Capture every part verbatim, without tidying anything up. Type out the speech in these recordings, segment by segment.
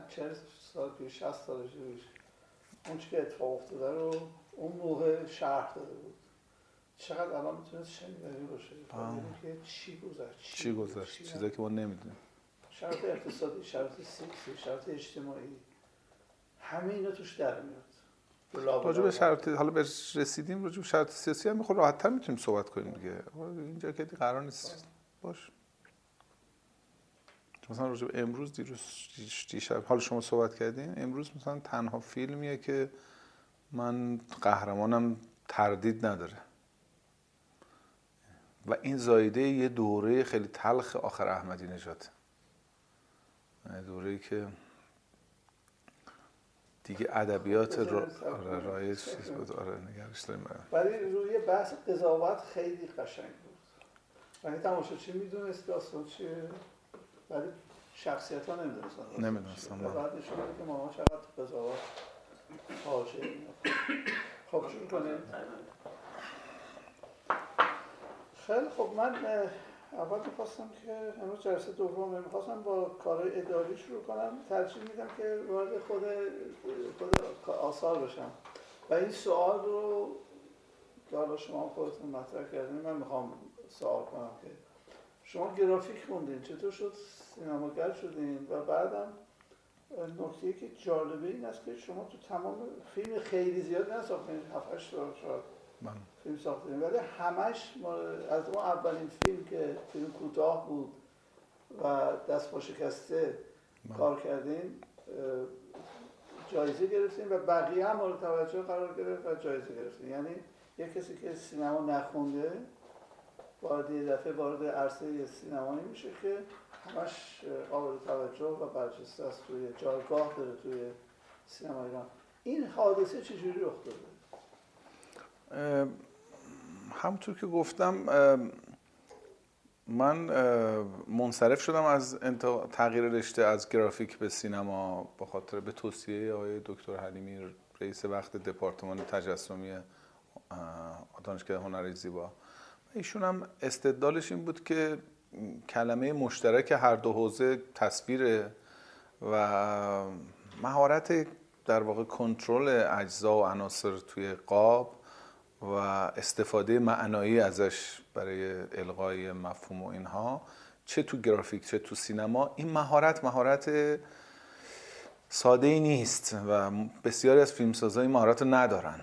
چهل سال پیش شصت سال پیش اون چی که اتفاق افتاده رو اون موقع شرح داده بود، چقدر الان میتونست شنیدنی باشه که چی گذشت چی گذشت چیزایی که ما نمیدونیم، شرایط اقتصادی، شرایط سیاسی، شرایط اجتماعی، همه اینا توش در میاد. راجع به شرایط حالا بهش رسیدیم، راجع به شرایط سیاسی هم میخواد راحت‌تر میتونیم صحبت کنیم دیگه. اینجا که قرار نیست باش. مثلا راجع به امروز دیروز دیشب حالا شما صحبت کردین، امروز مثلا تنها فیلمیه که من قهرمانم تردید نداره و این زایده یه دوره خیلی تلخ آخر احمدی نژاد، دوره‌ای که دیگه ادبیات را رایج چیز بود. آره نگرش داریم. ولی روی بحث قضاوت خیلی قشنگ بود. یعنی تماشاچی میدونست داستان چیه ولی شخصیت ها نمیدونستن. نمیدونستن. بعد نشون داد که مامان چقدر تو قضاوت حاشه. خب شروع کنیم. خیلی خب من اول می‌خواستم که امروز جلسه دومه، می‌خواستم با کارهای اداری شروع کنم. ترجیح میدم که وارد خود خود آثار بشم و این سوال رو که حالا شما خودتون مطرح کردین من می‌خوام سوال کنم که شما گرافیک خوندین، چطور شد سینماگر شدین؟ و بعدم نکته‌ای که جالبه این است که شما تو تمام فیلم خیلی زیاد نساختین، هفت هشت تا شاید فیلم ساختین، ولی همش از اون اولین فیلم که فیلم کوتاه بود و دست با شکسته کار کردین جایزه گرفتین و بقیه هم مورد توجه قرار گرفت و جایزه گرفتین. یعنی یک کسی که سینما نخونده وارد یه دفعه وارد عرصه سینمایی میشه که همش قابل توجه و برجسته است، توی جایگاه داره توی سینما ایران. این حادثه چجوری رخ داده؟ همونطور که گفتم من منصرف شدم از تغییر رشته از گرافیک به سینما به خاطر به توصیه آقای دکتر حلیمی رئیس وقت دپارتمان تجسمی دانشگاه هنرهای زیبا. ایشون هم استدلالش این بود که کلمه مشترک هر دو حوزه تصویره و مهارت در واقع کنترل اجزا و عناصر توی قاب و استفاده معنایی ازش برای القای مفهوم و اینها، چه تو گرافیک چه تو سینما، این مهارت مهارت ساده ای نیست و بسیاری از فیلمسازا این مهارت رو ندارن.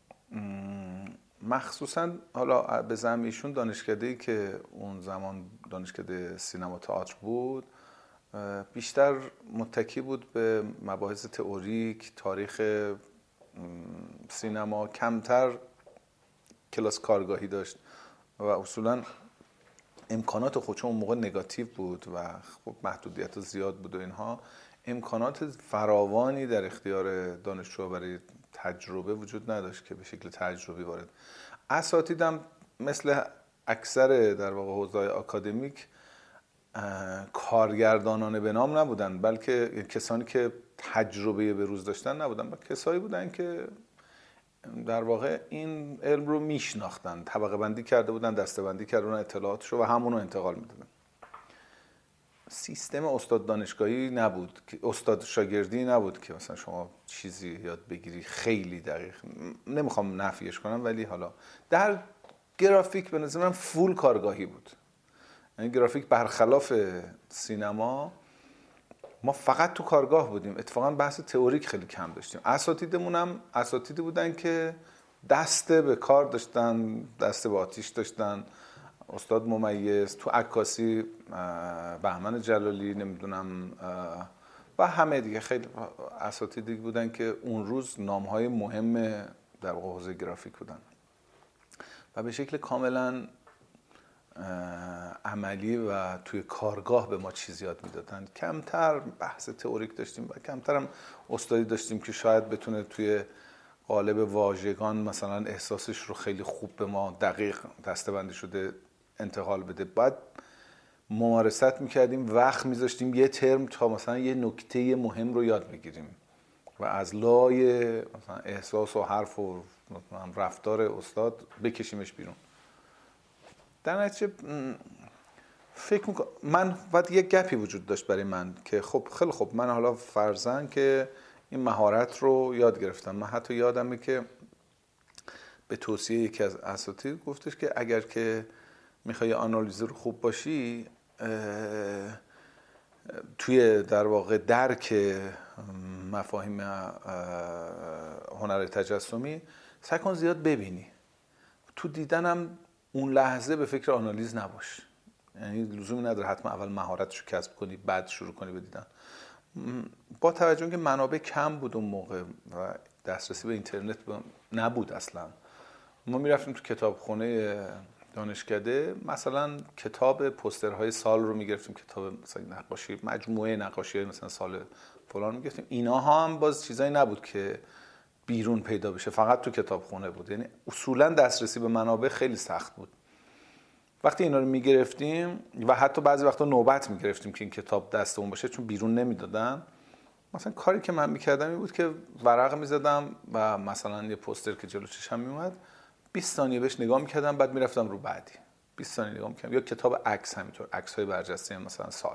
مخصوصا حالا به زعم ایشون دانشکده‌ای که اون زمان دانشکده سینما تئاتر بود بیشتر متکی بود به مباحث تئوریک، تاریخ سینما، کمتر کلاس کارگاهی داشت و اصولا امکانات خودش اون موقع نگاتیو بود و خب محدودیت زیاد بود و اینها، امکانات فراوانی در اختیار دانشجو برای تجربه وجود نداشت که به شکل تجربی وارد. اساتیدم مثل اکثر در واقع حوزه‌های آکادمیک کارگردانان به نام نبودن، بلکه کسانی که تجربه به روز داشتن نبودن، و کسایی بودن که در واقع این علم رو میشناختن، طبقه بندی کرده بودن، دسته بندی کرده بودن اطلاعاتشو و همون رو انتقال میدادن. سیستم استاد دانشگاهی نبود، استاد شاگردی نبود که مثلا شما چیزی یاد بگیری خیلی دقیق. نمیخوام نفیش کنم ولی حالا در گرافیک به نظر من فول کارگاهی بود. یعنی گرافیک برخلاف سینما ما فقط تو کارگاه بودیم، اتفاقا بحث تئوریک خیلی کم داشتیم. اساتیدمون هم اساتیدی بودن که دست به کار داشتن، دست به آتیش داشتن. استاد ممیز، تو عکاسی بهمن جلالی، نمیدونم و همه دیگه خیلی اساتیدی بودن که اون روز نام‌های مهم در واقع حوزه گرافیک بودن و به شکل کاملا عملی و توی کارگاه به ما چیز یاد میدادن. کمتر بحث تئوریک داشتیم و کمتر هم استادی داشتیم که شاید بتونه توی قالب واژگان مثلا احساسش رو خیلی خوب به ما دقیق دسته‌بندی شده انتقال بده. بعد ممارست میکردیم، وقت میذاشتیم یه ترم تا مثلا یه نکته مهم رو یاد بگیریم و از لای مثلا احساس و حرف و رفتار استاد بکشیمش بیرون. در نتیجه فکر میکنم من بعد یک گپی وجود داشت برای من که خب خیلی خب من حالا فرضاً که این مهارت رو یاد گرفتم. من حتی یادمه که به توصیه یکی از اساتید گفتش که اگر که میخوای آنالیزور خوب باشی توی در واقع درک مفاهیم هنر تجسمی سعی کن زیاد ببینی، تو دیدنم اون لحظه به فکر آنالیز نباش. یعنی لزومی نداره حتما اول مهارتشو کسب کنی بعد شروع کنی به دیدن. با توجه که منابع کم بود اون موقع و دسترسی به اینترنت نبود اصلا، ما میرفتیم تو کتابخونه دانشکده مثلا کتاب پوسترهای سال رو میگرفتیم، کتاب مثلا نقاشی، مجموعه نقاشی مثلا سال فلان میگرفتیم. اینا هم باز چیزایی نبود که بیرون پیدا بشه، فقط تو کتابخونه بود. یعنی اصولا دسترسی به منابع خیلی سخت بود. وقتی اینا رو میگرفتیم و حتی بعضی وقتا نوبت میگرفتیم که این کتاب دستمون باشه چون بیرون نمیدادن، مثلا کاری که من میکردم این بود که ورق میزدم و مثلا یه پوستر که جلو چشم میومد بیست ثانیه بهش نگاه میکردم، بعد میرفتم رو بعدی. بیست ثانیه نگاه میکردم. یا کتاب عکس همینطور، عکس‌های برجسته مثلا سال.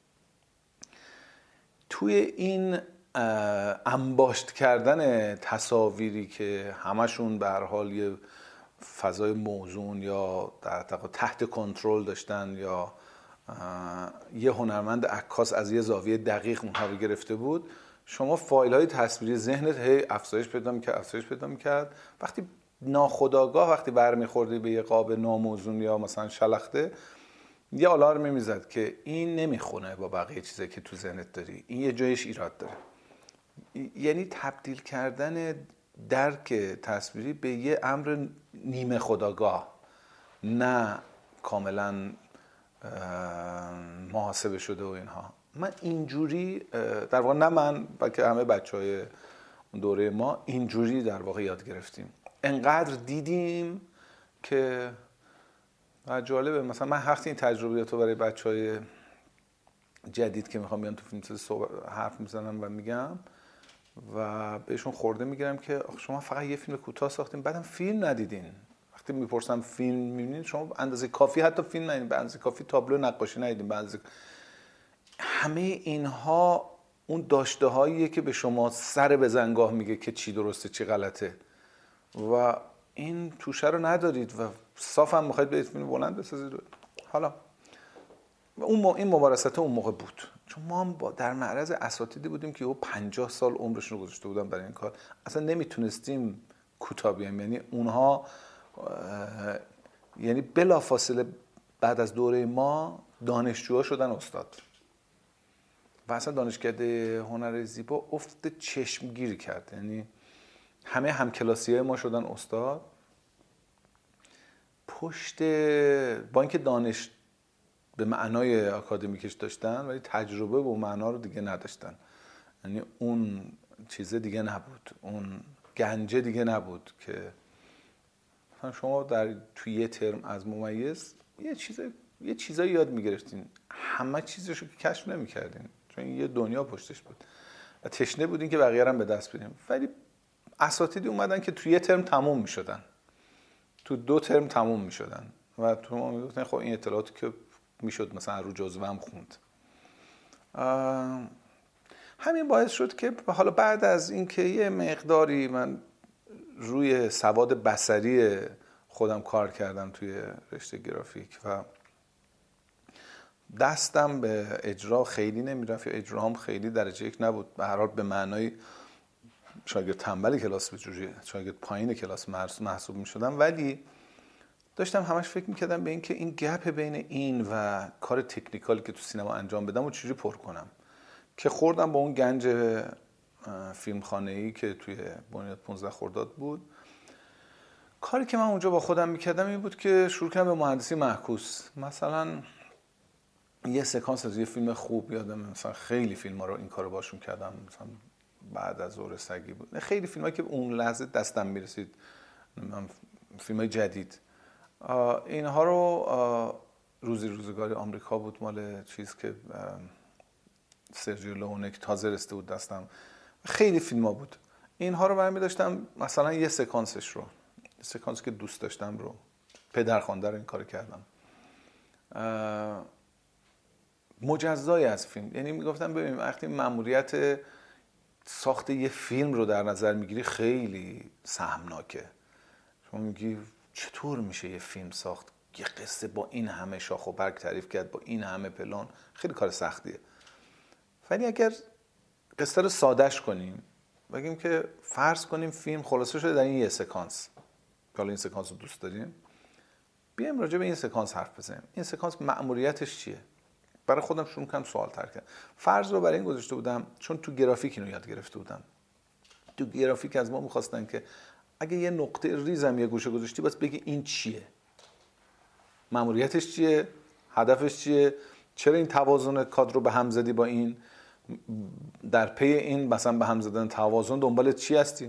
توی این انباشت کردن تصاویری که همشون به هر حال یه فضای موزون یا در تحت کنترل داشتن یا یه هنرمند عکاس از یه زاویه دقیق اونها رو گرفته بود، شما فایل های تصویری ذهنت هی افزایش پیدا میکرد افزایش پیدا میکرد. وقتی ناخودآگاه وقتی برمیخوردی به یه قاب ناموزون یا مثلا شلخته، یه آلارمی میزد که این نمیخونه با بقیه چیزایی که تو ذهنت داری، این یه جایش ایراد داره. یعنی تبدیل کردن درک تصویری به یه امر نیمه خودآگاه، نه کاملا محاسبه شده و اینها. من اینجوری در واقع، نه من بلکه همه بچهای دوره ما اینجوری در واقع یاد گرفتیم. انقدر دیدیم که جالبه. مثلا من وقتی این تجربیات رو برای بچهای جدید که میخوام بیان تو فیلمسازی حرف میزنم و میگم و بهشون خورده میگیرم که شما فقط یه فیلم کوتاه ساختین بعدم فیلم ندیدین. وقتی میپرسم فیلم میبینین، شما اندازه کافی حتی فیلم ندیدین، به اندازه کافی تابلو نقاشی ندیدین، به اندازه همه اینها اون داشته هاییه که به شما سر به زنگاه میگه که چی درسته چی غلطه و این توشه رو ندارید و صاف هم میخواید به فیلم بلند بسازید. حالا اون این مبارزات اون موقع بود، چون ما هم با در معرض اساتیدی بودیم که او پنجاه سال عمرشون رو گذاشته بودن برای این کار، اصلا نمیتونستیم کوتاه بیایم. یعنی اونها یعنی بلافاصله بعد از دوره ما دانشجوها شدن استاد و اصلا دانشکده هنر زیبا افت چشمگیری کرد. یعنی همه همکلاسی‌های ما شدن استاد، پشت با اینکه دانش به معنای اکادمیکش داشتن ولی تجربه به معنا رو دیگه نداشتن. یعنی اون چیزه دیگه نبود، اون گنجه دیگه نبود که شما در توی یه ترم از ممیز یه چیز یه چیزایی یاد می‌گرفتین، همه چیزش رو کشف نمی‌کردین چون یه دنیا پشتش بود و تشنه بودین که بقیه هم به دست بیارین. ولی اساتیدی اومدن که توی یه ترم تموم می‌شدن، تو دو ترم تموم می‌شدن و تو ما میگفتن خب این اطلاعاتی که میشد مثلا رو جزوه هم خوند. همین باعث شد که حالا بعد از اینکه یه مقداری من روی سواد بصری خودم کار کردم توی رشته گرافیک و دستم به اجرا خیلی نمیرفت یا اجراهم خیلی درجه یک نبود، به هر حال به معنای شاگرد تنبل کلاس به جوری شاگرد پایین کلاس محسوب میشدم، ولی داشتم همش فکر میکردم به این که این گپ بین این و کار تکنیکالی که تو سینما انجام بدم و چجوری پر کنم، که خوردم با اون گنج فیلمخانه‌ای که توی بنیاد پانزده خرداد بود. کاری که من اونجا با خودم میکردم این بود که شروع کردم به مهندسی معکوس. مثلا یه سکانس از یه فیلم خوب یادم، مثلا خیلی فیلم‌ها رو این کارو باشون کردم، مثلا بعد از ظهر سگی بود، خیلی فیلمایی که اون لحظه دستم میرسید، فیلمای جدید، اینها رو روزی روزگاری آمریکا بود مال چیز که سرجیو لئونه که تازه رسیده بود دستم، خیلی فیلم‌ها بود. اینها رو برمی داشتم مثلا یه سکانسش رو، سکانسی که دوست داشتم رو پدرخوانده رو این کار کردم. مجزای از فیلم. یعنی میگفتم ببین وقتی مأموریت ساخت یه فیلم رو در نظر میگیری خیلی سهمناکه. شما میگی چطور میشه یه فیلم ساخت، یه قصه با این همه شاخ و برگ تعریف کرد، با این همه پلان، خیلی کار سختیه. ولی اگر قصه رو سادهش کنیم، بگیم که فرض کنیم فیلم خلاصه شده در این یه سکانس، حالا این سکانس رو دوست داریم، بیایم راجع به این سکانس حرف بزنیم. این سکانس مأموریتش چیه؟ برای خودم شروع کردم سوال تر کردم. فرض رو برای این گذاشته بودم چون تو گرافیک اینو یاد گرفته بودم. تو گرافیک از ما می‌خواستن که اگه یه نقطه ریزم یه گوشه گذاشتی بس بگی این چیه؟ مأموریتش چیه؟ هدفش چیه؟ چرا این توازن کادر رو به هم زدی با این؟ در پی این مثلا به هم زدن توازن دنبال چی هستی؟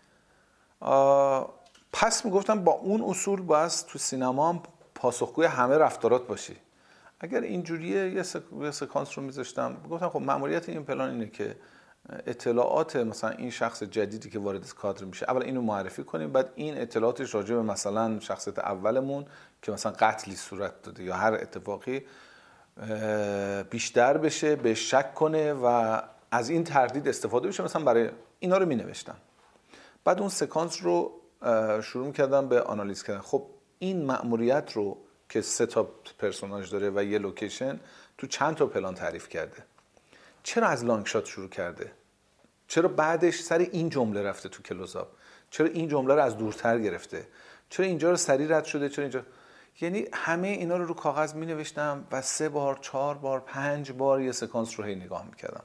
پس میگفتم با اون اصول باید تو سینما هم پاسخگوی همه رفتارات باشی. اگر اینجوریه یه, سک... یه سکانس رو میذاشتم گفتم خب مأموریت این پلان اینه که اطلاعات مثلا این شخص جدیدی که وارد کادر میشه اول اینو معرفی کنیم، بعد این اطلاعاتش راجع به مثلا شخصیت اولمون که مثلا قتلی صورت داده یا هر اتفاقی بیشتر بشه، به شک کنه و از این تردید استفاده بشه. مثلا برای اینا رو مینوشتم. بعد اون سکانس رو شروع می‌کردم به آنالیز کردن. خب این مأموریت رو که سه تا پرسوناژ داره و یه لوکیشن تو چند تا پلان تعریف کرده، چرا از لانگ شات شروع کرده؟ چرا بعدش سر این جمله رفته تو کلوزآپ؟ چرا این جمله رو از دورتر گرفته؟ چرا اینجا رو سریع رد شده؟ چرا اینجا؟ یعنی همه اینا رو رو کاغذ می نوشتم و سه بار، چهار بار، پنج بار یه سکانس رو هی نگاه میکردم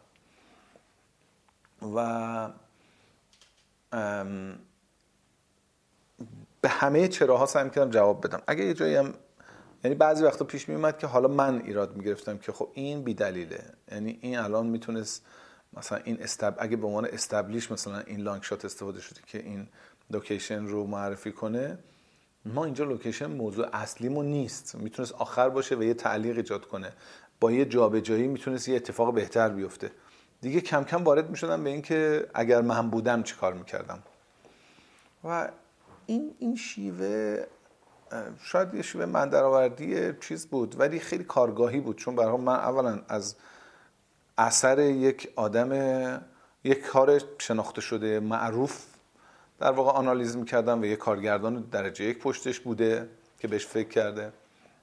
و به همه چراها سعی میکردم جواب بدم. اگه یه جایی هم یعنی بعضی وقتا پیش میومد که حالا من ایراد میگرفتم که خب این بی دلیله، یعنی این الان میتونست مثلا این استاب اگه به عنوان استابلیش مثلا این لانگ شات استفاده شده که این لوکیشن رو معرفی کنه، ما اینجا لوکیشن موضوع اصلیمون نیست، میتونست آخر باشه و یه تعلیق ایجاد کنه، با یه جابجایی میتونست یه اتفاق بهتر بیفته. دیگه کم کم وارد میشدم به این که اگر من بودم چی کار میکردم. و این این شیوه شاید یه شیوه من درآوردی چیز بود ولی خیلی کارگاهی بود، چون برای من اولا از اثر یک آدم یک کار شناخته شده معروف در واقع آنالیز میکردم و یک کارگردان درجه یک پشتش بوده که بهش فکر کرده.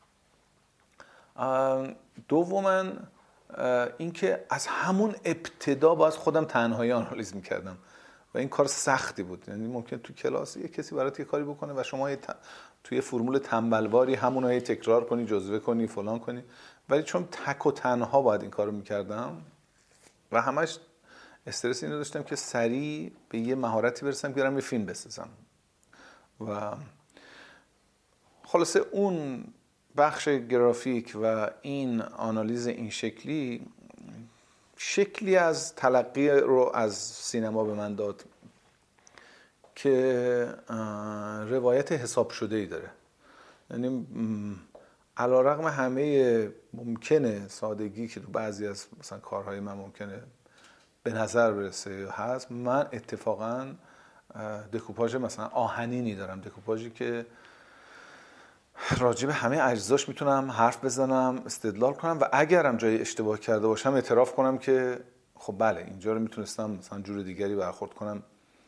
دوما اینکه از همون ابتدا باز خودم تنهایی آنالیز میکردم و این کار سختی بود. یعنی ممکن تو کلاس یه کسی برات یه کاری بکنه و شما توی فرمول تنبلواری همون رو تکرار کنی، جزوه کنی، فلان کنی، ولی چون تک و تنها باید این کارو میکردم و همش استرس اینو داشتم که سریع به یه مهارتی برسم که برم یه فیلم بسازم. و خلاصه اون بخش گرافیک و این آنالیز این شکلی شکلی از تلقی رو از سینما به من داد که روایت حساب شده ای داره. یعنی علیرغم همه ممکنه سادگی که تو بعضی از مثلا کارهای من ممکنه به نظر برسه یا هست، من اتفاقا دکوپاژ مثلا آهنینی دارم، دکوپاژی که راجع به همه اجزاش میتونم حرف بزنم، استدلال کنم و اگرم جای اشتباه کرده باشم اعتراف کنم که خب بله اینجا رو میتونستم مثلا جور دیگری برخورد کنم.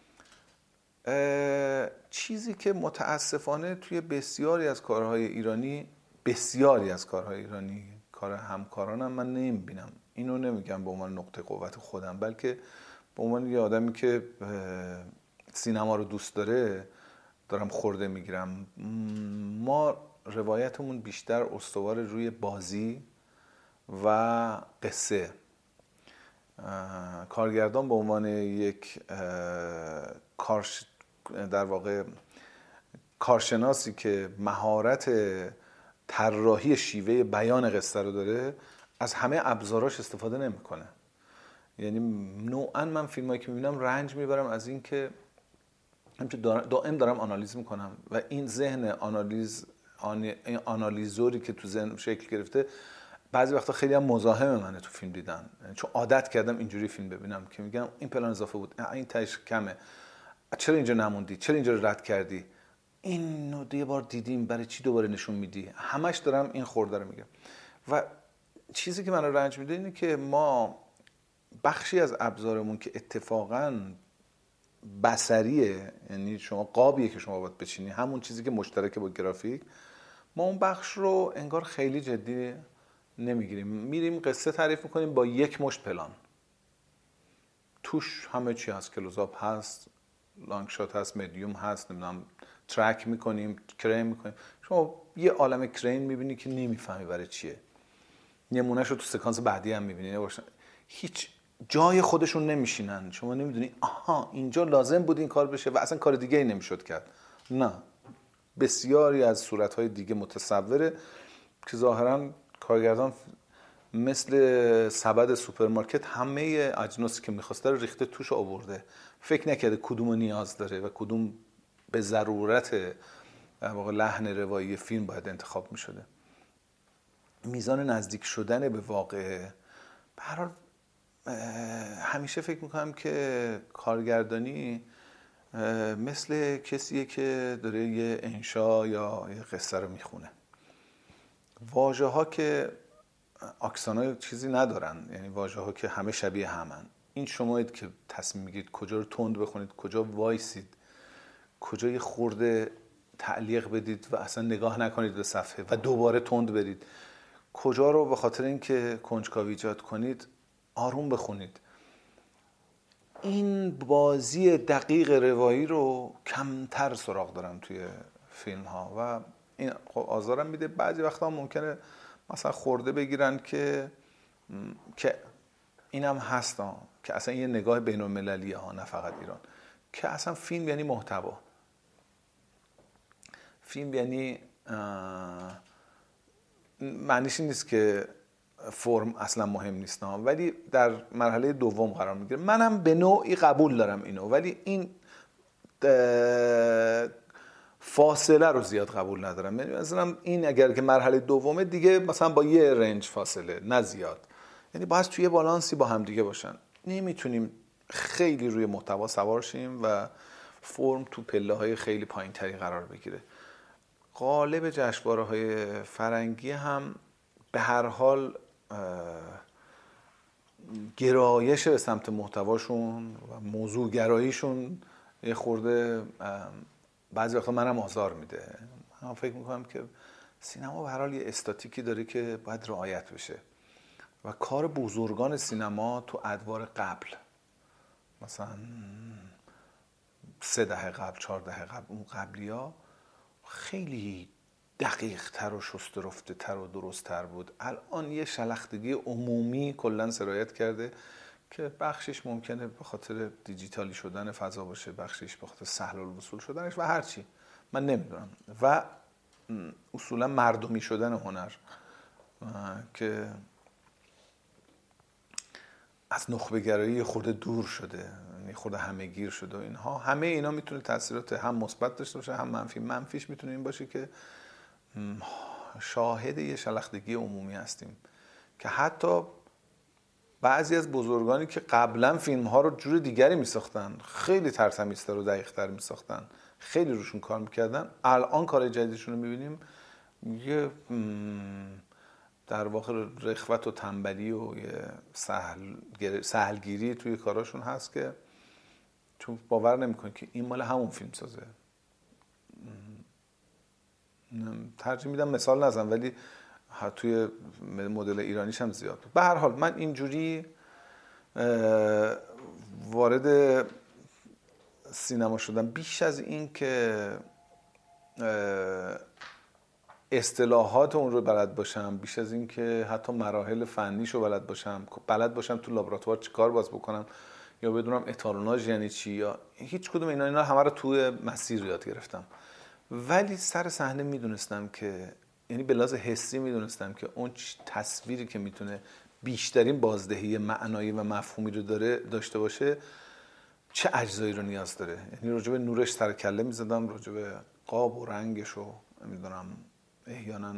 چیزی که متاسفانه توی بسیاری از کارهای ایرانی بسیاری از کارهای ایرانی کار همکارانم من نمیبینم. اینو نمیگم به عنوان نقطه قوت خودم، بلکه به عنوان یه آدمی که سینما رو دوست داره دارم خورده میگیرم. ما روایتمون بیشتر استوار روی بازی و قصه. کارگردان به عنوان یک کارش در واقع کارشناسی که مهارت طراحی شیوه بیان قصه رو داره از همه ابزاراش استفاده نمیکنه. یعنی نوعا من فیلمایی که میبینم رنج میبرم از این که دائم دارم آنالیز میکنم و این ذهن آنالیز آنالیزوری که تو ذهن شکل گرفته بعضی وقتا خیلی هم مزاحم منه تو فیلم دیدن، چون عادت کردم اینجوری فیلم ببینم که میگم این پلان اضافه بود، این تاش کمه، چرا اینجا نموندی، چرا اینجا رو رد کردی، اینو یه بار دیدیم برای چی دوباره نشون میدی. همش دارم این خورده رو میگم و چیزی که من رو رنج میده اینه که ما بخشی از ابزارمون که اتفاقاً بصریه، یعنی شما قابیه که شما باید بچینی، همون چیزی که مشترکه با گرافیک، ما اون بخش رو انگار خیلی جدی نمیگیریم. میریم قصه تعریف میکنیم با یک مشت پلان، توش همه چی هست، کلوزآپ هست، لانگ شات هست، مدیوم هست، نمیدونم ترک میکنیم، کرین میکنیم. شما یه عالم کرین میبینی که نمیفهمی برای چیه، نمونهش رو تو سکانس بعدی هم میبینی نباشن، هیچ جای خودشون نمیشینن، شما نمیدونی آها اینجا لازم بود این کار بشه و اصلا کار دیگه ای نمیشد کرد. نه، بسیاری از صورتهای دیگه متصوره که ظاهرا کارگردان مثل سبد سوپرمارکت همه اجناسی که میخواسته رو ریخته توش آورده، فکر نکرده کدوم نیاز داره و کدوم به ضرورت واقع لحن روایی فیلم باید انتخاب میشده. میزان نزدیک شدن به واقع، به هر حال همیشه فکر میکنم که کارگردانی مثل کسیه که داره یه انشا یا یه قصه رو میخونه. واژه ها که اکسانای چیزی ندارن، یعنی واژه ها که همه شبیه همن. این شمایید که تصمیم میگیرید کجا رو تند بخونید، کجا وایسید، کجا یه خورده تعلیق بدید و اصلا نگاه نکنید به صفحه و دوباره تند برید، کجا رو به خاطر اینکه کنجکاوی ایجاد کنید آروم بخونید. این بازی دقیق روایی رو کمتر سراغ دارم توی فیلم ها و این خب آزارم میده. بعضی وقتا ممکنه مثلا خورده بگیرن که که اینم هست ها، که اصلا یه نگاه بین المللیه ها، نه فقط ایران، که اصلا فیلم یعنی محتوا، فیلم یعنی معنیش این نیست که فرم اصلا مهم نیست، نه، ولی در مرحله دوم قرار میگیره. منم به نوعی قبول دارم اینو، ولی این فاصله رو زیاد قبول ندارم. یعنی مثلا این اگر که مرحله دومه دیگه مثلا با یه رنج فاصله، نه زیاد، یعنی باید توی بالانسی با هم دیگه باشن. نمیتونیم خیلی روی محتوا سوار شیم و فرم تو پله های خیلی پایین تری قرار بگیره. غالب جشنواره‌های فرنگی هم به هر حال گرایش به سمت محتواشون و موضوع گراییشون یه خورده بعضی وقتا منم آزار میده. من فکر میکنم که سینما به هر حال یه استاتیکی داره که باید رعایت بشه و کار بزرگان سینما تو ادوار قبل، مثلا سه دهه قبل، چهار دهه قبل، اون قبلی ها خیلی دقیق تر و شسته رفته تر و درست تر بود. الان یه شلختگی عمومی کلن سرایت کرده که بخشش ممکنه به خاطر دیجیتالی شدن فضا باشه، بخشش به خاطر سهل الوصول شدنش و هرچی، من نمیدونم، و اصولا مردمی شدن هنر که از نخبه گرایی خورده دور شده، یعنی خورده همه گیر شده و اینها. همه اینا میتونه تاثیرات هم مثبت داشته باشه هم منفی. منفیش میتونه این باشه که شاهد یه شلختگی عمومی هستیم که حتی بعضی از بزرگانی که قبلا فیلم ها رو جور دیگری میساختن، خیلی ترتمیزتر و دقیق‌تر میساختن، خیلی روشون کار میکردن، الان کار جدیدشون رو میبینیم یه در واقع رخوت و تنبلی و یه سهل سهلگیری توی کاراشون هست که چون باور نمیکنه که این مال همون فیلم سازه. ترجیح میدم مثال نزن، ولی توی مدل ایرانیش هم زیاد بود. به هر حال من اینجوری وارد سینما شدم بیش از این که اصطلاحات اون رو بلد باشم، بیش از این که حتی مراحل فنیش رو بلد باشم، بلد باشم تو لابراتوار چی کار باز بکنم یا بدونم اتالوناژ یعنی چی، یا هیچ کدوم اینا اینا همه رو توی مسیر یاد گرفتم. ولی سر صحنه میدونستم که، یعنی به لحاظ حسی میدونستم که اون تصویری که میتونه بیشترین بازدهی معنایی و مفهومی رو داره داشته باشه چه اجزایی رو نیاز داره. یعنی راجع به نورش سر کله میزدم، راجع به قاب و رنگش و نمیدونم احیانا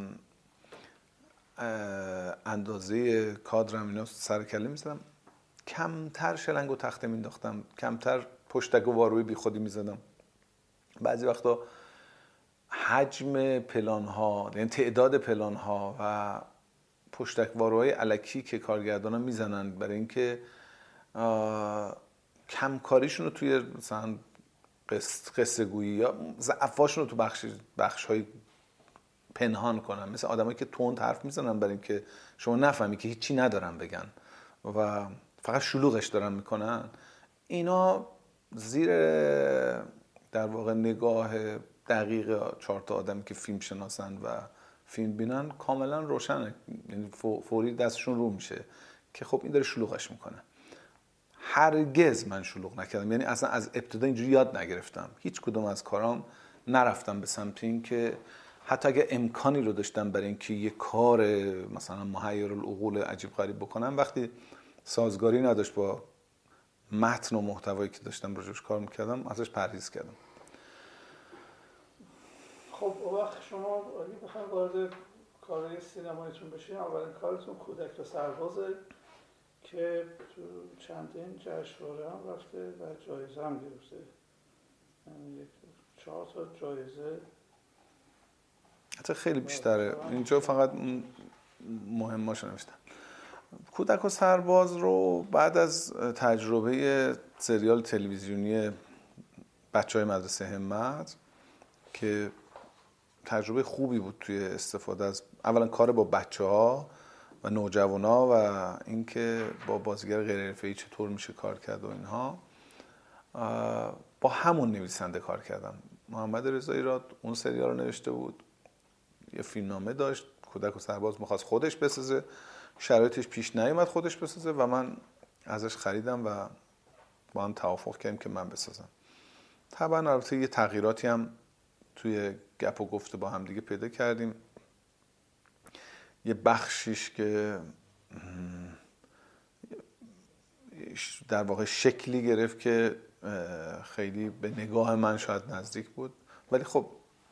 اندازه کادرم اینا سر کله میزدم. کمتر شلنگ و تخته مینداختم، کمتر پشتک و واروی بی خودی میزدم. بعضی وقتا حجم پلان ها، یعنی تعداد پلان ها و پشتکوارهای الکی که کارگردانا میزنن برای اینکه کمکاریشون رو توی مثلا قصه گویی یا ضعفاشون رو تو بخش بخش‌های پنهان کنن، مثل آدمایی که تند حرف میزنن برای اینکه شما نفهمی که هیچی ندارن بگن و فقط شلوغش دارن میکنن. اینا زیر در واقع نگاه دقیق چهار تا آدمی که فیلم شناسن و فیلم بینن کاملا روشنه، یعنی فوری دستشون رو میشه که خب این داره شلوغش میکنه. هرگز من شلوغ نکردم، یعنی اصلا از ابتدا اینجوری یاد نگرفتم. هیچ کدوم از کارام نرفتم به سمت این که حتی اگه امکانی رو داشتم برای اینکه یه کار مثلا محیرالعقول عجیب غریب بکنم، وقتی سازگاری نداشت با متن و محتوایی که داشتم راجعش کار میکردم ازش پرهیز کردم. خب اون وقت شما اگه بخواید وارد کارهای سینماییتون بشین، اولین کارتون کودک و سربازه که تو چندین جشنواره هم رفته و جایزه هم گرفته، یعنی یک چهار تا جایزه. حتی خیلی بیشتره، اینجا فقط مهماشو نوشتم. کودک و سرباز رو بعد از تجربه سریال تلویزیونی بچهای مدرسه همت که تجربه خوبی بود توی استفاده از اولا کار با بچه‌ها و نوجوانا و اینکه با بازیگر غیر حرفه‌ای چطور میشه کار کرد و اینها، با همون نویسنده کار کردم. محمد رضایی را اون سریال رو نوشته بود، یه فیلمنامه داشت، کودک و سرباز می‌خواست خودش بسازه، شرایطش پیش نیومد خودش بسازه و من ازش خریدم و با هم توافق کردیم که من بسازم. طبعا البته یه تغییراتی هم توی گپ و گفته با هم دیگه پیدا کردیم. یه بخشیش که در واقع شکلی گرفت که خیلی به نگاه من شاید نزدیک بود، ولی خب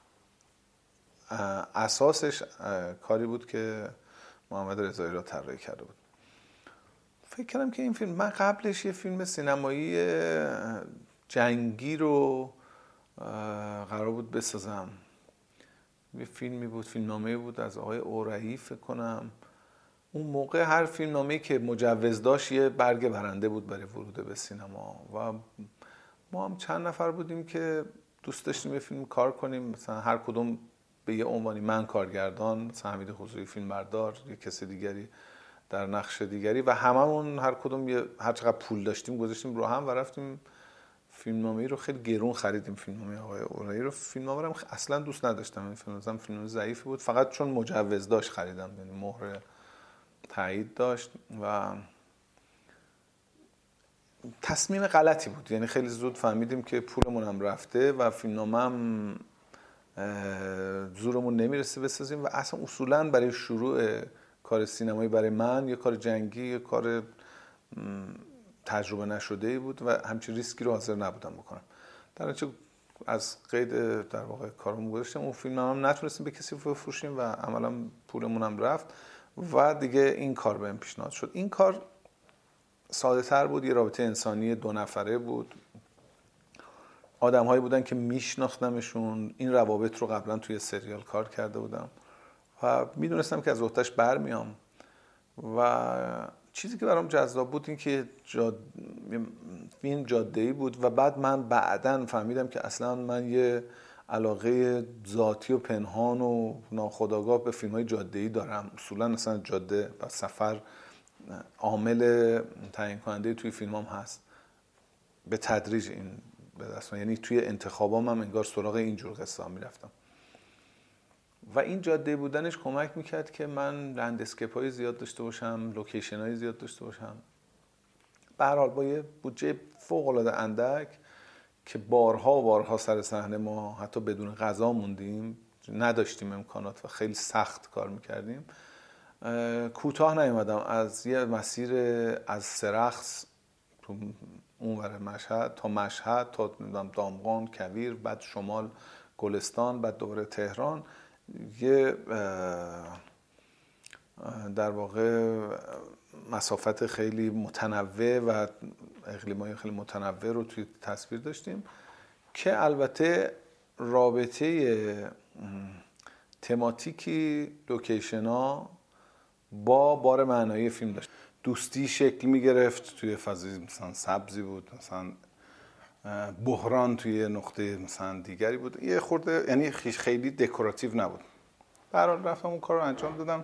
اساسش کاری بود که محمد رضایی را طراحی کرده بود. فکر کردم که این فیلم، من قبلش یه فیلم سینمایی جنگی رو قرار بود بسازم، یه فیلمی بود، فیلمنامه بود از آقای اورایی فکر کنم. اون موقع هر فیلمنامه‌ای که مجوز داشت یه برگ برنده بود برای ورود به سینما و ما هم چند نفر بودیم که دوست داشتیم یه فیلم کار کنیم، مثلا هر کدوم به یه عنوانی، من کارگردان، مثلا حمید حضوری فیلمبردار، یه کسی دیگری در نقش دیگری و هممون هر کدوم یه هر چقدر پول داشتیم گذاشتیم رو هم و رفتیم فیلمنامه‌ای رو خیلی گرون خریدیم. فیلمنامه آقای اورایی رو، فیلمنامه رو اصلا دوست نداشتم، این فیلم مثلا فیلم ضعیفی بود، فقط چون مجوز داشت خریدم، یعنی مهر تایید داشت و تصمیم غلطی بود. یعنی خیلی زود فهمیدیم که پولمون هم رفته و فیلمنامه هم زورمون نمیرسه بسازیم و اصلا اصولا برای شروع کار سینمایی برای من یه کار جنگی، یه کار تجربه نشده‌ای بود و همچین ریسکی رو حاضر نبودم بکنم. در نتیجه از قید در واقع کارمون گذاشتم، اون فیلم هم نتونستیم به کسی بفروشیم و عملا پولمون هم رفت و دیگه این کار بهم پیشنهاد شد. این کار ساده تر بود، یه رابطه انسانی دو نفره بود، آدم هایی بودن که میشناختمشون، این روابط رو قبلا توی سریال کار کرده بودم و میدونستم که از عهده‌اش برمیام و چیزی که برام جذاب بود این که جاد... فیلم جاده‌ای بود و بعد من بعداً فهمیدم که اصلا من یه علاقه ذاتی و پنهان و ناخودآگاه به فیلم‌های جاده‌ای دارم. اصولاً اصلا جاده و سفر عامل تعیین کننده توی فیلمام هست. به تدریج این به دست من، یعنی توی انتخابام هم انگار سراغ اینجور قصه ها میرفتم و این جاده بودنش کمک میکرد که من لندسکیپ های زیاد داشته باشم، لوکیشن های زیاد داشته باشم. به هر حال با یه بودجه فوق العاده اندک که بارها و بارها سر صحنه ما حتی بدون غذا موندیم، نداشتیم امکانات و خیلی سخت کار میکردیم. کوتاه نیومدم، از یه مسیر از سرخس تو اونور مشهد تا مشهد تا دامغان، کویر، بعد شمال گلستان، بعد دوباره تهران، یه در واقع مسافت خیلی متنوع و اقلیم‌های خیلی متنوع رو توی تصویر داشتیم که البته رابطه تماتیکی لوکیشن‌ها با بار معنایی فیلم داشت. دوستی شکل میگرفت توی فضای مثلا سبزی بود، مثلا بحران توی نقطه مثلا دیگری بود، یه خورده یعنی خیلی دکوراتیو نبود. به هر حال رفتم اون کار رو انجام دادم.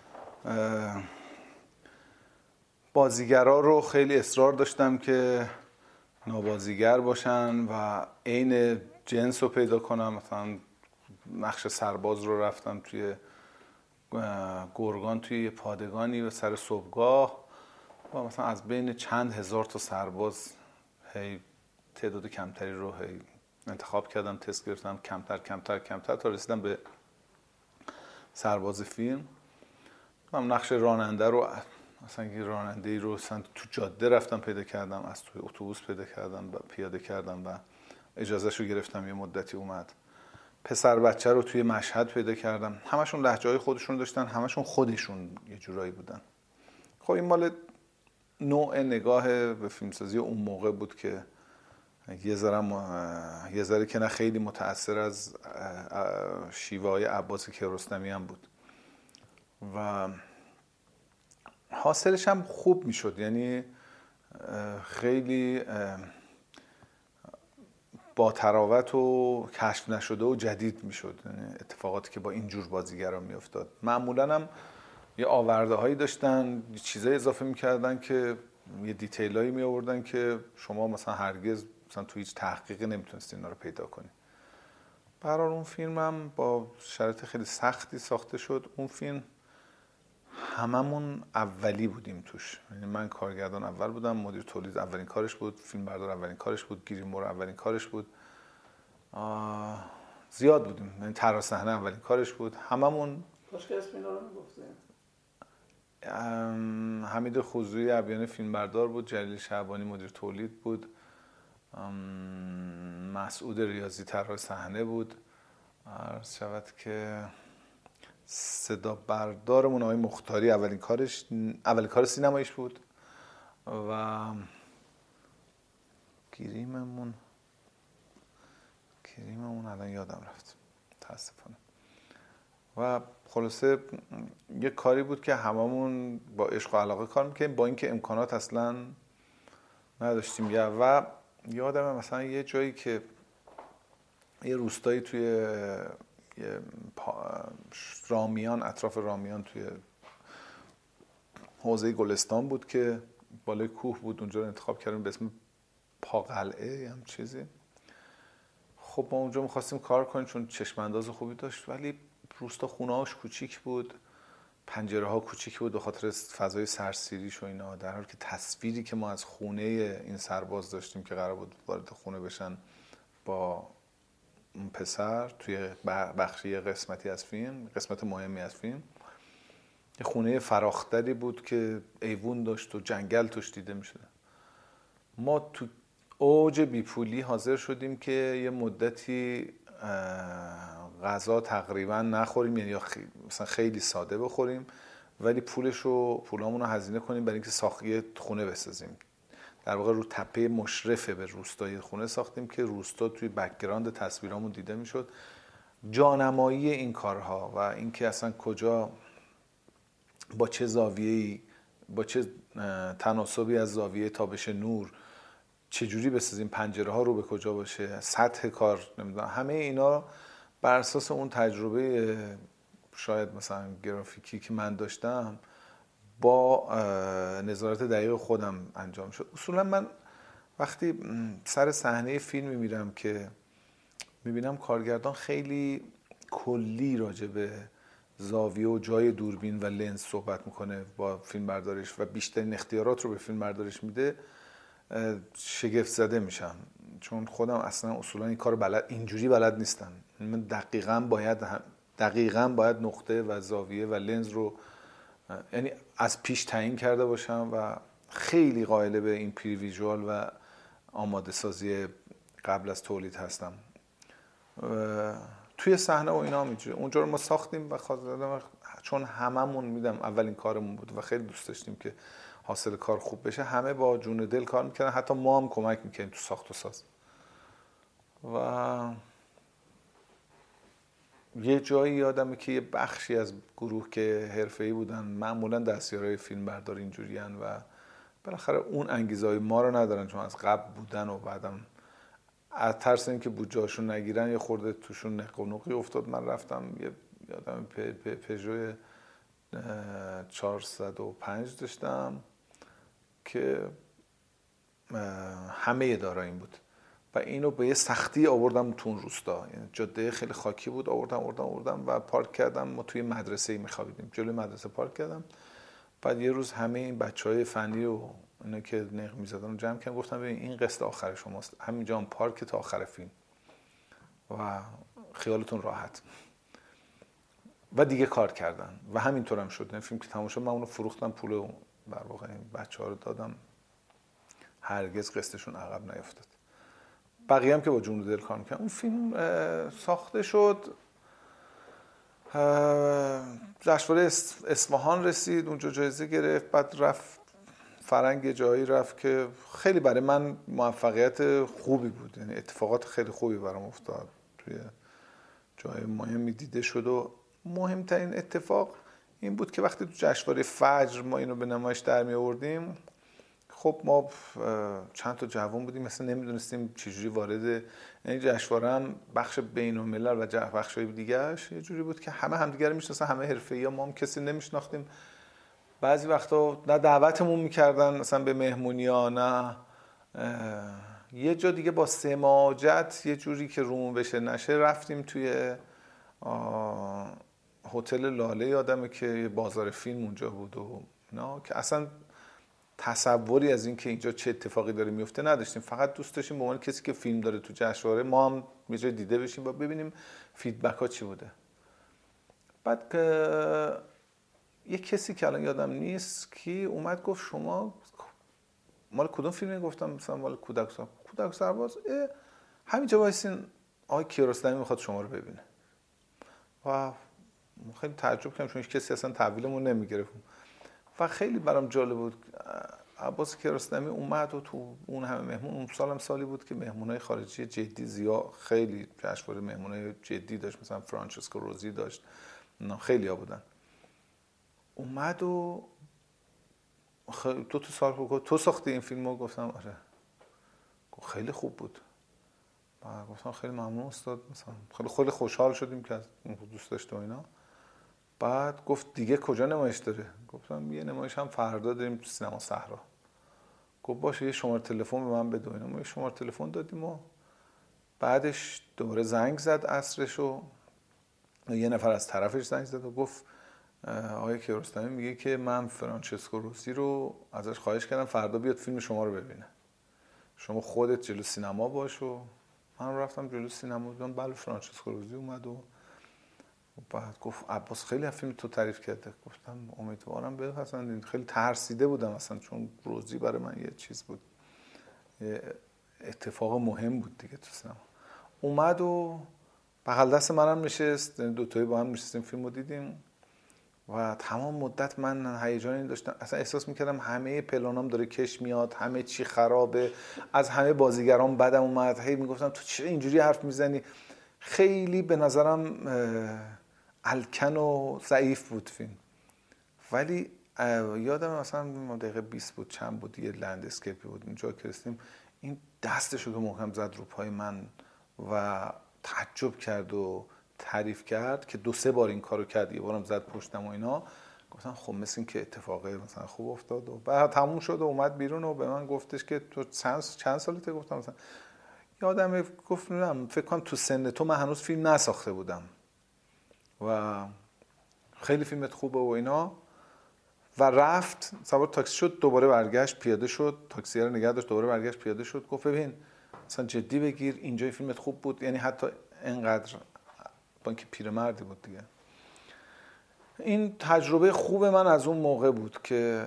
بازیگرا رو خیلی اصرار داشتم که نابازیگر باشن و عین جنس رو پیدا کنم. مثلا نقش سرباز رو رفتم توی گرگان توی پادگانی و سر صبحگاه و مثلا از بین چند هزار تا سرباز هی تعداد کمتری رو هی انتخاب کردم، تست گرفتم، کمتر کمتر کمتر تا رسیدم به سرباز فیلم. من نقش راننده رو مثلا یه راننده‌ای رو مثلا تو جاده رفتم پیدا کردم، از توی اتوبوس پیدا کردم و پیاده کردم و اجازهش رو گرفتم، یه مدتی اومد. پسر بچه رو توی مشهد پیدا کردم، همشون لهجه‌های خودشون داشتن، همشون خودشون یه جورایی بودن. خب این مال نوع نگاه به فیلمسازی اون موقع بود که یه ذره یه ذره که نه خیلی متأثر از شیوه‌های عباس کیارستمی هم بود و حاصلش هم خوب میشد، یعنی خیلی با تراوت و کشف نشده و جدید میشد، یعنی اتفاقاتی که با اینجور بازیگران میافتاد. معمولا هم یه آورده هایی داشتن، چیزای اضافه میکردن که یه دیتیل هایی می آوردن که شما مثلا هرگز مثلا تو هیچ تحقیقی نمیتونستین اینا رو پیدا کنین. به هر حال اون فیلم هم با شرایط خیلی سختی ساخته شد. اون فیلم هممون اولی بودیم توش، یعنی من کارگردان اول بودم، مدیر تولید اولین کارش بود، فیلم بردار اولین کارش بود، گیری مور اولین کارش بود، زیاد بودیم، یعنی طراح صحنه اولین کارش بود، هممون. کاش که اسم اینا رو میگفتیم. حمید خوزویی ابیان فیلم بردار بود، جلیل شعبانی مدیر تولید بود، مسعود ریاضی طراح صحنه بود. عرض شود که صدا بردارمون آقای مختاری اولین کارش اولین کار سینماییش بود و گریممون گریممون الان یادم رفت متاسفانه. و خلاصه یه کاری بود که هممون با عشق و علاقه کار میکنیم، با اینکه امکانات اصلا نداشتیم. و یادمه مثلا یه جایی که یه روستایی توی یه رامیان، اطراف رامیان توی حوزه گلستان بود که بالای کوه بود، اونجا رو انتخاب کردیم به اسم پاقلعه هم چیزی. خب ما اونجا می‌خواستیم کار کنیم چون چشم انداز خوبی داشت، ولی روستا خونه‌هاش کوچیک بود، پنجره‌ها کوچیک بود به خاطر فضای سرسیریش و اینا، در حالی که تصویری که ما از خونه این سرباز داشتیم که قرار بود وارد خونه بشن با اون پسر توی بخشی قسمتی از فیلم، قسمت مهمی از فیلم، یه خونه فراختری بود که ایوون داشت و جنگل توش دیده میشد. ما تو اوج بیپولی حاضر شدیم که یه مدتی غذا تقریبا نخوریم، یعنی مثلا خیلی ساده بخوریم، ولی پولش رو پولامون رو هزینه کنیم برای اینکه ساختیه خونه بسازیم. در واقع رو تپه مشرفه به روستای خونه ساختیم که روستا توی بک‌گراند تصویرامون دیده میشد. جانمایی این کارها و اینکه اصلا کجا با چه زاویه‌ای، با چه تناسبی از زاویه تابش نور چجوری بسازیم، پنجره ها رو به کجا باشه، سطح کار، نمیدونم، همه اینا بر اساس اون تجربه شاید مثلا گرافیکی که من داشتم با نظارت دقیق خودم انجام شد. اصولا من وقتی سر صحنه فیلم میرم که میبینم کارگردان خیلی کلی راجع به زاویه و جای دوربین و لنز صحبت میکنه با فیلم بردارش و بیشترین اختیارات رو به فیلم بردارش میده، شگفت زده میشم، چون خودم اصلا اصولا این کار بلد اینجوری بلد نیستم. من دقیقاً باید دقیقاً باید نقطه و زاویه و لنز رو یعنی از پیش تعیین کرده باشم و خیلی قائل به این پری ویژوال و آماده سازی قبل از تولید هستم. توی صحنه و اینا میجوره اونجا رو ما ساختیم و خاطر چون هممون میدم اولین کارمون بود و خیلی دوست داشتیم که حاصل کار خوب بشه، همه با جون و دل کار میکردن، حتی ما هم کمک میکردیم تو ساخت و ساز. و یه جایی یادمه که یه بخشی از گروه که حرفه‌ای بودن، معمولا دستیارای فیلم بردار اینجورین و بالاخره اون انگیزه‌های ما رو ندارن چون از قبل بودن و بعدم از ترس اینکه بودجه‌هاشون نگیرن یه خورده توشون نق و نقی افتاد. من رفتم یه یادم پژو چهارصد و پنج داشتم که همه داراییم بود و اینو به یه سختی آوردم تو اون روستا، یعنی جاده خیلی خاکی بود، آوردم آوردم آوردم و پارک کردم. ما توی مدرسه‌ای می‌خوابیدیم، جلوی مدرسه پارک کردم. بعد یه روز همه این بچهای فنی و اینا که نق می‌زدن رو جمع کردم، گفتم ببین این قسط آخر شماست، همینجا هم پارک تا آخر فیلم و خیالتون راحت. و دیگه کار کردن و همینطور هم شد. این فیلم که تموم شد من اونو فروختم، پول در واقع این بچه‌ها رو دادم، هرگز قسطشون عقب نیفتاد. بقیه هم که با جون و دل کار میکنن. اون فیلم ساخته شد، جشنواره اصفهان رسید، اونجا جایزه گرفت، بعد رفت فرنگ جایی رفت که خیلی برای من موفقیت خوبی بود، یعنی اتفاقات خیلی خوبی برام افتاد، توی جای مهمی دیده شد. و مهمترین اتفاق این بود که وقتی تو جشنواره فجر ما اینو به نمایش در می آوردیم، خب ما چند تا جوان بودیم، مثلا نمیدونستیم چجوری وارد این جشنواره هم بخش بین الملل و بخشای دیگه‌اش یه جوری بود که همه همدیگه رو میشناسن، همه حرفه‌ای‌ها، ما هم کسی نمیشناختیم. بعضی وقتا نه دعوتمون میکردن مثلا به مهمونی‌ها، نه یه جا دیگه با سماجت یه جوری که رومون بشه نشه رفتیم توی هتل لاله، یادمه که بازار فیلم اونجا بود و اینا، که اصلا تصوری از این که اینجا چه اتفاقی داره میفته نداشتیم، فقط دوست داشتیم به عنوان کسی که فیلم داره تو جشنواره ما هم یه جای دیده بشیم و ببینیم فیدبک ها چی بوده. بعد که یه کسی که الان یادم نیست کی اومد گفت شما مال کدوم فیلمی؟ گفتم مثلا مال کودک سرباز. کودک سرباز؟ همینجا وایسین آقای کیارستمی میخواد شما رو ببینه. و خیلی تعجب کردم چون هیچ کسی اصلا تحویلمون نمیگرفت و خیلی برام جالب بود. عباس کیارستمی اومد و تو اون همه مهمون، اون سالم سالی بود که مهمونای خارجی جدی زیاد، خیلی جشنواره مهمونای جدی داشت، مثلا فرانچسکو روزی داشت، خیلی ها بودن. اومد و دو تا سال گفت تو ساختی این فیلمو؟ گفتم آره. گفت خیلی خوب بود. بعد گفتم خیلی ممنون استاد، مثلا خیلی خیلی خوشحال شدیم که از دوست داشت و اینا. بعد گفت دیگه کجا نمایش داره؟ گفتم یه نمایش هم فردا داریم تو سینما صحرا. گفت باشه یه شماره تلفن به من بده. اینا ما یه شماره تلفن دادیم و بعدش دوباره زنگ زد عصرش و یه نفر از طرفش زنگ زد و گفت آقای کیارستمی میگه که من فرانچسکو روسی رو ازش خواهش کردم فردا بیاد فیلم شما رو ببینه، شما خودت جلو سینما باش. و من رفتم جلو سینما، دیدم بله فرانچسکو روسی اومد و بعد گفت عباس خیلی از فیلم تو تعریف کرده. گفتم امیدوارم بپسندین. خیلی ترسیده بودم اصلا چون روزی برای من یه چیز بود، یه اتفاق مهم بود دیگه تو سینما. اومد و بغل دست منم نشست، دوتایی با هم نشستیم فیلمو دیدیم و تمام مدت من هیجانی داشتم، اصلا احساس میکردم همه پلانام داره کش میاد، همه چی خرابه، از همه بازیگران بدم اومد. هی میگفتم تو چرا اینجوری حرف میزنی؟ خیلی به نظرم الکن و ضعیف بود فیلم. ولی یادم مثلا دقیقه بیست بود چند بود، یه لند اسکیپی بود اونجا که رسیدیم، این دستشو که محکم زد رو پای من و تعجب کرد و تعریف کرد که دو سه بار این کارو کرد، یه بارم زد پشتم و اینا. گفتم خب مثل این که اتفاقی مثلا خوب افتاد و بعد تموم شد و اومد بیرون و به من گفتش که تو چند سالته؟ گفتم مثلا یادم گفت نه فکر کنم تو سن تو من هنوز فیلم نساخته بودم و خیلی فیلمت خوبه و اینا. و رفت سوار تاکسی شد، دوباره برگشت پیاده شد، تاکسی رو نگه داشت، دوباره برگشت پیاده شد. گفت ببین مثلا جدی بگیر اینجای فیلمت خوب بود، یعنی حتی اینقدر با اینکه پیرمردی بود دیگه. این تجربه خوب من از اون موقع بود که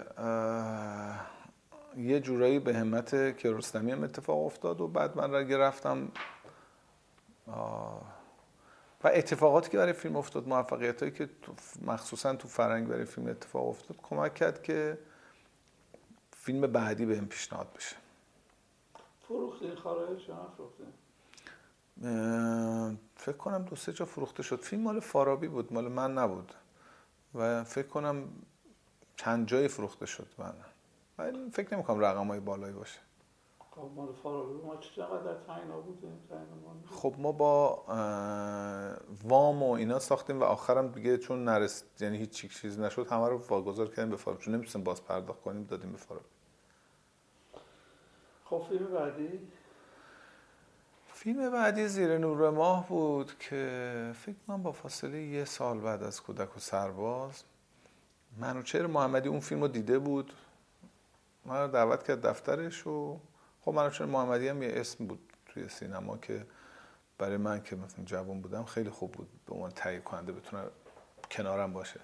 یه جورایی به همت کیارستمی هم اتفاق افتاد و بعد من رگه رفتم و اتفاقاتی که برای فیلم افتاد، موفقیتایی که مخصوصا تو فرنگ برای فیلم اتفاق افتاد کمک کرد که فیلم بعدی بهم پیشنهاد بشه. فروختین خارج یا نفروختین؟ فکر کنم دو سه جا فروخته شد. فیلم مال فارابی بود، مال من نبود و فکر کنم چند جایی فروخته شد. من ولی فکر نمی کنم رقم های بالایی باشه. خب مال فارابی ما چقدر در تعیینا بودیم؟ خب ما با وام و اینا ساختیم و آخرم دیگه چون نرسید، یعنی هیچ چیز نشد، همه رو واگذار کردیم به فارابی چون نمیتونستیم باز پرداخت کنیم، دادیم به فارابی. خب فیلم بعدی؟ فیلم بعدی زیر نور ماه بود که فکر کنم با فاصله یه سال بعد از کودک و سرباز. منوچهر محمدی اون فیلم رو دیده بود، من رو دعوت کرد دفترش و خب منوچهر محمدی هم یه اسم بود توی سینما که برای من که مثلا جوان بودم خیلی خوب بود به عنوان تهیه کننده بتونه کنارم باشه.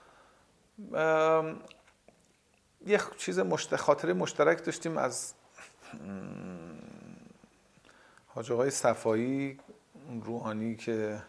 یه چیز مشت... خاطره مشترک داشتیم از حاج آقای صفایی، روحانی که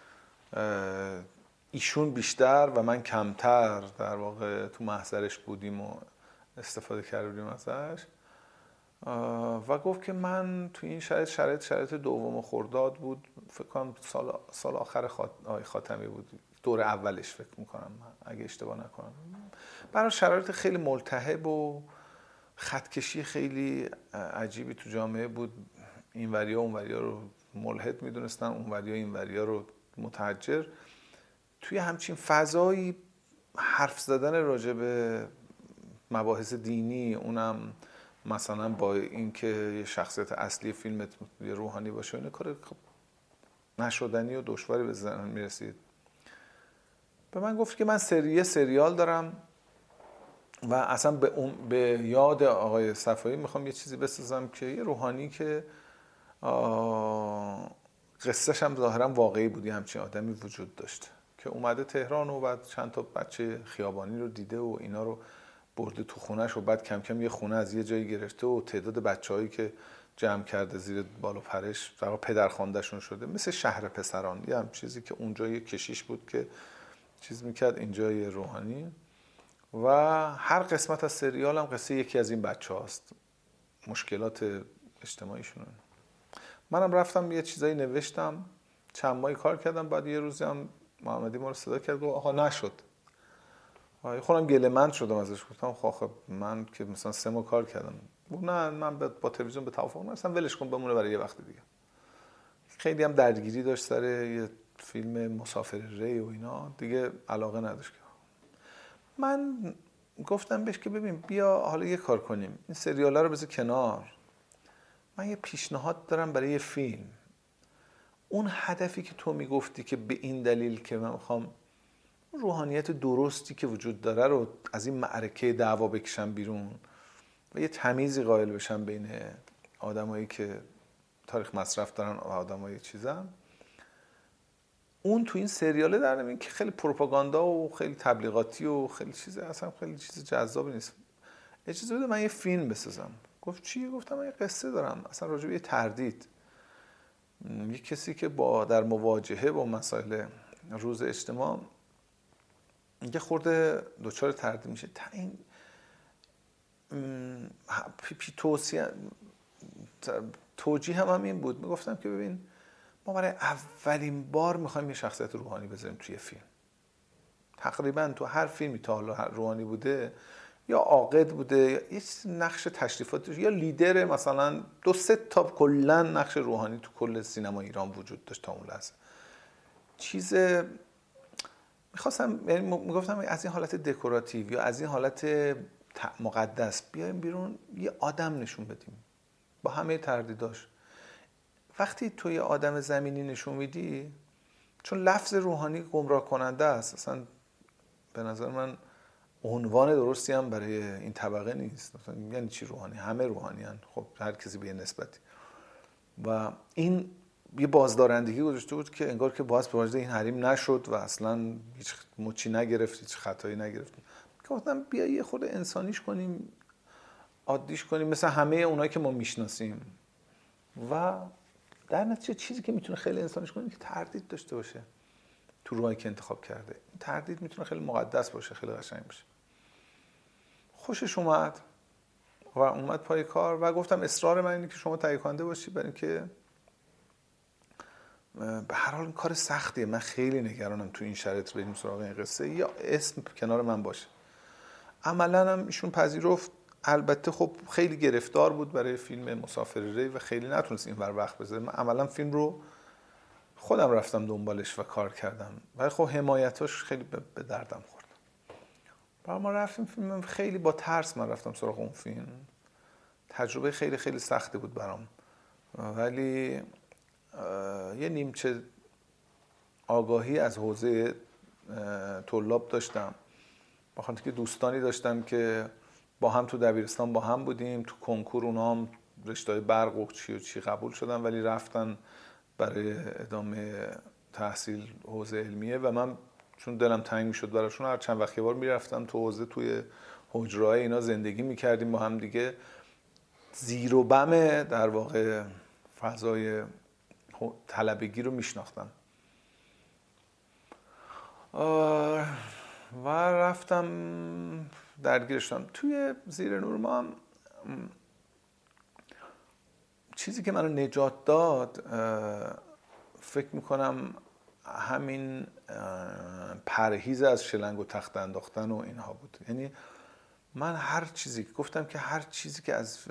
ایشون بیشتر و من کمتر در واقع تو محضرش بودیم و استفاده کردیم ازش و گفت که من تو این شرایط شرایط شرایط دوم خرداد بود، فکر کنم سال سال آخر آقای خاتمی بود، دور اولش فکر میکنم اگه اشتباه نکنم. برای شرایط خیلی ملتهب و خطکشی خیلی عجیبی تو جامعه بود. این وریا اون وریا رو ملحد میدونستن، اون وریا این وریا رو متحجر. توی همچین فضایی حرف زدن راجع به مباحث دینی، اونم مثلا با اینکه یه شخصیت اصلی فیلمت یه روحانی باشه، این کار خب نشدنی و دشواری به ذهن میرسید. به من گفت که من سری سریال دارم و اصلا به, به یاد آقای صفایی میخوام یه چیزی بسازم که یه روحانی که قصه‌ش هم ظاهرا واقعی بود، یه همچین آدمی وجود داشت که اومده تهران و بعد چند تا بچه خیابانی رو دیده و اینا رو برده تو خونهش و بعد کم کم یه خونه از یه جایی گرفته و تعداد بچه‌هایی که جمع کرده زیر بال و پرش در واقع پدرخوانده‌شون شده، مثل شهر پسران، یه هم چیزی که اونجا یه کشیش بود که چیز میکرد، اینجا یه روحانی. و هر قسمت از سریال هم قصه یکی از این بچه هاست، مشکلات اجتماعیشون. منم رفتم یه چیزایی نوشتم، چند ماهی کار کردم، بعد یه روزی هم محمدی ما رو صدا کرد گفت آها نشد. خودم گله‌مند شدم ازش، گفتم خب من که مثلا سه ماه کار کردم. گفت نه من با تلویزیون به توافق نرسیدم، ولش کن بمونه برای یه وقت دیگه. خیلی هم درگیری داشت سر یه فیلم مسافر ری و اینا، دیگه علاقه نداشت. من گفتم بهش که ببین بیا حالا یه کار کنیم، این سریالا رو بذار کنار، من یه پیشنهاد دارم برای یه فیلم. اون هدفی که تو میگفتی که به این دلیل که من میخوام روحانیت درستی که وجود داره رو از این معرکه دعوا بکشم بیرون و یه تمیزی قائل بشم بین آدمایی که تاریخ مصرف دارن و آدمای چیزن، اون تو این سریاله در نمیاد که خیلی پروپاگاندا و خیلی تبلیغاتی و خیلی چیز، اصلا خیلی چیز جذابی نیست. اجازه بده من یه فیلم بسازم. گفت چی؟ گفتم من یه قصه دارم اصلا راجع به یه تردید، یه کسی که با در مواجهه با مسائل روز اجتماع یه خورده دچار تردید میشه. این پی توصیه توجیه هم, هم این بود، میگفتم که ببین ما برای اولین بار میخوایم یه شخصیت روحانی بذاریم توی فیلم. تقریبا تو هر فیلمی تا حالا روحانی بوده یا عاقد بوده یا یه نقش تشریفاتی یا لیدر، مثلا دو سه تا کلا نقش روحانی تو کل سینما ایران وجود داشت تا اون لحظه. چیز میخواستم، یعنی میگفتم از این حالت دکوراتیو یا از این حالت مقدس بیایم بیرون، یه آدم نشون بدیم با همه تردیداش. وقتی تو یه آدم زمینی نشون میدی، چون لفظ روحانی گمراه کننده است، اصلا به نظر من عنوان درستی هم برای این طبقه نیست. مثلا یعنی چی روحانی؟ همه روحانی هن. خب هر کسی به یه نسبتی. و این یه بازدارندگی گذاشته بود که انگار که باز به وجود این حریم نشد و اصلا هیچ مچی نگرفت، هیچ خطایی نگرفت. که گفتم بیا یه خود انسانیش کنیم، عادیش کنیم مثل همه اونایی که ما میشناسیم. و در نتیجه چیزی که میتونه خیلی انسانیش کنه که تردید داشته باشه تو راهی که انتخاب کرده. این تردید میتونه خیلی مقدس باشه، خیلی قشنگ باشه. خوشش اومد و اومد پای کار و گفتم اصرار من اینه که شما تهیه کننده باشی، برای اینکه به هر حال این کار سختیه. من خیلی نگرانم تو این شرایط بریم سراغ این قصه یا اسم کنار من باشه. عملاً هم ایشون پذیرفت. البته خب خیلی گرفتار بود برای فیلم مسافر ری و خیلی نتونست این ور وقت بذاره. من عملاً فیلم رو خودم رفتم دنبالش و کار کردم، ولی خب حمایتاش خیلی به دردم خورد. بعد ما رفتیم فیلم، خیلی با ترس من رفتم سراغ اون فیلم. تجربه خیلی خیلی سختی بود برام، ولی یه نیمچه آگاهی از حوزه طلاب داشتم، بخاطر که دوستانی داشتم که با هم تو دبیرستان با هم بودیم، تو کنکور اونا هم رشته‌های برق و چی و چی قبول شدن ولی رفتن برای ادامه تحصیل حوزه علمیه و من چون دلم تنگ میشد براشون هر چند وقت یه بار میرفتم تو حوزه، توی حجره‌های اینا زندگی میکردیم با هم دیگه. زیر و بم در واقع فضای طلبگی رو میشناختم و رفتم درگیر شدم. توی زیر نور ما هم چیزی که منو نجات داد فکر میکنم همین پرهیز از شلنگ و تخت انداختن و اینها بود. یعنی من هر چیزی که گفتم که هر چیزی که از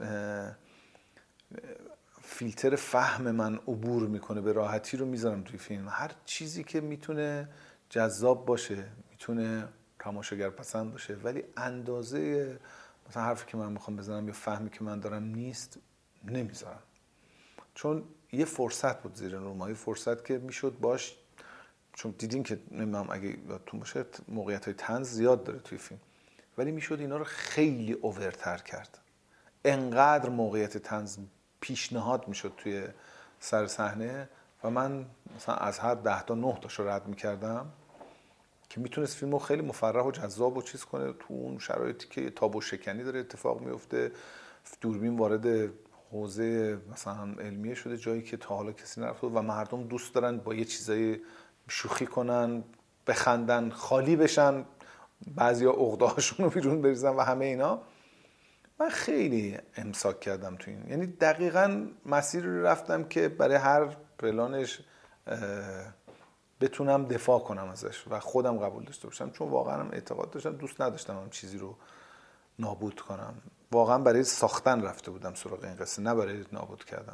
فیلتر فهم من عبور میکنه به راحتی رو میذارم توی فیلم. هر چیزی که میتونه جذاب باشه، میتونه تماشاگر پسند باشه، ولی اندازه مثلا حرفی که من میخوام بزنم یا فهمی که من دارم نیست، نمیذارم. چون یه فرصت بود زیر نور ما، یه فرصت که میشد باش، چون دیدین که نمیدونم اگه یادتون باشه موقعیت های طنز زیاد داره توی فیلم، ولی میشد اینا رو خیلی اوورتر کرد. انقدر موقعیت طنز پیشنهاد میشد توی سر صحنه و من مثلا از هر ده تا نه تاشو رد میکردم که میتونست فیلمو خیلی مفرح و جذاب و چیز کنه. تو اون شرایطی که تابو شکنی داره اتفاق میفته، دوربین وارد حوزه مثلا علمیه شده، جایی که تا حالا کسی نرفته و مردم دوست دارن با یه چیزای شوخی کنن، بخندن، خالی بشن، بعضیا عقده‌هاشون رو بیرون بریزن و همه اینا. من خیلی امساک کردم تو این، یعنی دقیقاً مسیر رو رفتم که برای هر پلانش بتونم دفاع کنم ازش و خودم قبول داشته باشم، چون واقعا هم اعتقاد داشتم، دوست نداشتم هم چیزی رو نابود کنم. واقعا برای ساختن رفته بودم سراغ این قصه، نه برای نابود کردن.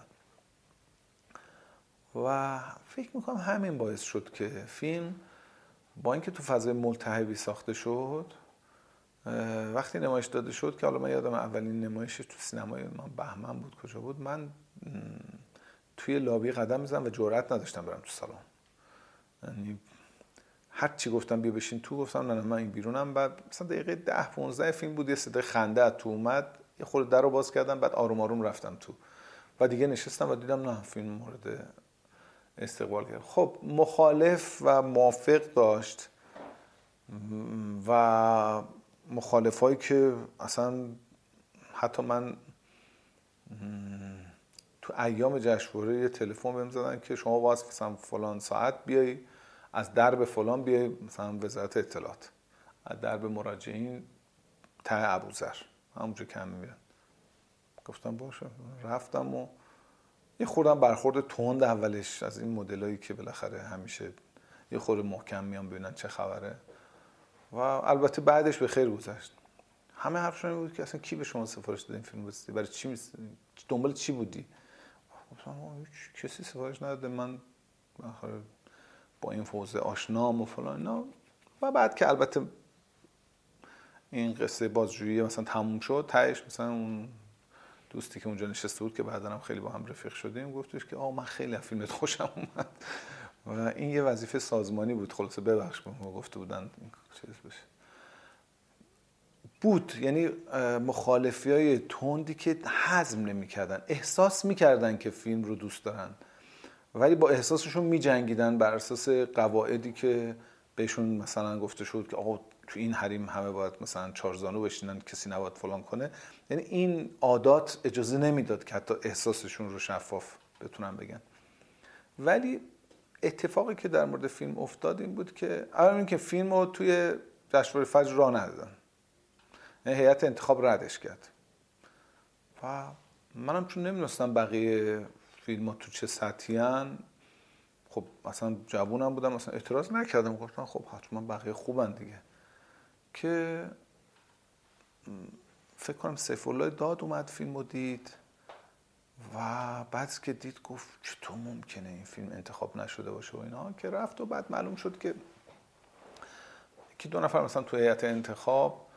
و فکر میکنم همین باعث شد که فیلم با اینکه تو فضای ملتهبی ساخته شد، وقتی نمایش داده شد که حالا من یادم اولین نمایش تو سینمای من بهمن بود، کجا بود، من توی لابی قدم میزنم و جرئت نداشتم برم تو سالن. یعنی هر چی گفتم بیا بشین تو، گفتم نه نه من این بیرونم. بعد مثلا دقیقه ده پانزده فیلم بود، یه صدای خنده تو اومد، یه خورده در رو باز کردم، بعد آروم آروم رفتم تو و دیگه نشستم و دیدم نه فیلم مورد استقبال کرد. خب مخالف و موافق داشت و مخالفایی که اصلا حتی من تو ایام جشنواره یه تلفن بهم زدن که شما باز مثلا فلان ساعت بیای از درب فلان بیای مثلا وزارت اطلاعات، از درب مراجعین ته ابوذر همونجا کم میبینن. گفتم باشه، رفتم و یه خوردم برخورد تند اولش از این مدلایی که بالاخره همیشه یه خورده محکم میان ببینن چه خبره و البته بعدش به خیر گذشت. همه حرفشون بود که اصلا کی به شما سفارش داد این فیلم بسازی، برای چی می... دنبال چی بودی؟ گفتم هیچ کسی سفارش نداده، من بالاخره با این حوزه آشنام و فلان اینا. و بعد که البته این قصه بازجویی مثلا تموم شد، تهش مثلا اون دوستی که اونجا نشسته بود که بعدا هم خیلی با هم رفیق شدیم گفتش که آه من خیلی از فیلمت خوشم اومد و این یه وظیفه سازمانی بود، خلاصه ببخش به ما گفته بودن چیز بشه بود. یعنی مخالفی های تندی که هضم نمی کردن، احساس می کردن که فیلم رو دوست دارن ولی با احساسشون می جنگیدن بر اساس قواعدی که بهشون مثلا گفته شد که آقا تو این حریم همه باید مثلا چارزانو بشینن، کسی نباید فلان کنه. یعنی این عادات اجازه نمیداد که حتی احساسشون رو شفاف بتونن بگن. ولی اتفاقی که در مورد فیلم افتاد این بود که اولا اینکه فیلم رو توی جشنواره فجر راه ندادن، یعنی هیئت انتخاب ردش کرد و منم چون نمیدونستم بقیه فیلم‌ها تو چه سطحی ان، خب خب مثلا جوونم بودم، مثلا اعتراض نکردم، گفتم خب حتما بقیه خوبن دیگه. که فکر کنم سیف‌الله داد اومد فیلمو دید و بعد که دید گفت چطور ممکنه این فیلم انتخاب نشده باشه و اینا، که رفت و بعد معلوم شد که که دو نفر مثلا تو هیئت انتخاب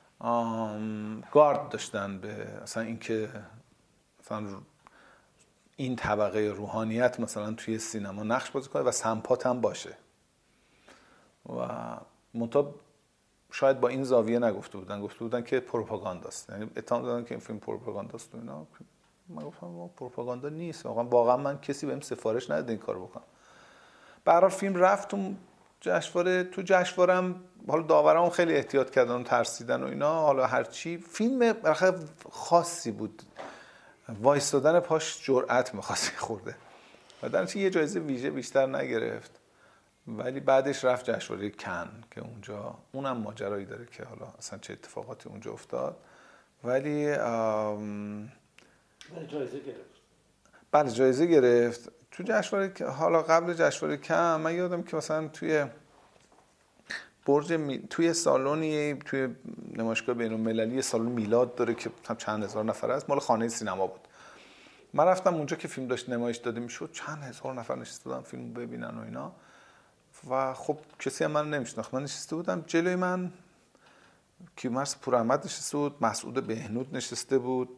گارد داشتن به مثلا اینکه مثلا این طبقه روحانیت مثلا توی سینما نقش بازی کنه و سمپات هم باشه و منتها شاید با این زاویه نگفته بودن، گفته بودن که پروپاگانداست، یعنی اتهام دادن که این فیلم پروپاگانداست و اینا. من گفتم ما پروپاگاندا نیست، واقعا واقعا من کسی بهم سفارش نداد این کارو بکنم. به هر حال فیلم رفت تو جشنواره، تو جشنواره‌ام حالا داورام خیلی احتیاط کردن و ترسیدن و اینا، حالا هر چی فیلم بالاخره خاصی بود، وایستادن پاش جرأت می‌خواست خورده و در نتیجه یه جایزه ویژه بیشتر نگرفت. ولی بعدش رفت جشنواره کن که اونجا اونم ماجرایی داره که حالا اصلا چه اتفاقاتی اونجا افتاد، ولی ام... جایزه گرفت. بله جایزه گرفت تو جشنواره. حالا قبل جشنواره کن من یادم که مثلا توی برج می... توی سالونی توی نمایشگاه بین‌المللی سالن میلاد داره که چند هزار نفر است، مال خانه سینما بود. من رفتم اونجا که فیلم داشت نمایش داده میشد، چند هزار نفر نشسته بودن فیلم ببینن و اینا و خب کسی هم من نمیشناخت. من نشسته بودم جلوی من کیومرث پوراحمد نشسته بود، مسعود بهنود نشسته بود،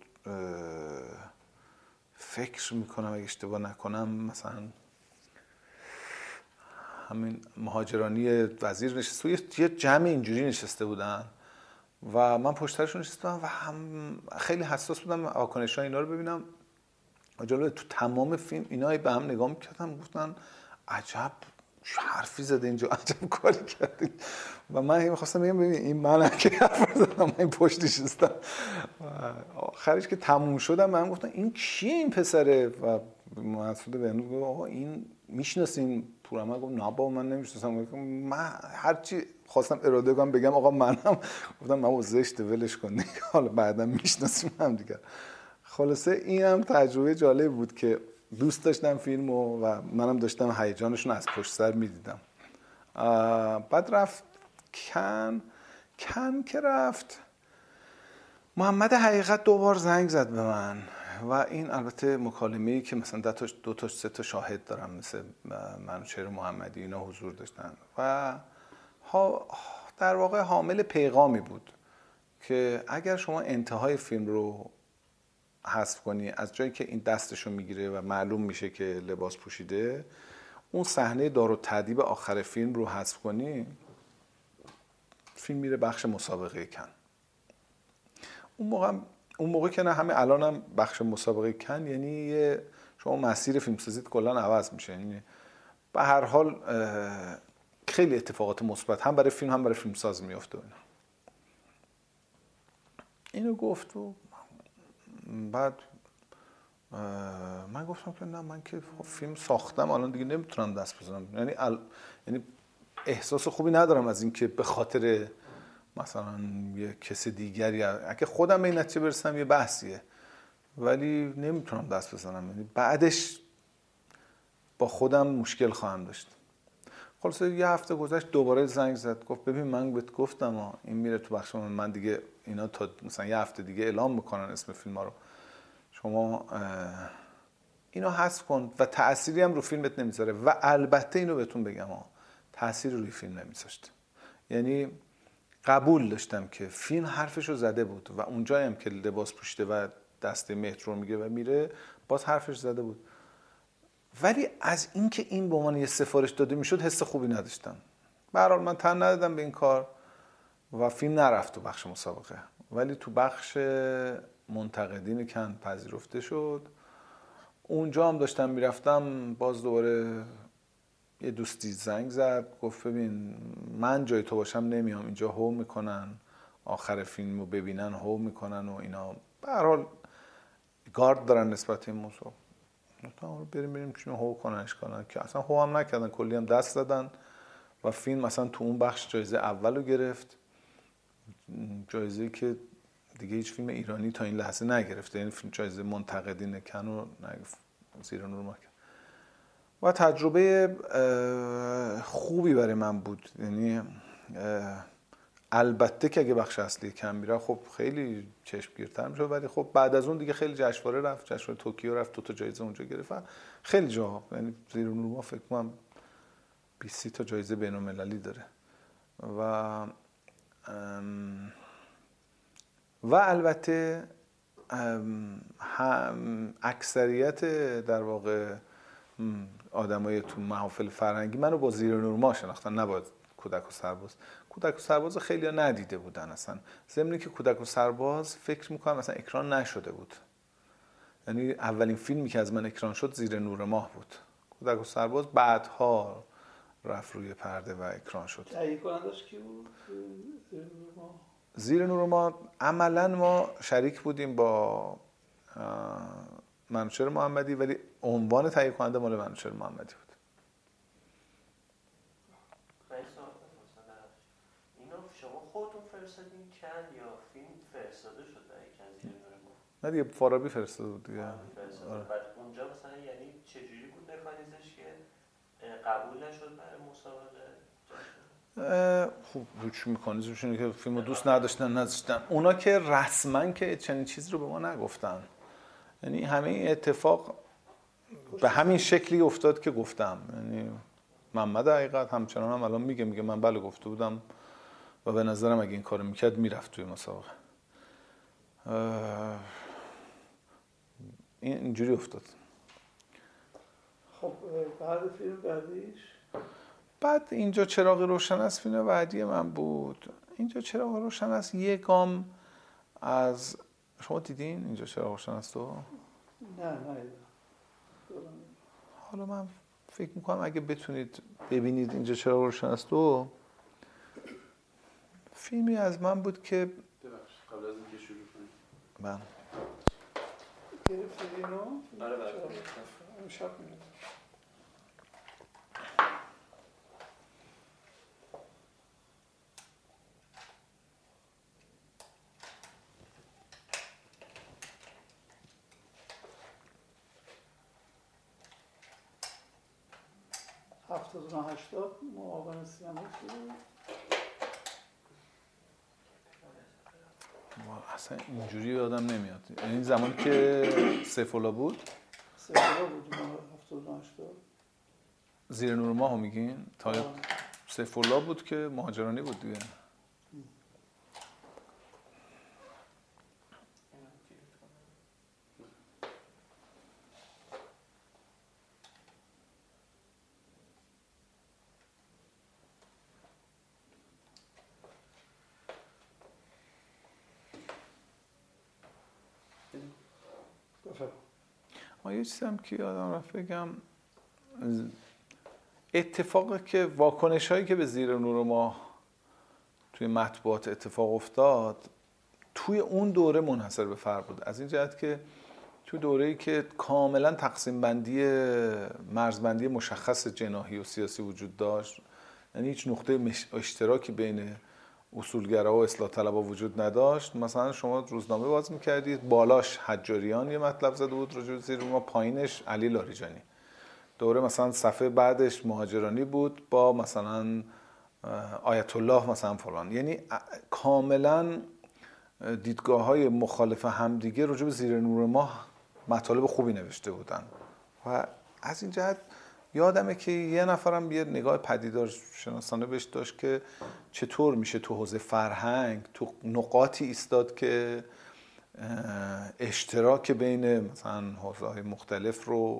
فکر میکنم اگه اشتباه نکنم مثلا همین مهاجرانی وزیر نشسته بود، یه جمع اینجوری نشسته بودن و من پشترشون نشسته بودم و هم خیلی حساس بودم واکنش‌های اینا رو ببینم. جالب تو تمام فیلم اینا به هم نگاه میکردن، گفتن عجب حرفی زده اینجا، عجب کاری کردین. و من هم می‌خواستم بگم ببین این منم که حرف زدم، من این پشت نشستم. آخرش که تموم شدم من گفتم این کیه این پسره و مسعود بهنود گفت آقا این میشناسین پورحمد؟ گفت نه بابا من نمیشناسم. من هر چی خواستم اراده کنم بگم آقا منم، گفتم من زشت ولش کن حالا بعدا میشناسیم هم دیگه. خلاصه این هم تجربه جالب بود که دوست داشتم فیلمو و منم داشتم هیجانشون از پشت سر میدیدم. بعد رفت کن کن که رفت محمد حقیقت دو بار زنگ زد به من و این البته مکالمه‌ای که مثلا دو تا دو تا سه تا شاهد دارم مثل منوچهر محمدی اینا حضور داشتن و در واقع حامل پیغامی بود که اگر شما انتهای فیلم رو حذف کنی، از جایی که این دستشو میگیره و معلوم میشه که لباس پوشیده، اون صحنه دارالتأدیب آخر فیلم رو حذف کنی، فیلم میره بخش مسابقه کن. اون موقع اون موقع که نه، همه الانم بخش مسابقه کن یعنی شما مسیر فیلمسازیت کلا عوض میشه. یعنی به هر حال خیلی اتفاقات مثبت هم برای فیلم هم برای فیلمساز میفته. اینا اینو گفت و بعد من گفتم که نه من که فیلم ساختم الان دیگه نمیتونم دست بزنم، یعنی ال... یعنی احساس خوبی ندارم از اینکه به خاطر مثلا یه کس دیگری، اگه خودم به این نتیجه برسم یه بحثیه، ولی نمیتونم دست بزنم، یعنی بعدش با خودم مشکل خواهم داشت. خلاصه یه هفته گذشت دوباره زنگ زد گفت ببین من بهت گفتم این میره تو بخش من, من دیگه اینا تا مثلا یه هفته دیگه اعلام میکنن اسم فیلم ها رو، شما اینو حذف کن و تأثیری هم رو فیلمت نمیذاره. و البته اینو بهتون بگم ها، تأثیری روی فیلم نمیذاشت. یعنی قبول داشتم که فیلم حرفشو زده بود و اونجایی هم که لباس پوشیده و دسته مترو میگه و میره باز حرفش زده بود، ولی از اینکه این به عنوان یه سفارش داده میشد حس خوبی نداشتم. به هر حال من تن ندادم به این کار و فیلم نرفت تو بخش مسابقه، ولی تو بخش منتقدین کن پذیرفته شد. اونجا هم داشتم میرفتم باز دوباره یه دوستی زنگ زد گفت ببین من جای تو باشم نمیام اینجا، هو میکنن آخر فیلم رو ببینن هو میکنن و اینا، به هر حال گارد دارن نسبت این موضوع. گفتم بریم بریم چون هو کننش کنن که اصلا هو هم نکردن، کلی هم دست دادن و فیلم مثلا تو اون بخش جایزه اولو گرفت، جایزه که دیگه هیچ فیلم ایرانی تا این لحظه نگرفته، یعنی فیلم جایزه منتقدین کن رو نگرفت، زیر نور ماکن. و تجربه خوبی برای من بود. یعنی البته که اگه بخش اصلی کم میره خب خیلی چشمگیرتر میشه، ولی خب بعد از اون دیگه خیلی جشنواره رفت، جشنواره توکیو رفت، دو تا جایزه اونجا گرفت، خیلی جا، یعنی زیر نور ما فکر کنم بیست تا جایزه بین‌المللی داره. و و البته هم اکثریت در واقع آدمای تو محافل فرهنگی منو با زیر نور ما شناختن، نباید کودک و سرباز. کودک و سرباز خیلی ها ندیده بودن اصلا، ضمنی که کودک و سرباز فکر میکنم اصلا اکران نشده بود. یعنی اولین فیلمی که از من اکران شد زیر نور ماه بود. کودک و سرباز بعدها رفت روی پرده و اکران شد. تهیه کنندش کی بود؟ زیر نور ماه زیر نور ما عملا ما شریک بودیم با منوچهر محمدی، ولی عنوان تهیه کننده مال منوچهر محمدی بود. اینو شما خودتون فرستادین کن یا فیلم فرستاده شد برای کن زیر نور ما؟ نه دیگه فارابی فرستاده بود دیگه. آره. بعد اونجا مثلا یعنی چجوری بود مکانیزمش که قبول نشد برای مسابقه؟ خب روش میکنیزمش اینه که فیلمو دوست نداشتن نداشتن اونا که رسما که چنین چیزی رو به ما نگفتن. یعنی همه این اتفاق به همین شکلی افتاد که گفتم. یعنی محمد حقیقت همچنان هم الان میگه میگه من بله گفته بودم و به نظرم اگه این کارو میکرد میرفت توی مسابقه. این اینجوری افتاد. خب بعد فیلم بعدیش بعد اینجا چراغ روشن است فیلم بعدی من بود. اینجا چراغ روشن است یه گام از شما دیدین اینجا چراغ روشن است تو؟ نه نه. حالا من فکر میکنم اگه بتونید ببینید اینجا چراغ روشن است تو، فیلمی از من بود که قبل از اینکه شروع کنیم من گرفتید اینو؟ آره بله امشب میاد. هفتاد و هشتاد معاون سینما بود. اصلا اینجوری یادم نمیاد. این زمانی که سیف‌الله بود سیف‌الله بود هفتاد و هشتاد زیر نور ماهو میگین؟ تا سیف‌الله بود که مهاجرانی بود دیگه. ما یه چیزی هم که یادم رفت بگم، اتفاقی که واکنش هایی که به زیر نور ماه توی مطبوعات اتفاق افتاد توی اون دوره منحصر به فرد بود، از این جهت که توی دوره‌ای که کاملا تقسیم بندی مرزبندی مشخص جناحی و سیاسی وجود داشت، یعنی هیچ نقطه اشتراکی بین اصولگرا و اصلاح طلبها وجود نداشت. مثلا شما روزنامه باز می‌کردید بالاش حجاریان یه مطلب زده بود راجع به زیر نور ماه، پایینش علی لاریجانی. دوره مثلا صفحه بعدش مهاجرانی بود با مثلا آیت الله مثلا فلان. یعنی کاملا دیدگاه‌های مخالف همدیگه راجع به زیر نور ماه مطالب خوبی نوشته بودن و از این جهت یادمه که یه نفرم یه نگاه پدیدار شناسانه بهش داشت که چطور میشه تو حوزه فرهنگ تو نقاطی ایستاد که اشتراک بین مثلا حوزه‌های مختلف رو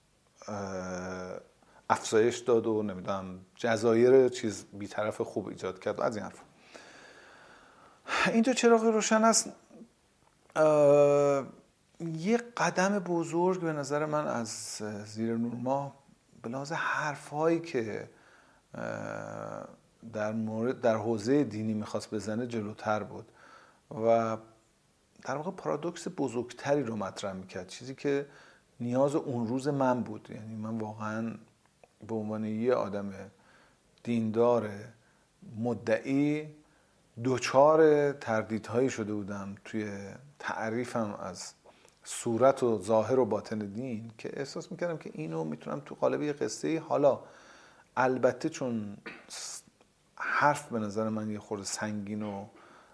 افزایش داد و نمیدونم جزایر چیز بی‌طرف خوب ایجاد کرد از این حرف. اینجا چراغ روشن است یه قدم بزرگ به نظر من از زیر نور ماه به لحاظ حرف‌هایی که در مورد در حوزه دینی میخواست بزنه جلوتر بود و در واقع پارادوکس بزرگتری رو مطرح میکرد، چیزی که نیاز اون روز من بود. یعنی من واقعا به عنوان یه آدم دیندار مدعی دوچار تردیدهایی شده بودم توی تعریفم از صورت و ظاهر و باطن دین که احساس میکردم که اینو میتونم تو قالب یه قصه، حالا البته چون حرف به نظر من یه خورده سنگین و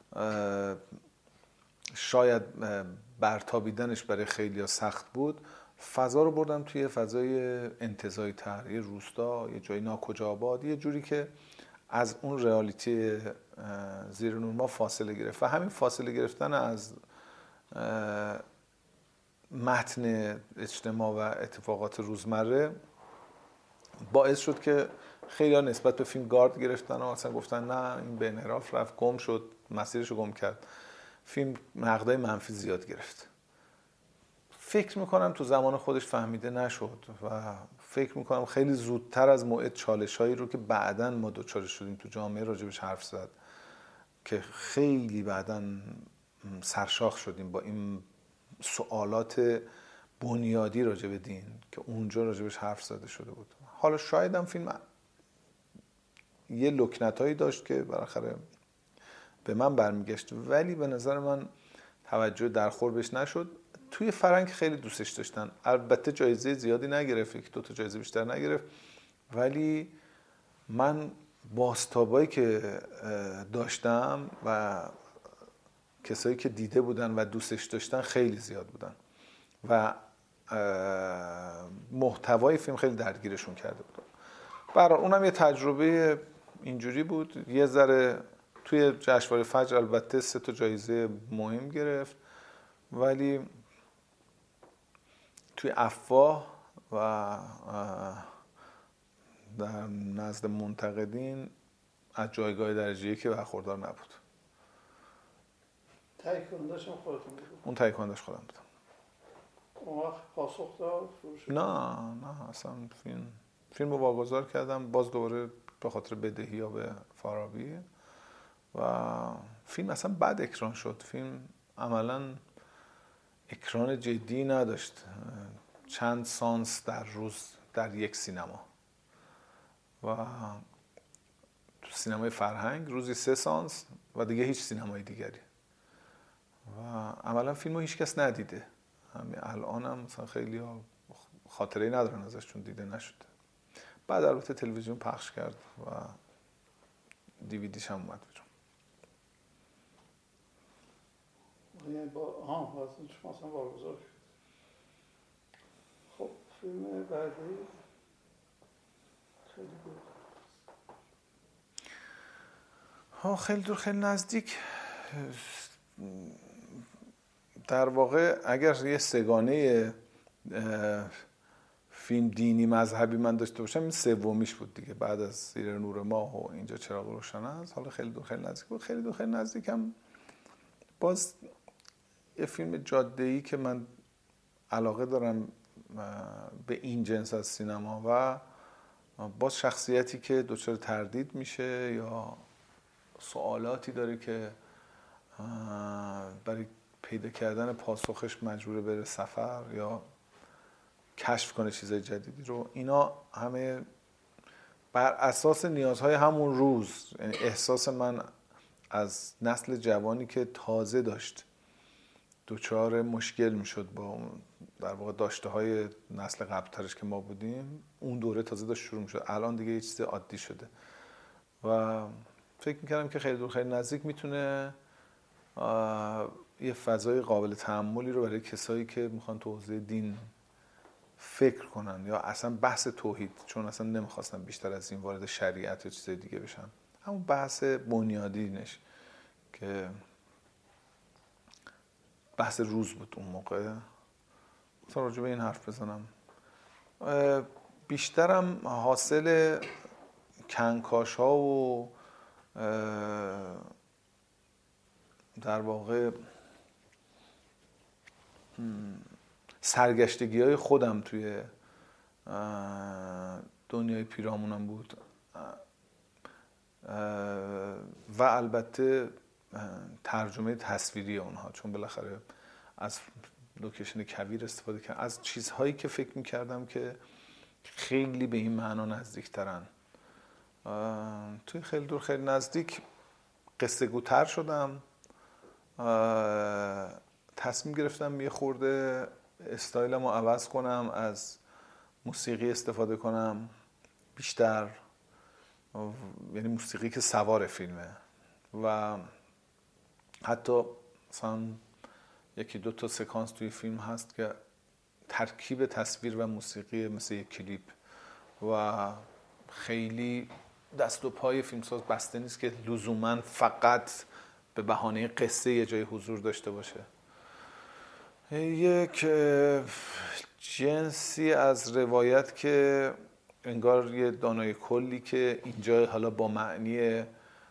شاید برتابیدنش برای خیلی سخت بود، فضا رو بردم توی فضای انتزاعی تر، یه روستا، یه جای ناکجا آباد، یه جوری که از اون رئالیتی زیر نور ما فاصله گرفت و همین فاصله گرفتن از متن اجتماع و اتفاقات روزمره باعث شد که خیلی ها نسبت به فیلم گارد گرفتن و اصلا گفتن نه این به انحراف رفت، گم شد، مسیرشو گم کرد. فیلم نقدای منفی زیاد گرفت. فکر میکنم تو زمان خودش فهمیده نشد و فکر میکنم خیلی زودتر از موعد چالش‌هایی رو که بعداً ما دوچارش شدیم تو جامعه راجبش حرف زد که خیلی بعداً سرشاخ شدیم با این سوالات بنیادی راجب دین که اونجا راجبش حرف زده شده بود. حالا شاید هم فیلم یه لکنتایی داشت که بالاخره به من برمیگشت، ولی به نظر من توجه درخور بهش نشد. توی فرنگ خیلی دوستش داشتن، البته جایزه زیادی نگرفت، یک دو تا جایزه بیشتر نگرفت، ولی من بازتابایی که داشتم و کسایی که دیده بودن و دوستش داشتن خیلی زیاد بودن و محتوای فیلم خیلی درگیرشون کرده بود. برای اونم یه تجربه اینجوری بود. یه ذره توی جشنواره فجر البته سه تا جایزه مهم گرفت، ولی توی افواه و در نزد منتقدین از جایگاه درجه یک برخوردار نبود. تهیه کننده‌اش هم خودتون بود؟ اون تهیه کننده‌اش خودم بودم. اون وقت پاسخ داد فروش؟ نه نه اصلا فیلم فیلم رو واگذار کردم، باز دوباره به خاطر بدهی یا به فارابی، و فیلم اصلا بد اکران شد. فیلم عملاً اکران جدی نداشت، چند سانس در روز در یک سینما و تو سینمای فرهنگ روزی سه سانس و دیگه هیچ سینمای دیگری و عملا فیلم رو هیچ کس ندیده. همین الان هم مثلا خیلی ها خاطره‌ای ندارن ازش چون دیده نشده. بعد البته تلویزیون پخش کرد و دیویدیش هم اومد بیرون. یعنی با آها واسه شما اصلا واگذار شد. خب فیلم بعدی خیلی بود. ها خیلی دور خیلی نزدیک. در واقع اگر یه سگانه فیلم دینی مذهبی من داشته باشم این سومیش بود دیگه، بعد از زیر نور ماه و اینجا چراغ روشن است. حالا خیلی دور خیلی نزدیک بود. خیلی دور خیلی نزدیکم باز یه فیلم جاده‌ای که من علاقه دارم به این جنس از سینما و باز شخصیتی که دچار تردید میشه یا سوالاتی داره که برای پیدا کردن پاسخش مجبوره بره سفر یا کشف کنه چیزای جدیدی رو. اینا همه بر اساس نیازهای همون روز، یعنی احساس من از نسل جوانی که تازه داشت دوچار مشکل میشد با در واقع داشته های نسل قبلترش که ما بودیم، اون دوره تازه داشت شروع میشد، الان دیگه یه چیز عادی شده و فکر میکردم که خیلی دور خیلی نزدیک میتونه یه فضای قابل تأملی رو برای کسایی که میخوان تو حوزه دین فکر کنن یا اصلا بحث توحید، چون اصلا نمیخواستم بیشتر از این وارد شریعت یا چیزای دیگه بشم، همون بحث بنیادینش که بحث روز بود اون موقع، مثلا راجع به این حرف بزنم. بیشترم حاصل کنکاش ها و در واقع سرگشتگی های خودم توی دنیای پیرامونم بود و البته ترجمه تصویری اونها، چون بالاخره از لوکیشن کویر استفاده کردم، از چیزهایی که فکر میکردم که خیلی به این معنا نزدیک ترن. توی خیلی دور خیلی نزدیک قصه گوتر شدم، تصمیم گرفتم یه خورده استایلم رو عوض کنم، از موسیقی استفاده کنم بیشتر، یعنی موسیقی که سوار فیلمه و حتی مثلا یکی دو تا سکانس توی فیلم هست که ترکیب تصویر و موسیقی مثل یک کلیپ و خیلی دست و پای فیلمساز بسته نیست که لزوما فقط به بهانه قصه یه جای حضور داشته باشه. یک جنسی از روایت که انگار یه دانای کلی که اینجا حالا با معنی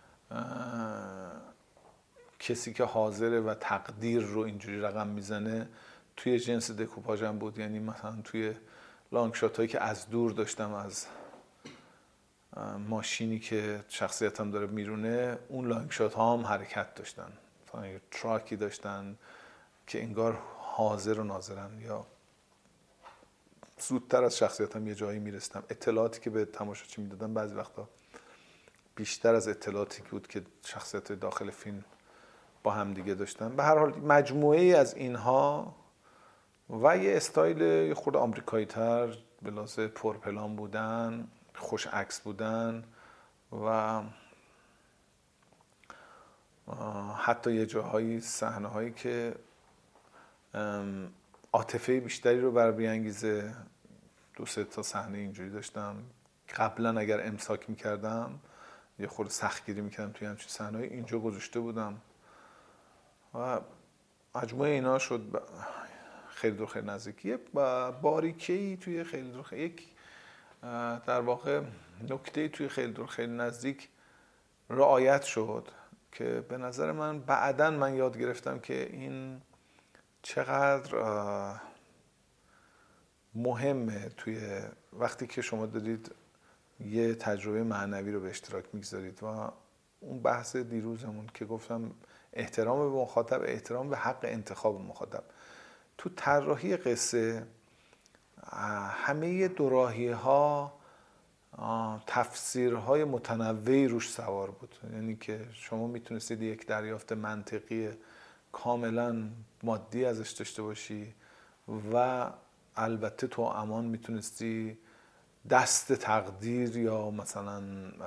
کسی که حاضره و تقدیر رو اینجوری رقم میزنه توی جنس دکوپاژ هم بود. یعنی مثلا توی لانگ شات هایی که از دور داشتم از ماشینی که شخصیتم داره میرونه، اون لانگ شات ها هم حرکت داشتن، مثلا یه تراکی داشتن که انگار حاضر و ناظرن یا زودتر از شخصیتم یه جایی میرستم. اطلاعاتی که به تماشاچی میدادم بعضی وقتا بیشتر از اطلاعاتی بود که شخصیت داخل فیلم با هم دیگه داشتن. به هر حال مجموعه ای از اینها و یه استایل یه خورده آمریکایی تر، بلاسه پرپلان بودن، خوش عکس بودن و حتی یه جاهایی صحنه هایی که عاطفه بیشتری رو بر بیانگیزه. دو سه تا صحنه اینجوری داشتم قبلا اگر امساک میکردم یه خورده سختگیری میکردم توی همچین صحنه‌ای، اینجا گذاشته بودم و مجموعه اینا شد خیلی دور خیلی نزدیکی. باریکه‌ای توی خیلی دور خیلی، یک در واقع نکته توی خیلی دور خیلی نزدیک رعایت شد که به نظر من بعداً من یاد گرفتم که این چقدر مهمه توی وقتی که شما دارید یه تجربه معنوی رو به اشتراک میگذارید. و اون بحث دیروزمون که گفتم احترام به مخاطب، احترام به حق انتخاب مخاطب، تو طراحی قصه همه دوراهی ها تفسیرهای متنوعی روش سوار بود. یعنی که شما میتونستید یک دریافت منطقی کاملا مادی ازش داشته باشی و البته تو امان میتونستی دست تقدیر یا مثلا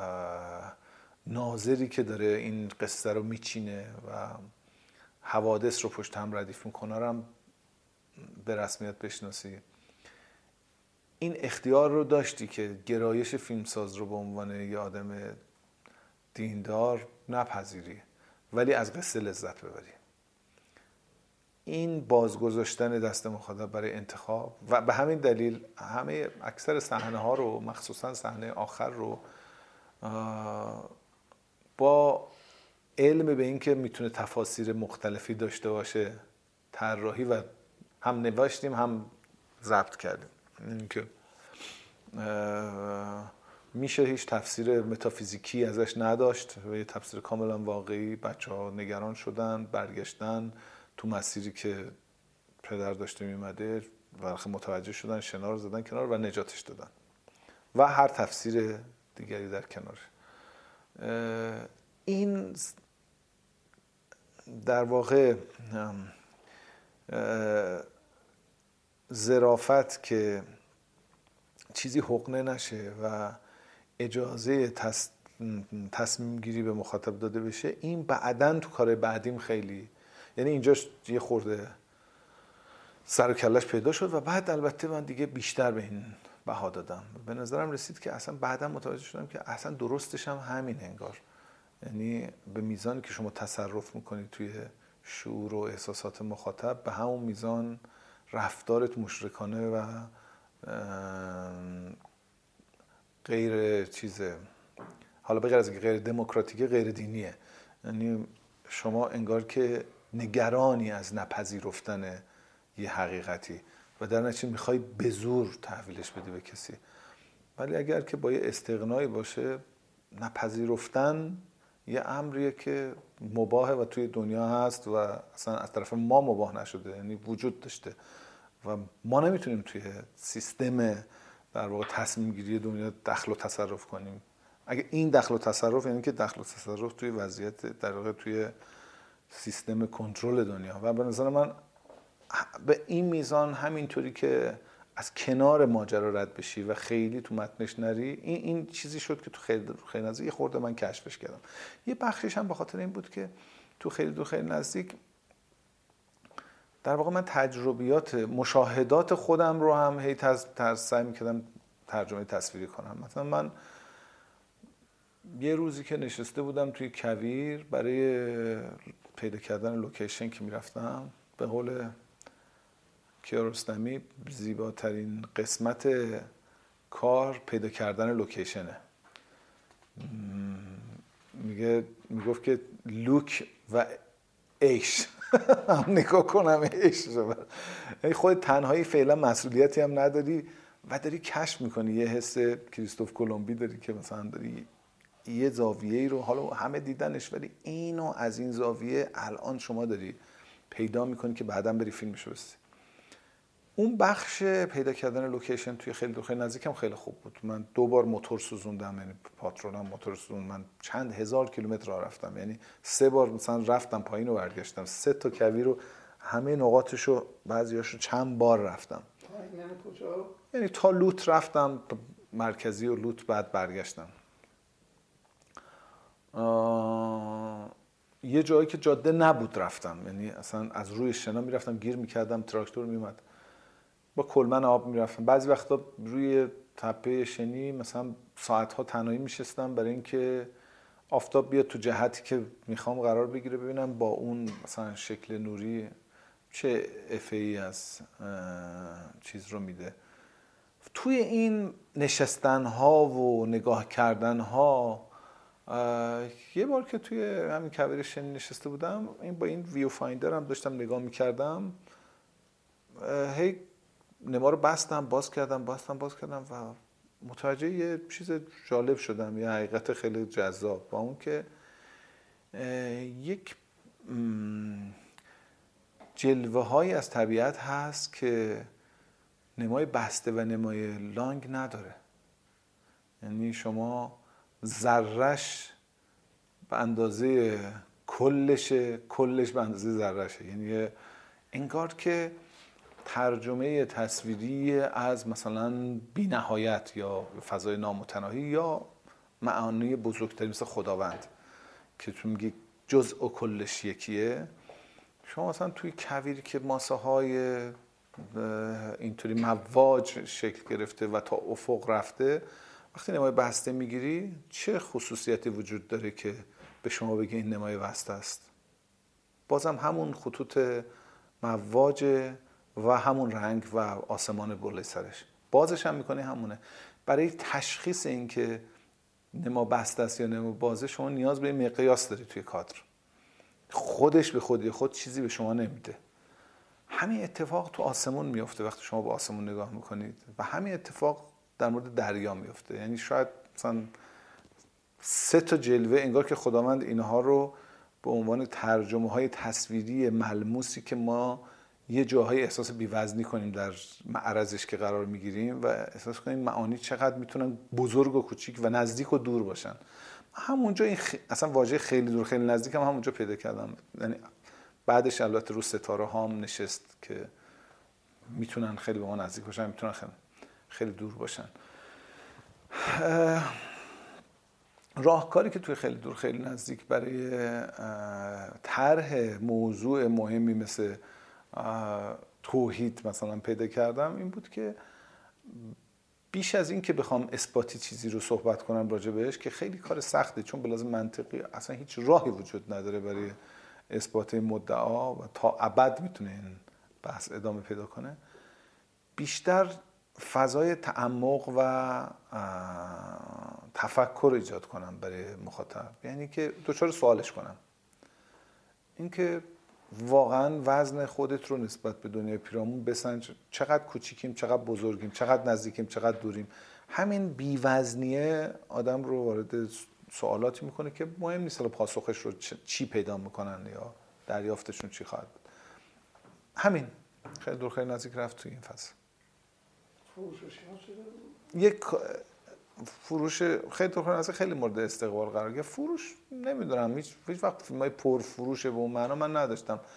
ناظری که داره این قصه رو میچینه و حوادث رو پشت هم ردیف میکنه رو هم به رسمیت بشناسی. این اختیار رو داشتی که گرایش فیلمساز رو به عنوان یه آدم دیندار نپذیری ولی از قصه لذت ببری. این بازگذاشتن دست مخاطب برای انتخاب و به همین دلیل همه اکثر صحنه ها رو، مخصوصا صحنه آخر رو، با علم به این که میتونه تفاسیر مختلفی داشته باشه طراحی و هم نوشتیم هم ضبط کردیم. این که میشه هیچ تفسیر متافیزیکی ازش نداشت و یه تفسیر کاملا واقعی. بچه ها نگران شدن، برگشتن تو مسیری که پدر داشته میمده و متوجه شدن، شنا رو زدن کنار و نجاتش دادن و هر تفسیر دیگری در کنار. این در واقع ظرافت که چیزی حقنه نشه و اجازه تص... تصمیم گیری به مخاطب داده بشه، این بعداً تو کار بعدیم خیلی، یعنی اینجاش یه خورده سر و کلش پیدا شد و بعد البته من دیگه بیشتر به این بها دادم. به نظرم رسید که اصلا بعداً متوجه شدم که اصلا درستش هم همین انگار، یعنی به میزانی که شما تصرف میکنید توی شعور و احساسات مخاطب، به همون میزان رفتارت مشرکانه و غیر چیزه، حالا به غیر از غیر دموکراتیکه، غیر دینیه. یعنی شما انگار که نگرانی از نپذیرفتن یه حقیقتی و در نتیجه میخوای به زور تحویلش بدی به کسی. ولی اگر که با یه استغنایی باشه، نپذیرفتن یه امریه که مباهه و توی دنیا هست و اصلا از طرف ما مباه نشده، یعنی وجود داشته و ما نمیتونیم توی سیستم در واقع تصمیم گیری دنیا دخل و تصرف کنیم. اگه این دخل و تصرف یعنی که دخل و تصرف توی وضعیت در واقع توی سیستم کنترل دنیا. و به نظر من به این میزان همینطوری که از کنار ماجرا رد بشی و خیلی تو متنش نری، این این چیزی شد که تو خیلی دور خیلی نزدیک یه خورده من کشفش کردم. یه بخشش هم به خاطر این بود که تو خیلی دور خیلی نزدیک در واقع من تجربیات مشاهدات خودم رو هم هی تز سعی می‌کردم ترجمه تصویری کنم. مثلا من یه روزی که نشسته بودم توی کویر برای پیدا کردن لوکیشن که میرفتم، به قول کیارستمی زیباترین قسمت کار پیدا کردن لوکیشنه. میگه میگفت که لوک و ایش هم نگاه کنم ایش رو، یعنی خود تنهایی فعلا مسئولیتی هم نداری و داری کشف میکنی، یه حس کریستوف کلمبی داری که مثلا داری یه زاویه‌ای رو، حالا همه دیدنش ولی اینو از این زاویه الان شما داری پیدا میکنی که بعداً بری فیلمش رو بسازی. اون بخش پیدا کردن لوکیشن توی خیلی دو خیلی نزدیکم خیلی خوب بود. من دو بار موتور سوزوندم، یعنی پاترونم موتور سوزوند، من چند هزار کیلومتر راه رفتم، یعنی سه بار مثلا رفتم پایین و برگشتم، سه تا کویر رو همه نقاطشو بعضیاشو چند بار رفتم. یعنی کجا؟ یعنی تا لوت رفتم مرکزی و لوت بعد برگشتم. یه جایی که جاده نبود رفتم، یعنی اصلا از روی شنا میرفتم گیر میکردم، تراکتور میومد با کلمن آب میرفتم. بعضی وقتا روی تپه شنی مثلا ساعتها تنهایی میشستم برای اینکه آفتاب بیاد تو جهتی که میخوام قرار بگیره، ببینم با اون مثلا شکل نوری چه افهی از چیز رو میده. توی این نشستن ها و نگاه کردن ها، یه بار که توی همین کویر شنی نشسته بودم، این با این ویو فایندر هم داشتم نگاه میکردم، هی نما رو بستم باز کردم بستم باز کردم و متوجه یه چیز جالب شدم، یه حقیقت خیلی جذاب، با اون که یک جلوه هایی از طبیعت هست که نمای بسته و نمای لانگ نداره. یعنی شما ذره‌اش به اندازه کلش کلش به اندازه ذره‌شه، یعنی انگار که ترجمه تصویری از مثلا بی‌نهایت یا فضای نامتناهی یا معانی بزرگتری مثل خداوند که تو میگی جزء و کلش یکیه. شما مثلا توی کویری که ماسه های اینطوری مواج شکل گرفته و تا افق رفته، وقتی نمای بسته میگیری چه خصوصیتی وجود داره که به شما بگه این نمای بسته است؟ بازم همون خطوط مواج و همون رنگ و آسمان بالای سرش، بازش هم میکنه همونه. برای تشخیص این که نما بسته است یا نما بازه شما نیاز به این مقیاس داری توی کادر، خودش به خودی خود چیزی به شما نمیده. همین اتفاق تو آسمون میفته وقتی شما به آسمون نگاه میکنید و همین اتفاق در مورد دریا میفته. یعنی شاید مثلا سه تا جلوه انگار که خداوند اینها رو به عنوان ترجمه های تصویری ملموسی که ما یه جاهای احساس بی‌وزنی کنیم در معرضش که قرار میگیریم و احساس کنیم معانی چقدر میتونن بزرگ و کوچیک و نزدیک و دور باشن. همونجا این خ... اصلا واژه خیلی دور خیلی نزدیک هم همونجا پیدا کردم. یعنی بعدش البته رو ستاره هام نشست که میتونن خیلی به ما نزدیک باشن، میتونن خیلی, خیلی دور باشن. راهکاری که توی خیلی دور خیلی نزدیک برای طرح موضوع مهمی مثل توحید مثلا پیدا کردم این بود که بیش از این که بخوام اثباتی چیزی رو صحبت کنم راجع بهش که خیلی کار سخته، چون به لحاظ منطقی اصلا هیچ راهی وجود نداره برای اثبات مدعا و تا ابد میتونه این بحث ادامه پیدا کنه، بیشتر فضای تعمق و تفکر ایجاد کنم برای مخاطب. یعنی که دچار سوالش کنم، اینکه واقعا وزن خودت رو نسبت به دنیای پیرامون بسنج، چقدر کوچیکیم، چقدر بزرگیم، چقدر نزدیکیم، چقدر دوریم. همین بی‌وزنیه آدم رو وارد سوالاتی میکنه که مهم نیست پاسخش رو چی پیدا میکنن یا دریافتشون چی خواهد بود. همین خیلی دور خیلی نزدیک رفت توی این فصل. یک فروش خیلی دور خیلی نزدیک خیلی مورد استقبال قرار گرفت. فروش نمیدونم، هیچ هیچ وقت فیلمای پر فروشه به اون معنا من نداشتم.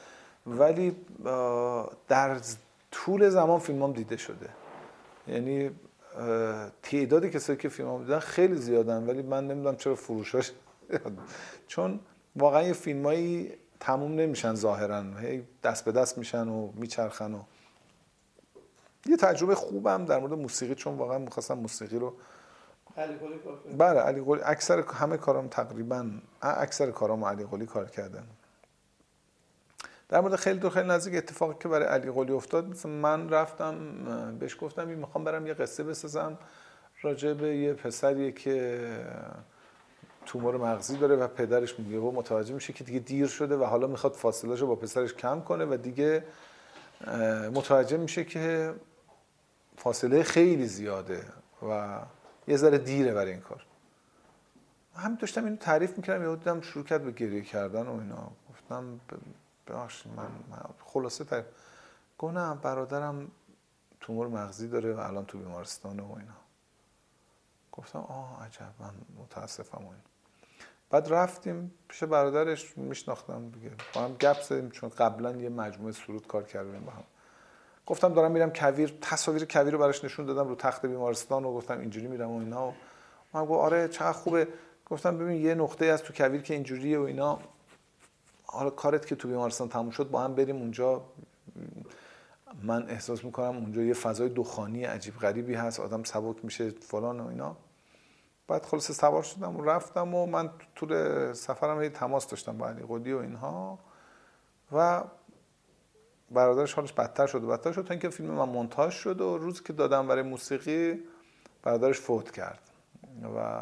ولی در طول زمان فیلمام دیده شده. یعنی تعداد کسایی که فیلمام دیدن خیلی زیادن، ولی من نمیدونم چرا فروشاش چون واقعا یه فیلمایی تموم نمیشن ظاهرا، هی دست به دست میشن و میچرخن. و یه تجربه خوبم در مورد موسیقی، چون واقعا می‌خواستم موسیقی رو علی قلی کار کردم. بله علی قلی اکثر همه کارام تقریبا اکثر کارام علی قلی کار کردن. در مورد خیلی دور خیلی نزدیک اتفاقی که برای علی قلی افتاد، مثلا من رفتم بهش گفتم میخوام برم یه قصه بسازم راجع به یه پسریه که تومور مغزی داره و پدرش میگه و متوجه میشه که دیگه دیر شده و حالا میخواد فاصله‌شو با پسرش کم کنه و دیگه متوجه میشه که فاصله خیلی زیاده و یه ذره دیره برای این کار. همین داشتم اینو تعریف میکردم، یهو دیدم شروع کرد به گریه کردن و اینا. گفتم ببخشید من, من خلاصه تعریف گفتم برادرم تومور مغزی داره و الان تو بیمارستانه و اینا. گفتم آه عجب، من متاسفم. و اینا بعد رفتیم پیش برادرش، میشناختم دیگه، با هم گپ زدیم چون قبلا یه مجموعه سرود کار کردیم با هم. گفتم دارم میرم کویر، تصاویر کویر رو براش نشون دادم رو تخت بیمارستان و گفتم اینجوری میرم و اینا. و من گفت آره چقدر خوبه. گفتم ببین یه نقطه از تو کویر که اینجوریه و اینا، حالا کارت که تو بیمارستان تموم شد با هم بریم اونجا. من احساس میکنم اونجا یه فضای دخانی عجیب غریبی هست، آدم سبک میشه فلان و اینا. بعد خلاص سوار شدم و رفتم و من طول سفرم یه تماس داشتم با علی قلی و اینها و برادرش حالش بدتر شد و بدتر شد تا اینکه فیلم من مونتاژ شد و روزی که دادم برای موسیقی برادرش فوت کرد و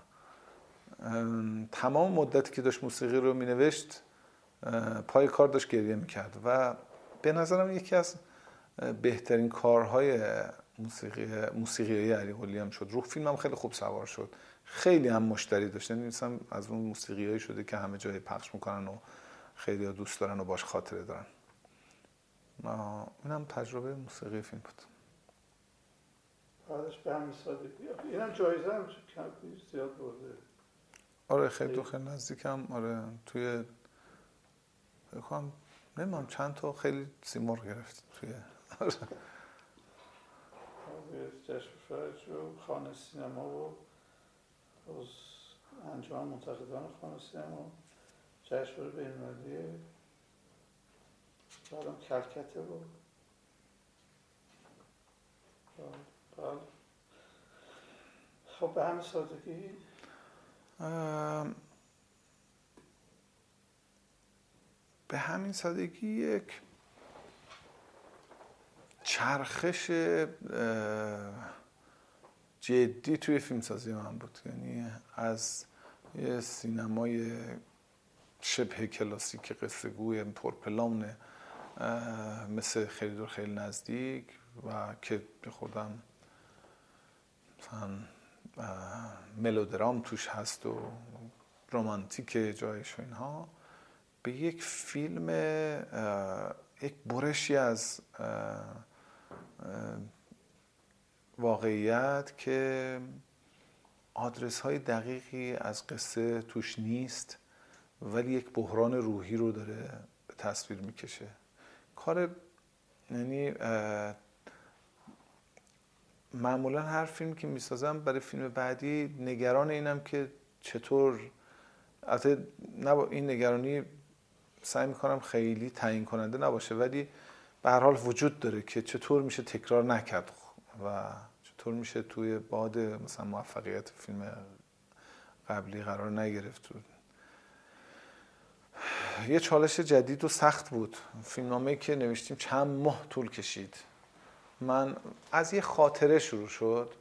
تمام مدتی که داشت موسیقی رو مینوشت پای کار داشت گریه میکرد و به نظرم یکی از بهترین کارهای موسیقی موسیقیایی علی قلی هم شد. روح فیلم هم خیلی خوب سوار شد، خیلی هم مشتری داشت. یعنی مثلا از اون موسیقیایی شده که همه جای پخش میکنن و خیلی ها دوست دارن و باش خاطره دارن. اینم تجربه موسیقی فیلم بود. بعدش به همین سادگی اینم جایزه هم زیاد برده. آره خیلی دو خیلی نزدیکم. آره توی بخوام نمیدونم چند تا خیلی سیمرغ گرفت توی جشن فرج و خانه سینما و از انجام منتقدان خانه سینما، جشنواره بین‌المللی، بعدم کلکته و بله. خب به همین سادگی به همین سادگی یک چرخش جدی توی فیلمسازی من بود. یعنی از یه سینمای شبه کلاسیک قصه گوی پرپلان مثل خیلی دور خیلی نزدیک و که خودم مثلا ملودرام توش هست و رمانتیک جایش و اینها، به یک فیلم یک برشی از واقعیت که آدرس های دقیقی از قصه توش نیست ولی یک بحران روحی رو داره به تصویر میکشه. کار یعنی معمولا هر فیلم که میسازم برای فیلم بعدی نگران اینم که چطور، البته این نگرانی سعی میکنم خیلی تعیین کننده نباشه ولی به هر حال وجود داره که چطور میشه تکرار نکرد و چطور میشه توی باد مثلا موفقیت فیلم قبلی قرار نگرفت. یه چالش جدید و سخت بود. فیلمنامه‌ای که نوشتیم چند ماه طول کشید. من از یه خاطره شروع شد،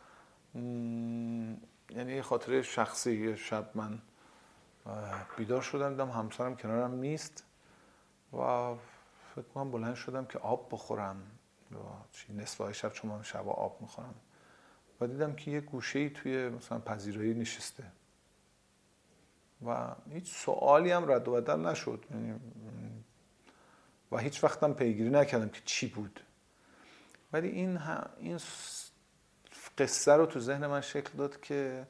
یعنی یه خاطره شخصی. یه شب من بیدار شدم دیدم همسرم کنارم نیست و فکر کنم بلند شدم که آب بخورم، نصف شب چون من شب آب میخورم و دیدم که یه گوشه‌ای توی مثلا پذیرایی نشسته و هیچ سوالی هم رد و بدل نشد و هیچ وقتم پیگیری نکردم که چی بود. ولی این این قصه رو تو ذهن من شکل داد که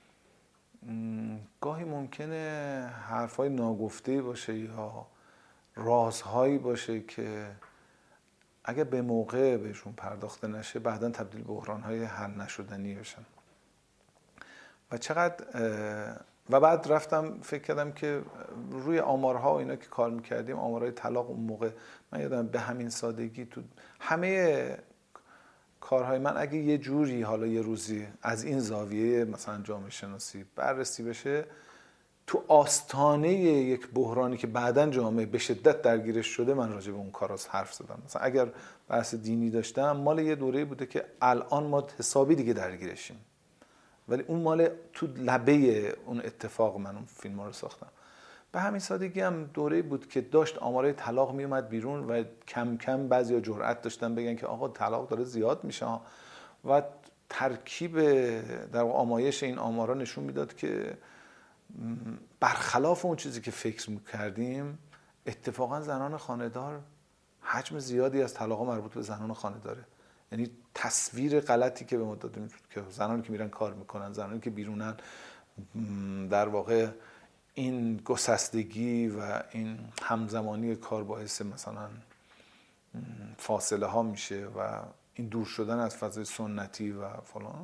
گاهی ممکنه حرفای ناگفته باشه یا رازهایی باشه که اگه به موقع بهشون پرداخته نشه بعداً تبدیل به بحران‌های حل نشدنی بشن. و چقدر و بعد رفتم فکر کردم که روی آمارها و اینا که کار میکردیم، آمارهای طلاق اون موقع، من یادم به همین سادگی تو همه کارهای من اگه یه جوری حالا یه روزی از این زاویه مثلا جامعه شناسی بررسی بشه، تو آستانه یک بحرانی که بعداً جامعه به شدت درگیرش شده من راجع به اون کارا حرف زدم. مثلا اگر بحث دینی داشتم مال یه دوره بوده که الان ما حسابی دیگه درگیرشیم، ولی اون مال تو لبه اون اتفاق من اون فیلم رو ساختم. به همین سادگی هم دوره بود که داشت آمارای طلاق می اومد بیرون و کم کم بعضیا جرأت داشتن بگن که آقا طلاق داره زیاد میشه و ترکیب در آمایش این آمارا نشون میداد که برخلاف اون چیزی که فکر میکردیم اتفاقا زنان خانه‌دار حجم زیادی از طلاق مربوط به زنان خانه داره. یعنی تصویر غلطی که به ما داده میشه که زنانی که میرن کار میکنن، زنانی که بیرونن، در واقع این گسستگی و این همزمانی کار باعث مثلا فاصله ها میشه و این دور شدن از فضای سنتی و فلان.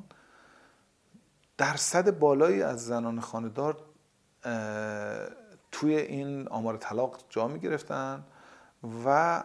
درصد بالایی از زنان خانه‌دار توی این آمار طلاق جا میگرفتن و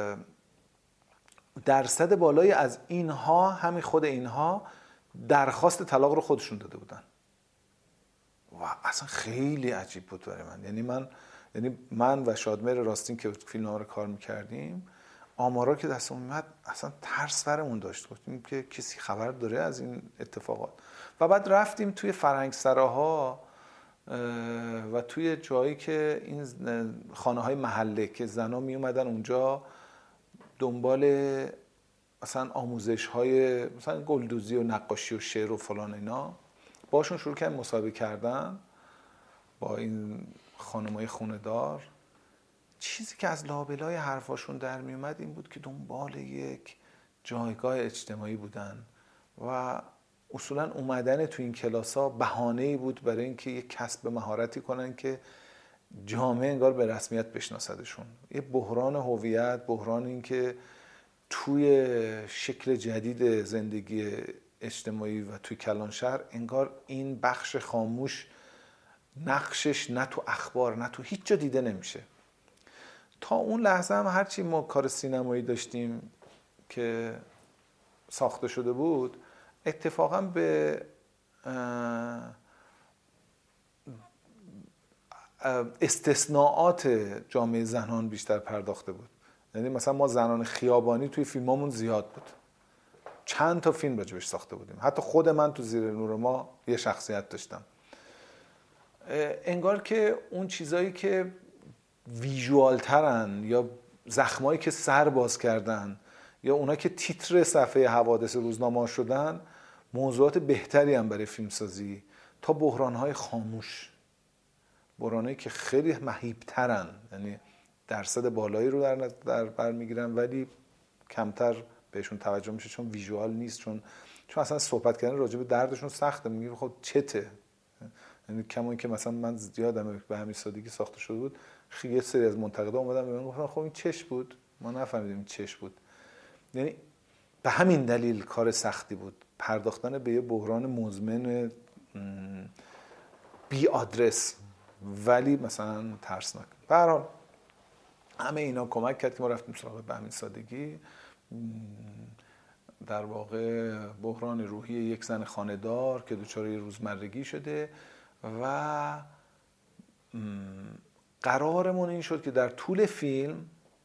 درصد بالایی از اینها، همین خود اینها، درخواست طلاق رو خودشون داده بودن. و اصلا خیلی عجیب بود برای من. یعنی من یعنی من و شادمهر راستین که فیلمنامه رو کار میکردیم، آمارا که دستمون میاد اصلا ترس برمون داشت. گفتیم که کسی خبر داره از این اتفاقات؟ و بعد رفتیم توی فرهنگسراها و توی جایی که این خانه های محله که زنا می اومدن اونجا دنبال مثلا آموزش های مثلا گلدوزی و نقاشی و شعر و فلان اینا، باشون شروع کردن مصاحبه کردن با این خانمای خونه دار. چیزی که از لابلای حرفاشون در می اومد این بود که دنبال یک جایگاه اجتماعی بودن و اصولا اومدن تو این کلاس‌ها بهانه‌ای بود برای اینکه یک کسب مهارتی کنن که جامعه انگار به رسمیت بشناسدشون. یه بحران هویت، بحران این که توی شکل جدید زندگی اجتماعی و توی کلانشهر انگار این بخش خاموش نقشش نه تو اخبار نه تو هیچ جا دیده نمیشه. تا اون لحظه هم هرچی ما کار سینمایی داشتیم که ساخته شده بود، اتفاقا به استثناءات جامعه زنان بیشتر پرداخته بود. یعنی مثلا ما زنان خیابانی توی فیلمامون زیاد بود، چند تا فیلم راجبش ساخته بودیم. حتی خود من تو زیر نور ما یه شخصیت داشتم. انگار که اون چیزایی که ویژوال ترن یا زخمایی که سر باز کردن یا اونا که تیتر صفحه حوادث روزنامه شدن موضوعات بهتری هم برای فیلمسازی تا بحران‌های خاموش، بحرانایی که خیلی مهیب‌ترن، یعنی درصد بالایی رو در در بر میگیرن ولی کمتر بهشون توجه میشه چون ویژوال نیست، چون چون اصلا صحبت کردن راجع به دردشون سخته. میگه خب چته، یعنی کما اینکه مثلا من زیادم به همین سادگی ساخته شده بود، یه سری از منتقدا اومدن به من گفتن خب این چش بود، ما نفهمیدیم این چش بود. یعنی به همین دلیل کار سختی بود، پرداختن به یه بحران مزمن بی آدرس ولی مثلا ترسناک. به هر حال همه اینا کمک کرد که ما رفتیم سراغ به همین سادگی. در واقع بحران روحی یک زن خانه‌دار که دچار روزمرگی شده و قرارمون این شد که در طول فیلم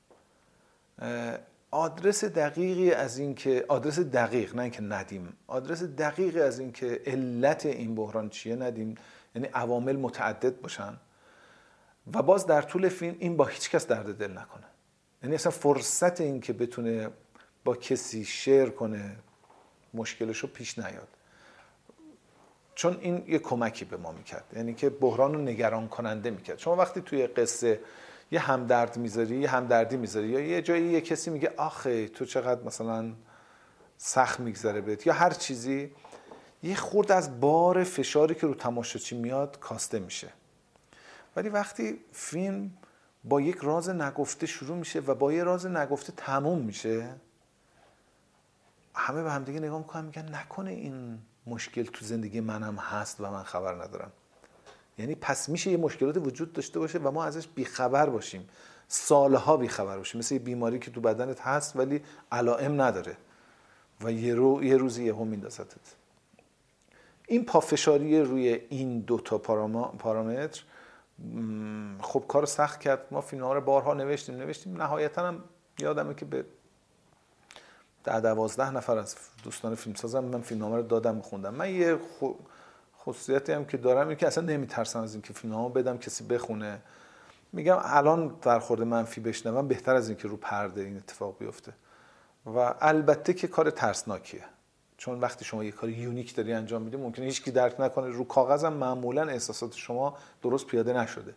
آدرس دقیقی از این که آدرس دقیق نه اینکه ندیم، آدرس دقیقی از این که علت این بحران چیه ندیم، یعنی عوامل متعدد باشن و باز در طول فیلم این با هیچ کس درد دل نکنه. یعنی اصلا فرصت این که بتونه با کسی شیر کنه مشکلشو پیش نیاد، چون این یه کمکی به ما میکرد، یعنی که بحران رو نگران کننده میکرد. شما وقتی توی قصه یه همدرد میذاری، یه همدردی میذاری یا یه جایی یه کسی میگه آخه تو چقدر مثلا سخت میگذره بهت یا هر چیزی، یه خورد از بار فشاری که رو تماشاچی میاد کاسته میشه. ولی وقتی فیلم با یک راز نگفته شروع میشه و با یه راز نگفته تموم میشه، همه به هم دیگه نگاه میکنن میگن نکنه این مشکل تو زندگی منم هست و من خبر ندارم. یعنی پس میشه یه مشکلات وجود داشته باشه و ما ازش بیخبر باشیم، سالها بیخبر باشیم، مثل یه بیماری که تو بدنت هست ولی علائم نداره و یه, رو، یه روزی یهو میندازتت. این پافشاری روی این دو تا پارامتر خب کار سخت کرد. ما فیلم‌ها رو بارها نوشتیم نوشتیم نهایتاً هم یادمه که به ده دوازده نفر از دوستان فیلمسازم من فیلمنامه رو دادم خوندم. من یه خصوصیتی هم که دارم اینه که اصلا نمیترسم از اینکه فیلمنامه بدم کسی بخونه. میگم الان برخورد منفی بشنوم بهتر از اینکه رو پرده این اتفاق بیفته. و البته که کار ترسناکیه، چون وقتی شما یه کار یونیک داری انجام میدی ممکنه هیچکی درک نکنه. رو کاغذم معمولا احساسات شما درست پیاده نشده.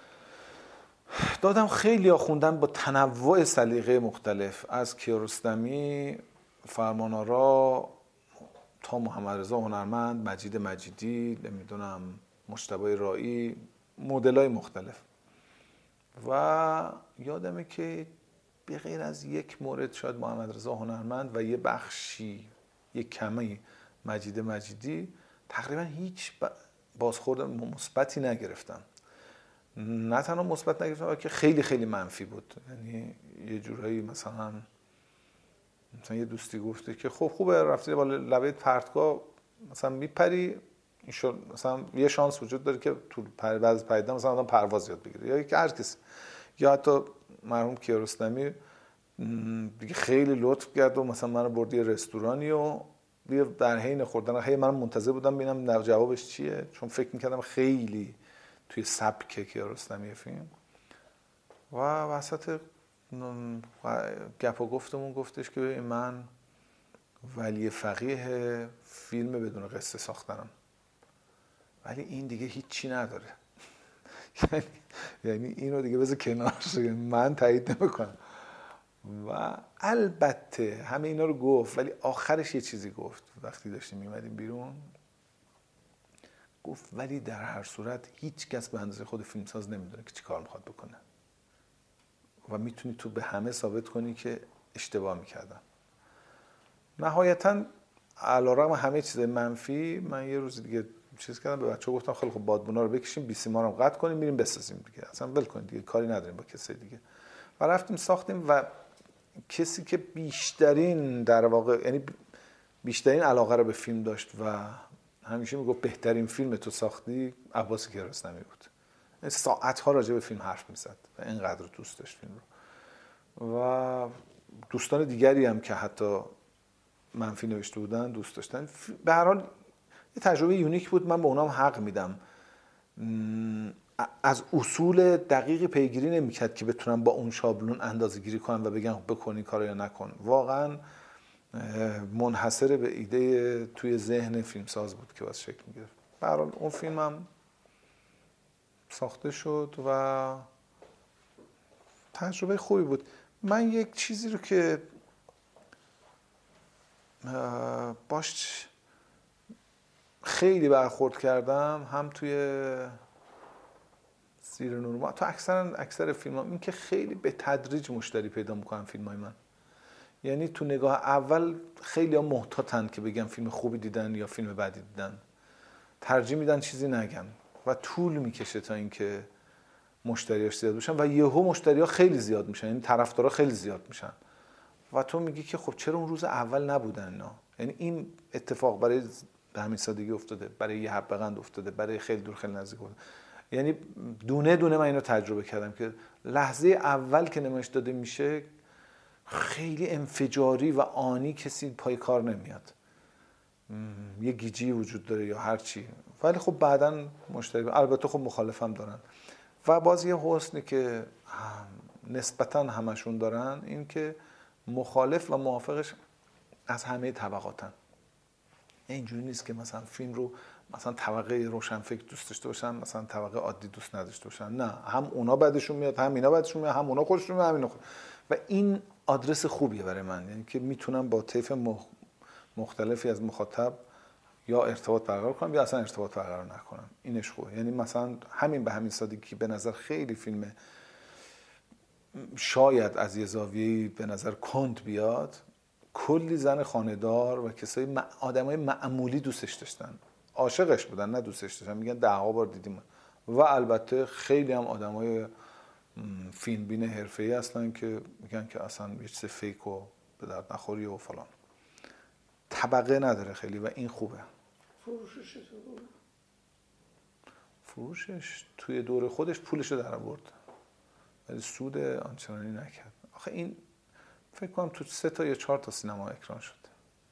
دادم خیلی ها خوندن با تنوع سلیقه مختلف، از کیارستمی، فرمانآرا تا محمد رضا هنرمند، مجید مجیدی، نمیدونم مجتبی رایی، مدل‌های مختلف. و یادمه که به غیر از یک مورد شاید محمد رضا هنرمند و یه بخشی یک کمی مجید مجیدی تقریبا هیچ بازخورد مثبتی نگرفتم. نه تنها مثبت نگرفتم بلکه خیلی خیلی منفی بود. یعنی یه جورایی مثلا مثلا یه دوستی گفته که خب خوبه رفتی بالا لبه پرتگاه مثلا میپری، مثلا یه شانس وجود داره که تو بعضی پریدن مثلا آدم پرواز یاد بگیره، یا که هر کسی، یا حتی مرحوم کیارستمی دیگه خیلی لطف کرد و مثلا منو برد یه رستورانی و در حین خوردن هی من منتظر بودم ببینم جوابش چیه، چون فکر میکردم خیلی توی سبک کیارستمی فیلم. و وسط گپ و گفتمون گفتش که من ولی فقیه فیلم بدون قصه ساختنم، ولی این دیگه هیچی نداره. یعنی یعنی اینو دیگه بذار کنار، من تایید نمیکنم. و البته همه اینا رو گفت ولی آخرش یه چیزی گفت وقتی داشتیم میمدیم بیرون، گفت ولی در هر صورت هیچ کس به اندازه خود فیلمساز نمیدونه که چی کار میخواد بکنه و میتونی تو به همه ثابت کنی که اشتباه میکردن. نهایتاً علیرغم همه چیز منفی من یه روز دیگه چیز کردم، به بچه‌ها گفتم خیلی خب بادبونا رو بکشیم، بیسیما رو قطع کنیم، میریم بسازیم دیگه، اصلا ول کنید دیگه، کاری نداریم با کسی دیگه. و رفتیم ساختیم و کسی که بیشترین در واقع یعنی بیشترین علاقه رو به فیلم داشت و همیشه میگفت بهترین فیلم تو ساختی، عباس کیارستمی بود. ساعت‌ها راجع به فیلم حرف میزد و اینقدر دوست داشت فیلم رو. و دوستان دیگری هم که حتی منفی نوشته بودن دوست داشتن. به هر حال یه تجربه یونیک بود، من به اونام حق میدم. از اصول دقیقی پیگیری نمیکرد که بتونم با اون شابلون اندازه‌گیری کنم و بگم بکن این کارو یا نکن. واقعا منحصر به ایده توی ذهن فیلمساز بود که واسه شکل میگرفت. به هر حال اون فیلمم ساخته شد و تجربه خوبی بود. من یک چیزی رو که باش خیلی برخورد کردم هم توی زیر نور ما، تو اکثر اکثر فیلم‌ها، این که خیلی به تدریج مشتری پیدا میکنن فیلم‌های من. یعنی تو نگاه اول خیلی ها محتاطن که بگن فیلم خوبی دیدن یا فیلم بدی دیدن، ترجیح میدن چیزی نگن و طول میکشه تا اینکه مشتریاش زیاد بشن و یهو مشتری‌ها خیلی زیاد میشن، یعنی طرفدارا خیلی زیاد میشن و تو میگی که خب چرا اون روز اول نبودن اینا. یعنی این اتفاق برای به همین سادگی افتاده، برای یه حب قند افتاده، برای خیلی دور خیلی نزدیک افتاده. یعنی دونه دونه من اینو تجربه کردم که لحظه اول که نمایش داده میشه خیلی انفجاری و آنی کسی پای کار نمیاد، یه گیجی وجود داره یا هر چی، ولی خب بعداً مشتری البته خب مخالفم دارن. و باز یه حسنی که نسبتاً همشون دارن این که مخالف و موافقش از همه طبقاتن. اینجوری نیست که مثلا فیلم رو مثلا طبقه روشنفکر دوست داشته باشن، مثلا طبقه عادی دوست نداشته باشن. نه، هم اونا بعدشون میاد، هم اینا بعدشون میاد، هم اونا خوششون میاد، هم اینا خوش. و این آدرس خوبیه برای من، یعنی که میتونم با طیف مختلفی از مخاطب یا ارتباط برقرار کنم یا اصلا ارتباط برقرار نکنم. اینش خوبه. یعنی مثلا همین به همین سادگی به نظر خیلی فیلم شاید از یه زاویه‌ای به نظر کند بیاد، کلی زن خانه‌دار و کسای آدمای معمولی دوستش داشتن، عاشقش بودن، نه دوستش داشتن. میگن ده ها بار دیدیم. و البته خیلی هم آدمای فیلمبین حرفه‌ای هستن که میگن که اصلا یه چیز فیک و به درد نخوری و فلان. طبقه نداره خیلی و این خوبه. فروشش چطور بود؟ فروشش توی دور خودش پولشو در آورد ولی سود آنچنانی نکرد. آخه این فکر کنم تو سه تا یا چهار تا سینما اکران شد.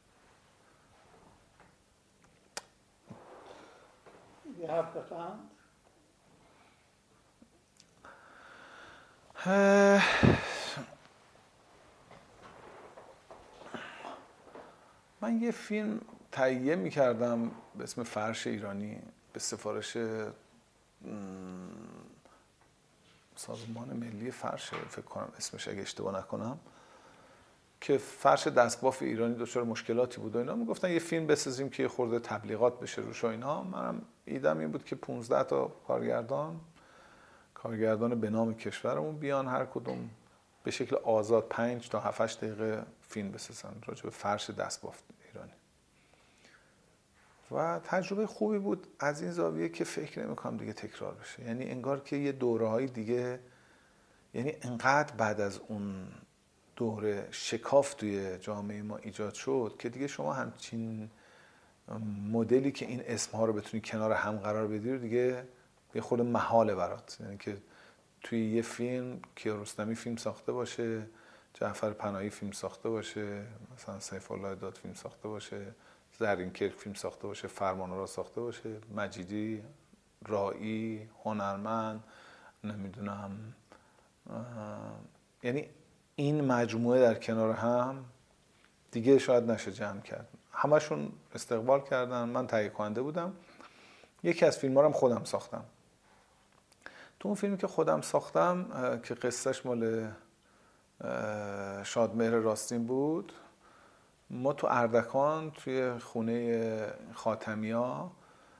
یه حرف بخند؟ من یه فیلم تهیه می‌کردم به اسم فرش ایرانی به سفارش سازمان ملی فرش، فکر کنم اسمش اگه اشتباه نکنم، که فرش دستباف ایرانی دچار مشکلاتی بود و اینا. میگفتن یه فیلم بسازیم که یه خورده تبلیغات بشه روش و اینا. منم ایدم این بود که پانزده تا کارگردان کارگردان به نام کشورمون بیان، هر کدوم به شکل آزاد پنج تا هفت هشت دقیقه فیلم بسازن راجع به فرش دستباف ایرانی. و تجربه خوبی بود از این زاویه که فکر نمی‌کنم دیگه تکرار بشه. یعنی انگار که یه دوره‌های دیگه، یعنی انقدر بعد از اون دوره شکاف توی جامعه ما ایجاد شد که دیگه شما همچین مدلی که این اسم‌ها رو بتونی کنار هم قرار بدی رو دیگه یه خورده محاله برات. یعنی که توی یه فیلم کیارستمی فیلم ساخته باشه، جعفر پناهی فیلم ساخته باشه، مثلا سیف الله داد فیلم ساخته باشه، زرینکر فیلم ساخته باشه، فرمان‌آرا ساخته باشه، مجیدی، رائی، هنرمند، نمیدونم، یعنی این مجموعه در کنار هم دیگه شاید نشه جمع کرد. همشون استقبال کردن، من تهیه کننده بودم. یکی از فیلم‌ها رو هم خودم ساختم. تو اون فیلمی که خودم ساختم که قصهش مال شادمهر راستین بود، ما تو اردکان توی خونه خاتمیا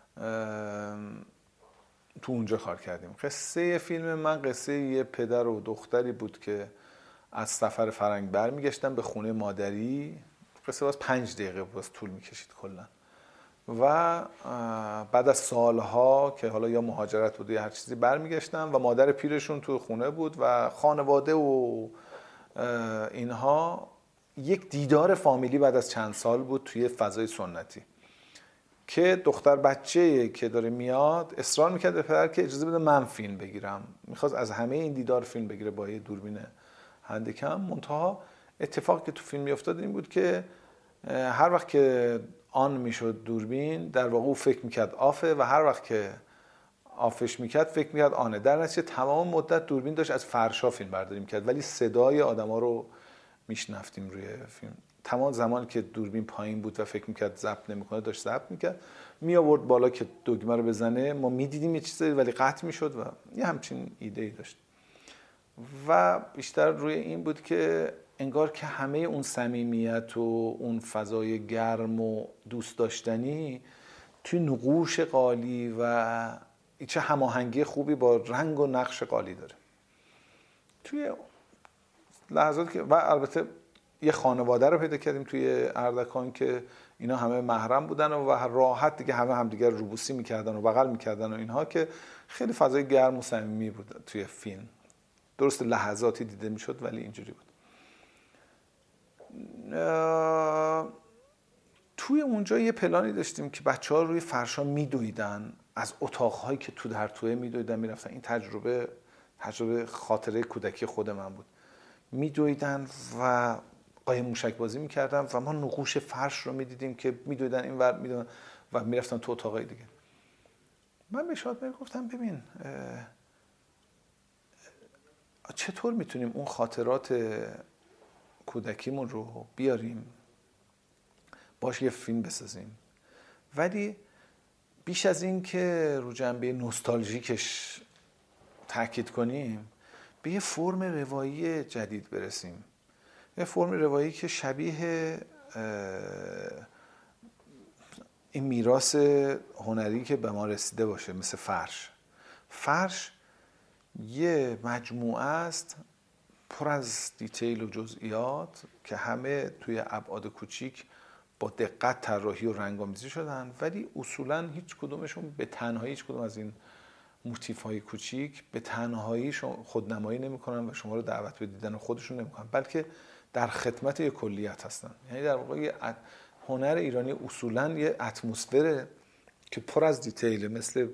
تو اونجا کار کردیم. قصه فیلم من قصه یه پدر و دختری بود که از سفر فرنگ برمیگشتن به خونه مادری. قصه باز پنج دقیقه باز طول میکشید کلا. و بعد از سالها که حالا یا مهاجرت بود یا هر چیزی برمیگشتن و مادر پیرشون تو خونه بود و خانواده و اینها. یک دیدار فامیلی بعد از چند سال بود توی فضای سنتی که دختر بچه که داره میاد اصرار میکرد به پدر که اجازه بده من فیلم بگیرم. میخواست از همه این دیدار فیلم بگیره با یه دوربین هندیکم. منتها اتفاقی که تو فیلم میافتاد این بود که هر وقت که آن میشد دوربین، در واقع او فکر میکرد آفه و هر وقت که آفش میکرد فکر میکرد آنه. در نتیجه تمام مدت دوربین داشت از فرشا فیلم برداری میکرد ولی صدای آدما رو میشنفتیم روی فیلم. تمام زمان که دوربین پایین بود و فکر میکرد ضبط نمیکنه داشت ضبط میکرد، می آورد بالا که دگمه رو بزنه، ما میدیدیم یه چیزی ولی قطع میشد و یه همچین ایده ای داشت. و بیشتر روی این بود که انگار که همه اون صمیمیت و اون فضای گرم و دوست داشتنی توی نقوش قالی و چه هماهنگی خوبی با رنگ و نقش قالی داره. توی لحظاتی که و البته یه خانواده رو پیدا کردیم توی اردکان که اینا همه محرم بودن و راحت دیگه همه همدیگر روبوسی میکردن و بغل میکردن و اینها، که خیلی فضای گرم و صمیمی بود توی فیلم. درست لحظاتی دیده میشد ولی اینجوری بود. توی اونجا یه پلانی داشتیم که بچه‌ها روی فرشا میدویدن، از اتاق‌هایی که تو در توی میدویدن میرفتن. این تجربه تجربه خاطره کودکی خود من بود. میدویدن و قایم موشک بازی میکردن و ما نقوش فرش رو میدیدیم که میدویدن این ور میدویدن و میرفتن تو اتاقای دیگه. من به شادمهر گفتم ببین چطور میتونیم اون خاطرات کودکیمون رو بیاریم باش یه فیلم بسازیم، ولی بیش از این که رو جنبه نوستالژیکش تاکید کنیم به یه فرم روایی جدید برسیم. یه فرم روایی که شبیه این میراث هنری که به ما رسیده باشه، مثل فرش. فرش یه مجموعه است پر از دیتیل و جزئیات که همه توی ابعاد کوچیک با دقت طراحی و رنگ‌آمیزی شدن، ولی اصولاً هیچ کدومشون به تنهایی، هیچ کدوم از این موتیف‌های کوچیک به تنهایی خودنمایی نمی‌کنن و شما رو دعوت به دیدن خودشون نمی‌کنن، بلکه در خدمت یک کلیت هستن. یعنی در واقع هنر ایرانی اصولاً یه اتمسفره که پر از دیتیل، مثل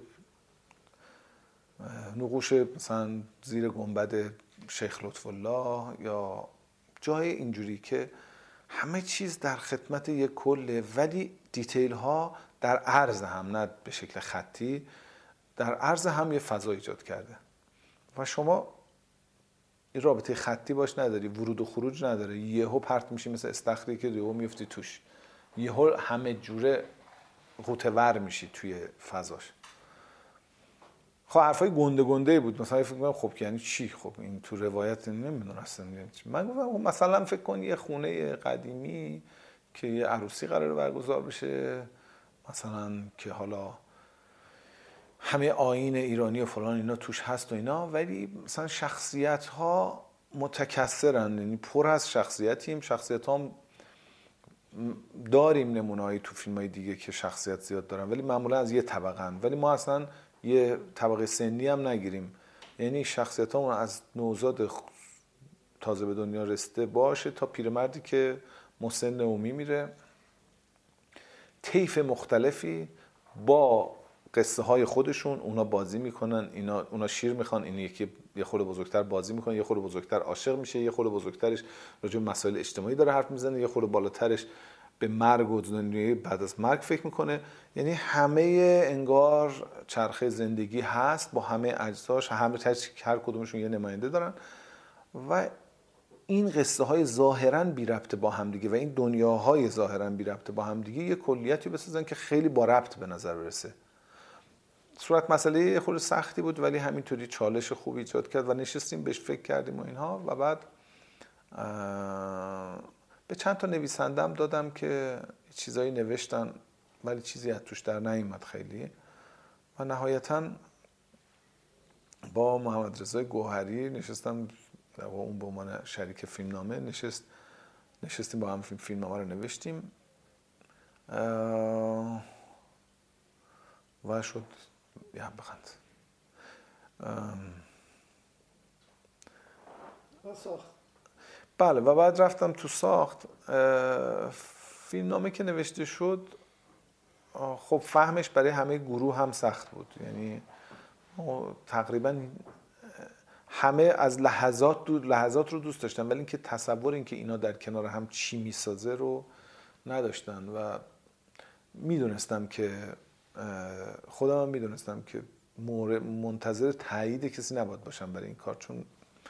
نقوش مثلا زیر گنبد شیخ لطف‌الله یا جای اینجوری که همه چیز در خدمت یک کله، ولی دیتیل ها در عرض هم، نه به شکل خطی، در عرض هم یه فضا ایجاد کرده و شما این رابطه خطی باش نداری، ورود و خروج نداره، یهو پرت میشی مثل استخری که یهو میفتی توش، یهو همه جوره غوطه‌ور میشی توی فضاش. خب حرفای گنده گنده بود، مثلا فکر کنم خب یعنی چی؟ خب این تو روایت نمیدونستم. من گفتم مثلا فکر کن یه خونه قدیمی که یه عروسی قراره برگزار بشه، مثلا که حالا همه آیین ایرانی و فلان اینا توش هست و اینا، ولی مثلا شخصیت ها متکثرن، یعنی پر از شخصیتیم، شخصیت ها داریم نمونه‌ای تو فیلم های دیگه که شخصیت زیاد دارن، ولی معمولا از یه طبقه هن. ولی ما اصلا یه طبقه سنی هم نگیریم، یعنی شخصیت ها از نوزاد تازه به دنیا رسیده باشه تا پیرمردی که مسن و میمیره، طیف مختلفی با قصه های خودشون، اونا بازی میکنن، اینا اونا شیر میخوان، این یکی یه خورده بزرگتر بازی میکنه، یه خورده بزرگتر عاشق میشه، یه خورده بزرگترش راجع به مسائل اجتماعی داره حرف میزنه، یه خورده بالاترش به مرگ و دنیای بعد از مرگ فکر میکنه. یعنی همه انگار چرخه زندگی هست با همه اجزاش، همه هر کدومشون یه نماینده دارن و این قصه های ظاهراً بی ربط با هم دیگه و این دنیاهای ظاهراً بی ربط با هم دیگه یه کلیتی بسازن که خیلی با ربط به نظر برسه. صورت مسئله خود سختی بود ولی همینطوری چالش خوبی ایجاد کرد و نشستیم بهش فکر کردیم و اینها و بعد به چند تا نویسندم دادم که چیزایی نوشتن ولی چیزی از توش در نیامد خیلی و نهایتاً با محمد رضای گوهری نشستم، در واقع اون به عنوان شریک فیلمنامه نشست نشستیم با هم فیلم فیلمنامه رو نوشتیم و شد یه هم بخند و ساخت. بله و بعد رفتم تو ساخت. فیلمنامه که نوشته شد خب فهمش برای همه گروه هم سخت بود، یعنی تقریبا همه از لحظات دو لحظات رو دوست داشتن ولی اینکه تصور اینکه اینا در کنار هم چی میسازه رو نداشتن و میدونستم که خودم هم میدونستم که منتظر تایید کسی نباید باشم برای این کار، چون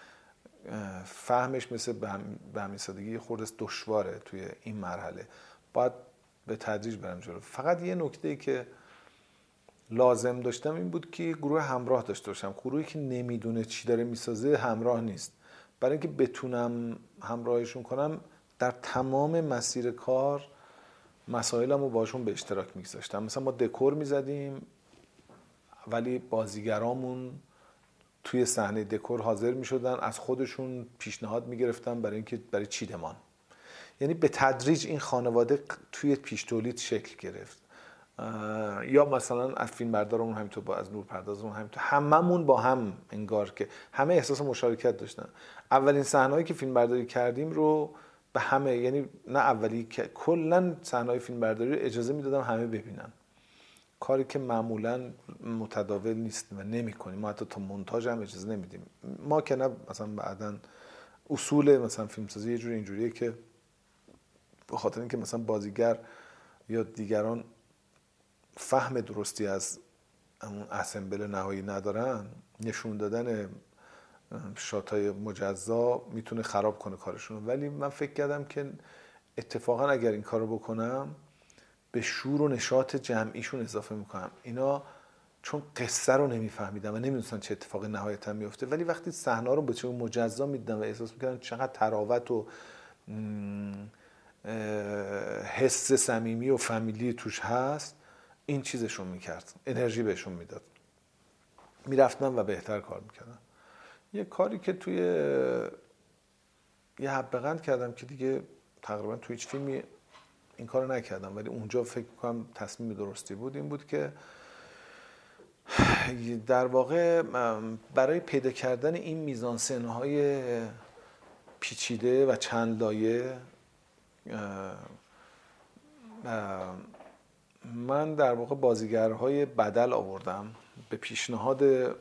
فهمش مثل به همین سادگی خورده دشواره توی این مرحله، باید به تدریج برم جلو. فقط یه نکته‌ای که لازم داشتم این بود که گروه همراه داشته باشم. گروهی که نمیدونه چی داره میسازه همراه نیست. برای اینکه بتونم همراهشون کنم در تمام مسیر کار مسائلمو باشون به اشتراک میگذاشتم. مثلا ما دکور میزدیم ولی بازیگرامون توی صحنه دکور حاضر میشدن، از خودشون پیشنهاد میگرفتن برای اینکه برای چیدمان. یعنی به تدریج این خانواده توی پیش تولید شکل گرفت. یا مثلا از فیلم بردارمون همینطور، با از نور پردازمون همینطور، هممون با هم انگار که همه احساس مشارکت داشتن. اولین صحنه‌ای که فیلم برداری کردیم رو به همه، یعنی نه اولی که کلا صحنه‌های فیلم برداری رو اجازه میدادم همه ببینن، کاری که معمولا متداول نیست و نمی‌کنیم. ما حتی تا مونتاژ هم اجازه نمیدیم. ما که نه، مثلا بعداً اصول مثلا فیلمسازی یه جوری اینجوریه که به خاطر اینکه مثلا بازیگر یا دیگران فهم درستی از اون اسمبل نهایی ندارن، نشون دادن شاتای مجزا میتونه خراب کنه کارشون. ولی من فکر کردم که اتفاقا اگر این کارو بکنم به شور و نشاط جمعیشون اضافه میکنم. اینا چون قصه رو نمیفهمیدن و نمیدونستن چه اتفاقی نهایتا میفته، ولی وقتی صحنه رو به چه مجزا میدیدن و احساس میکردن چقدر تراوت و حس صمیمی و فامیلی توش هست، این چیزشون میکرد، انرژی بهشون میداد، میرفتن و بهتر کار میکردن. یه کاری که توی یه حبه‌قند کردم که دیگه تقریبا تو هیچ فیلمی این کارو نکردم، ولی اونجا فکر می‌کنم تصمیم درستی بود. این بود که در واقع برای پیدا کردن این میزانسن‌های پیچیده و چند لایه من در واقع بازیگرهای بدل آوردم به پیشنهاد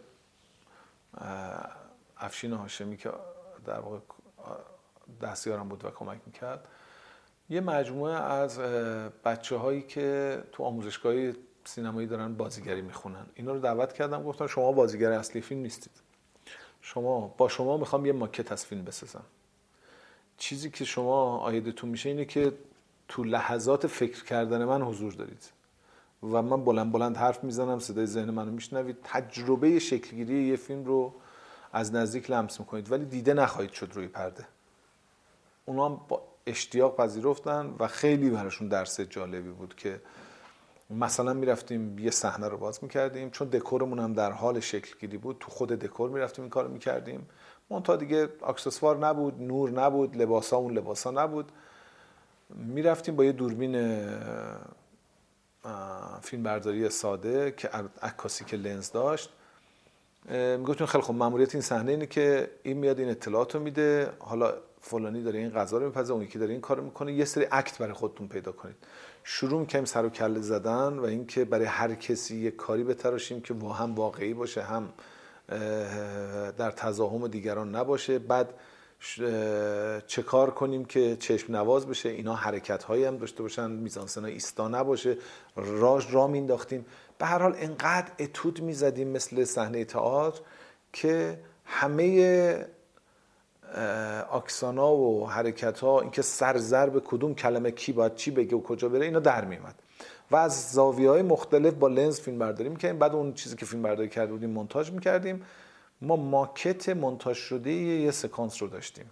افشین هاشمی که در واقع دستیارم بود و کمک میکرد. یه مجموعه از بچه هایی که تو آموزشگاه سینمایی دارن بازیگری میخونن، اینا رو دعوت کردم، گفتم شما بازیگر اصلی فیلم نیستید، شما با شما میخوام یه ماکت از فیلم بسازم. چیزی که شما عایدتون میشه اینه که تو لحظات فکر کردن من حضور دارید و من بلند بلند حرف میزنم، صدای ذهن منو میشنوید، تجربه شکلگیری یه فیلم رو از نزدیک لمس میکنید، ولی دیده نخواهید شد روی پرده. اونا هم با اشتیاق پذیرفتن و خیلی براشون درس جالبی بود که مثلا میرفتیم یه صحنه رو باز میکردیم، چون دکورمون هم در حال شکلگیری بود، تو خود دکور میرفتیم این کارو میکردیم، منتها دیگه اکسسوار نبود، نور نبود، لباسا اون لباسا نبود، میرفتیم با یه دوربین فیلم برداری ساده که عکاسی که لنز داشت، میگفتیم خیلی خب ماموریت این صحنه اینه که این میاد این اطلاعاتو میده، حالا فلانی داره این غذا رو میپزه، اون یکی داره این کارو میکنه، یه سری اکت برای خودتون پیدا کنید. شروع میکنیم سر و کله زدن و اینکه برای هر کسی یه کاری بتراشیم که هم واقعی باشه، هم در تزاحم دیگران نباشه. بعد چه کار کنیم که چشم نواز بشه، اینا حرکت هایی هم داشته باشن، میزانسن ایستا نباشه، راج را مینداختیم. به هر حال انقدر اتود میزدیم مثل صحنه تئاتر که همه اکسانا و حرکت ها، اینکه سر ضرب کدوم کلمه کی باید چی بگه و کجا بره، اینا در میومد و از زاویه های مختلف با لنز فیلم برداری میکردیم. بعد اون چیزی که فیلم برداری کرده بودیم مونتاژ میکردیم. ما ماکت مونتاژ شده یه سکانس رو داشتیم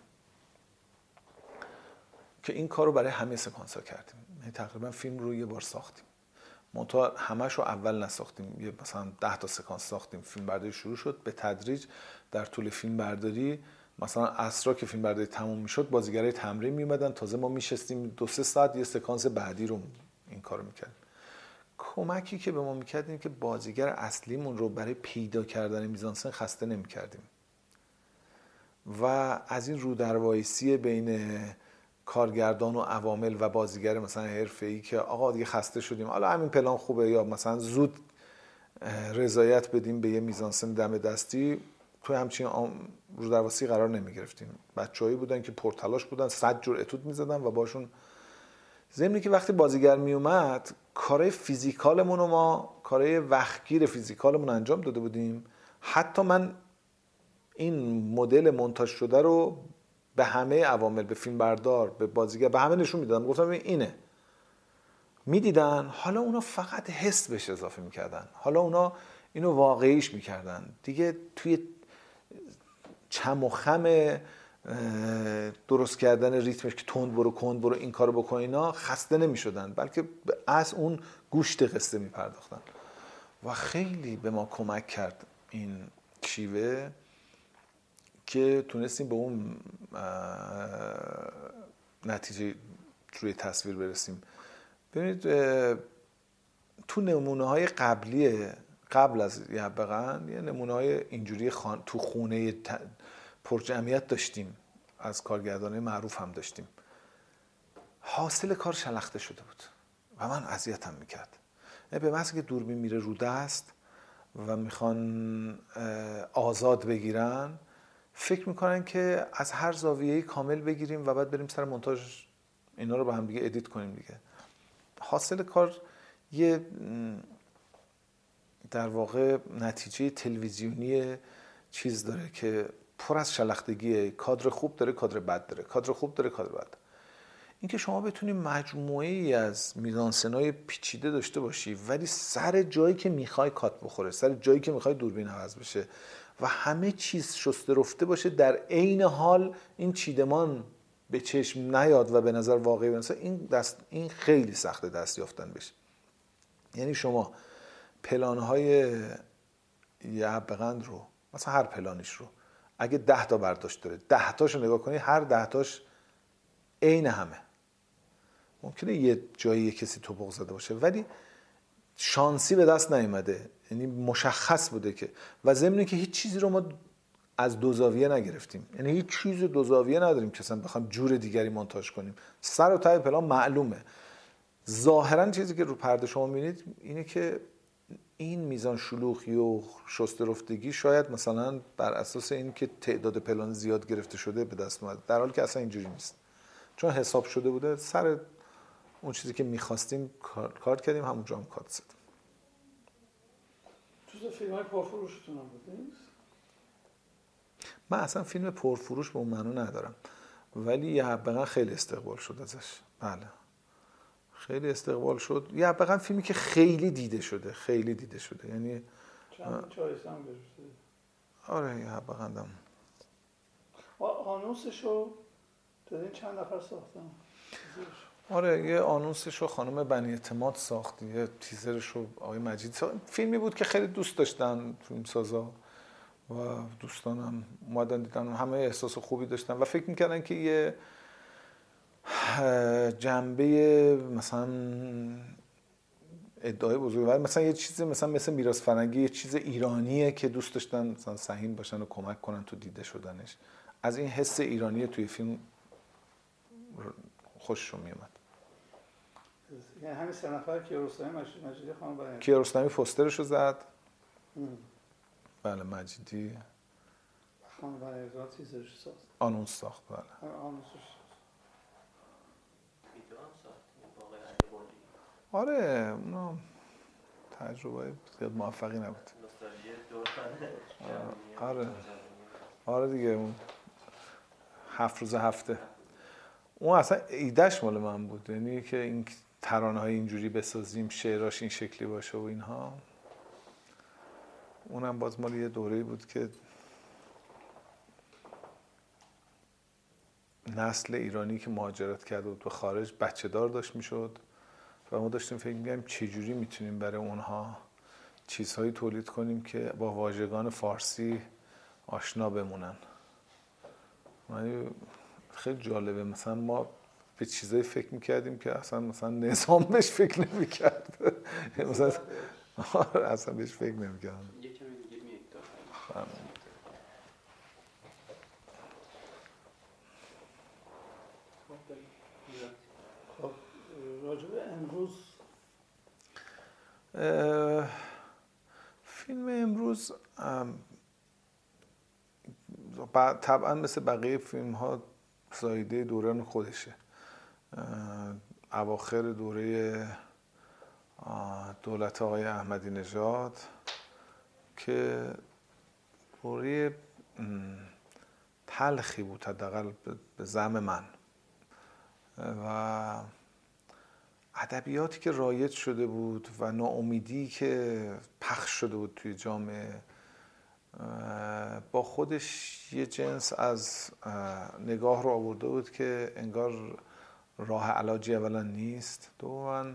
که این کار رو برای همه سکانس ها کردیم، تقریبا فیلم رو یه بار ساختیم. منتها همش رو اول نساختیم، یه مثلا ده تا سکانس ساختیم. فیلم برداری شروع شد، به تدریج در طول فیلم برداری مثلا عصرا که فیلم برداری تموم میشد بازیگرای تمرین میومدن، تازه ما میشستیم دو سه ساعت یه سکانس بعدی رو این کارو میکردیم. کمکی که به ما میکرد این که بازیگر اصلیمون رو برای پیدا کردن میزانسن خسته نمیکردیم و از این رودروایسی بین کارگردان و عوامل و بازیگر مثلا حرفه‌ای که آقا دیگه خسته شدیم، حالا همین پلان خوبه، یا مثلا زود رضایت بدیم به یه میزانسن دم دستی، توی همچین رودرواسی قرار نمی گرفتیم. بچه‌هایی بودن که پرتلاش بودن، صد جور اتود می‌زدن و باشون ضمنی که وقتی بازیگر می اومد کارهای فیزیکالمون رو ما کارهای وقتگیر فیزیکالمون انجام داده بودیم. حتی من این مدل مونتاژ شده رو به همه عوامل، به فیلم بردار، به بازیگر، به همه نشون میدادم، گفتم اینه، میدیدن، حالا اونا فقط حس بهش اضافه میکردن، حالا اونا اینو واقعیش میکردن دیگه. توی چم و خم درست کردن ریتمش که تند برو کند برو این کارو بکن اینا خسته نمیشدن، بلکه از اون گوشت قصه میپرداختن و خیلی به ما کمک کرد این شیوه که تونستیم به اون نتیجه روی تصویر برسیم. ببینید تو نمونه های قبلی قبل از یحبه‌قند یه نمونه های اینجوری خان... تو خونه پرجمعیت داشتیم، از کارگردانای معروف هم داشتیم. حاصل کار شلخته شده بود و من اذیتم میکرد. به محض که دوربین میره رو دست و میخوان آزاد بگیرن، فکر میکنن که از هر زاویه‌ای کامل بگیریم و بعد بریم سر مونتاژ اینا رو با هم دیگه ادیت کنیم دیگه. حاصل کار یه در واقع نتیجه تلویزیونی چیز داره که پر از شلختگیه. کادر خوب داره، کادر بد داره، کادر خوب داره، کادر بد. اینکه شما بتونی مجموعه ای از میزانسن‌های پیچیده داشته باشی ولی سر جایی که میخوای کات بخوره، سر جایی که میخوای دوربین عوض بشه و همه چیز شسته رفته باشه، در عین حال این چیدمان به چشم نیاد و به نظر واقعی بنویسه، این دست این خیلی سخته دست یافتن بشه. یعنی شما پلان‌های یحبه‌قند رو، مثلا هر پلانش رو اگه ده تا برداشت داره، ده تاشو نگاه کنی هر ده تاش عین همه. ممکنه یه جایی یه کسی توپق زده باشه ولی شانسی به دست نیومده، یعنی مشخص بوده که، و ضمن که هیچ چیزی رو ما از دو زاویه نگرفتیم، یعنی هیچ چیز دو زاویه نداریم که اصلا بخوایم جور دیگری مونتاژ کنیم. سر و ته پلان معلومه. ظاهرا چیزی که رو پرده شما می‌بینید اینه که این میزان شلوغی و شسته رفتگی شاید مثلا بر اساس این که تعداد پلان زیاد گرفته شده به دست اومده، در حالی که اصلا اینجوری نیست، چون حساب شده بوده. سر اون چیزی که می‌خواستیم کار, کار کردیم، همونجا هم کات زدیم. جزء فیلم‌های پرفروشتون هم بود نیست؟ من اصلا فیلم پرفروش به اون معنا ندارم، ولی یه حبقا خیلی استقبال شد ازش. بله خیلی استقبال شد. یه حبقا فیلمی که خیلی دیده شده، خیلی دیده شده، یعنی چند چایس هم برسید. آره یه حبقا هم. و آنونسشو دادین چند نفر ساختن؟ آره یه آنونسشو خانم بنی اعتماد ساخت، یه تیزرشو آقای مجید ساخت. فیلمی بود که خیلی دوست داشتن فیلمسازا و دوستانم اومدن دیدن، همه احساس خوبی داشتن و فکر میکردن که یه جنبه مثلا ادعای بزرگ، ولی مثلا یه چیزی مثلا مثل میراث فرهنگی، یه چیز ایرانیه که دوست داشتن مثلا سهیم باشن و کمک کنن تو دیده شدنش. از این حس ایرانی توی فیلم خوششون میومد. یعنی همین سه نفر کیارستمی مجیدی خانم بنی کیارستمی پوسترشو زد. ام. بله مجیدی خانم بنی تیزرش ساخت، آنونس ساخت. بله آنونسش آره اونا تجربه زیاد موفقی نبود. آره آره دیگه اون هفت روز هفته اون اصلا ایدهش مال من بود، یعنی که این ترانه‌های اینجوری بسازیم، شعراش این شکلی باشه و اینها. اونم باز مال یه دوره‌ای بود که نسل ایرانی که مهاجرت کرده بود به خارج بچه دار داشت میشد و ما داشتیم فکر می‌کردیم چجوری میتونیم برای اونها چیزهایی تولید کنیم که با واژگان فارسی آشنا بمونن. خیلی جالبه، مثلا ما به چیزایی فکر میکردیم که اصلا مثلا نظام بهش فکر نمیکرد، مثلا اصلا بهش فکر نمیکردم. خب راجع به امروز فیلم امروز طبعا مثل بقیه فیلم ها زایده دوران خودشه. اواخر دوره دولت آقای احمدی نژاد که دوره تلخی بود حداقل به زعم من، و ادبیاتی که رایج شده بود و ناامیدی که پخش شده بود توی جامعه با خودش یه جنس از نگاه رو آورده بود که انگار راه علاجی اولا نیست، دوما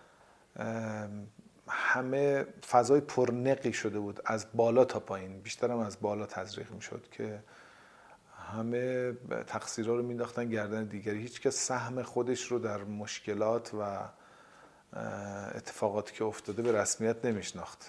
همه فضای پرنقی شده بود از بالا تا پایین، بیشتر هم از بالا تزریق می شد که همه تقصیرها رو مینداختن گردن دیگری، هیچ کس سهم خودش رو در مشکلات و اتفاقاتی که افتاده به رسمیت نمیشناخت،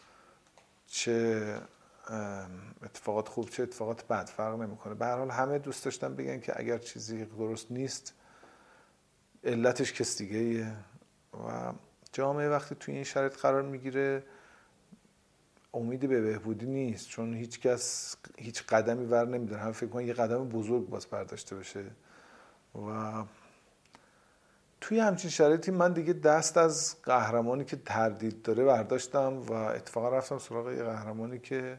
چه اتفاقات خوب چه اتفاقات بد فرق نمیکنه. به هر حال همه دوست داشتن بگن که اگر چیزی درست نیست علتش کس دیگه ایه، و جامعه وقتی توی این شرایط قرار میگیره امیدی به بهبودی نیست، چون هیچ کس هیچ قدمی ور نمیداره، هم فکر کنن یه قدم بزرگ باز برداشته بشه. و توی همچین شرایطی من دیگه دست از قهرمانی که تردید داره برداشتم و اتفاقا رفتم سراغ یه قهرمانی که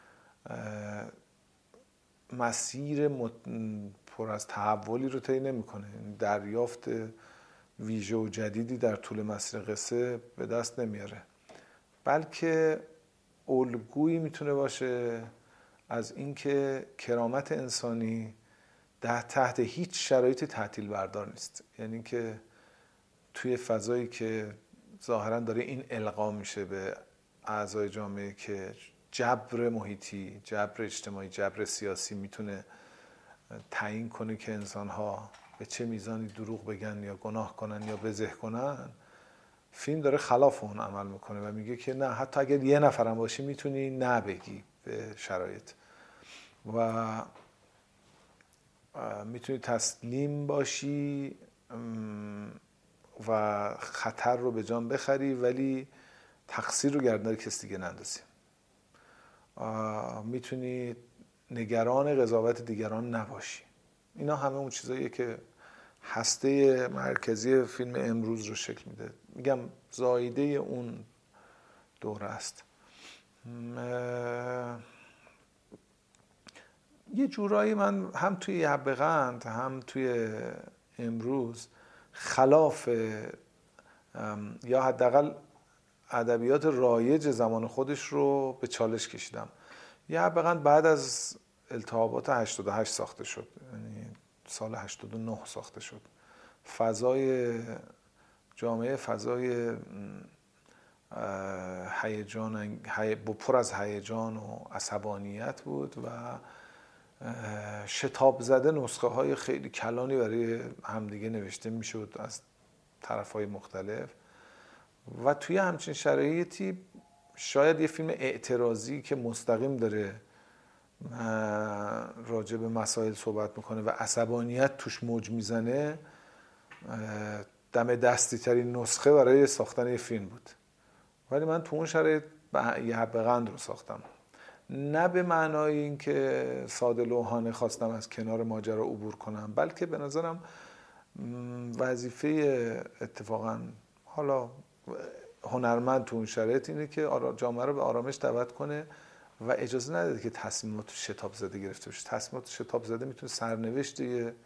مسیر پر از تحولی رو طی نمی‌کنه، دریافت ویژه و جدیدی در طول مسیر قصه به دست نمیاره، بلکه الگویی میتونه باشه از اینکه کرامت انسانی در تحت هیچ شرایطی تعطیل بردار نیست. یعنی که توی فضایی که ظاهرا داره این القا میشه به اعضای جامعه که جبر محیطی، جبر اجتماعی، جبر سیاسی میتونه تعیین کنه که انسان‌ها به چه میزانی دروغ بگن یا گناه کنن یا بزه کنن، فیلم داره خلاف اون عمل میکنه و میگه که نه، حتی اگر یه نفرم باشی میتونی نه بگی به شرایط و میتونی تسلیم باشی و خطر رو به جان بخری ولی تقصیر رو گردن کسی دیگه نندازی. میتونی نگران قضاوت دیگران نباشی. اینا همه اون چیزاییه که هسته مرکزی فیلم امروز رو شکل میده. میگم زایده اون دوره است. یه جورایی من هم توی یبقند هم توی امروز خلاف یا حداقل ادبیات رایج زمان خودش رو به چالش کشیدم. یبقند بعد از التهابات هشتاد و هشت ساخته شد، یعنی سال هشتاد و نه ساخته شد. فضای جامعه فضای هیجان پر از هیجان و عصبانیت بود و شتاب زده نسخه های خیلی کلانی برای همدیگه نوشته میشد از طرف های مختلف و توی همچین شرایطی شاید یه فیلم اعتراضی که مستقیم داره راجع به مسائل صحبت میکنه و عصبانیت توش موج میزنه دم دستی ترین نسخه برای ساختن یه فیلم بود. ولی من تو اون شرایط یبقند رو ساختم، نه به معنای این که ساده لوحانه خواستم از کنار ماجرا عبور کنم، بلکه به نظرم وظیفه اتفاقا حالا هنرمند تو اون شرایط اینه که جامعه رو به آرامش دعوت کنه و اجازه نداده که تصمیمات شتاب زده گرفته بشه. تصمیمات شتاب زده میتونه سرنوشت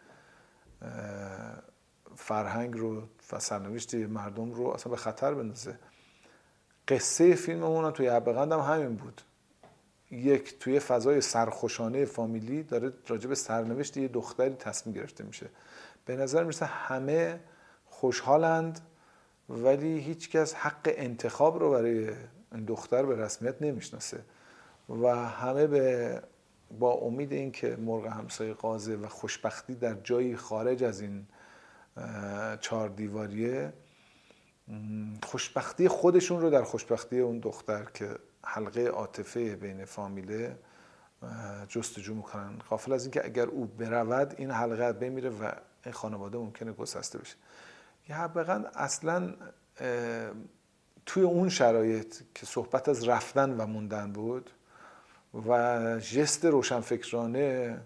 فرهنگ رو و سرنوشت مردم رو اصلا به خطر بندازه. قصه فیلممون توی یبقند هم همین بود. یک توی فضای سرخوشانه فامیلی داره راجع به سرنوشت یه دختری تصمیم گرفته میشه. به نظر میرسه همه خوشحالند ولی هیچ کس حق انتخاب رو برای این دختر به رسمیت نمیشناسه و همه به با امید این که مرغ همسایه قازه و خوشبختی در جایی خارج از این چهار دیواریه، خوشبختی خودشون رو در خوشبختی اون دختر که حلقه عاطفه بین فامیله جستجو میکنن، غافل از این که اگر او برود این حلقه بمیره و این خانواده ممکنه گسسته بشه. یبقند اصلا توی اون شرایط که صحبت از رفتن و موندن بود و ژست روشنفکرانه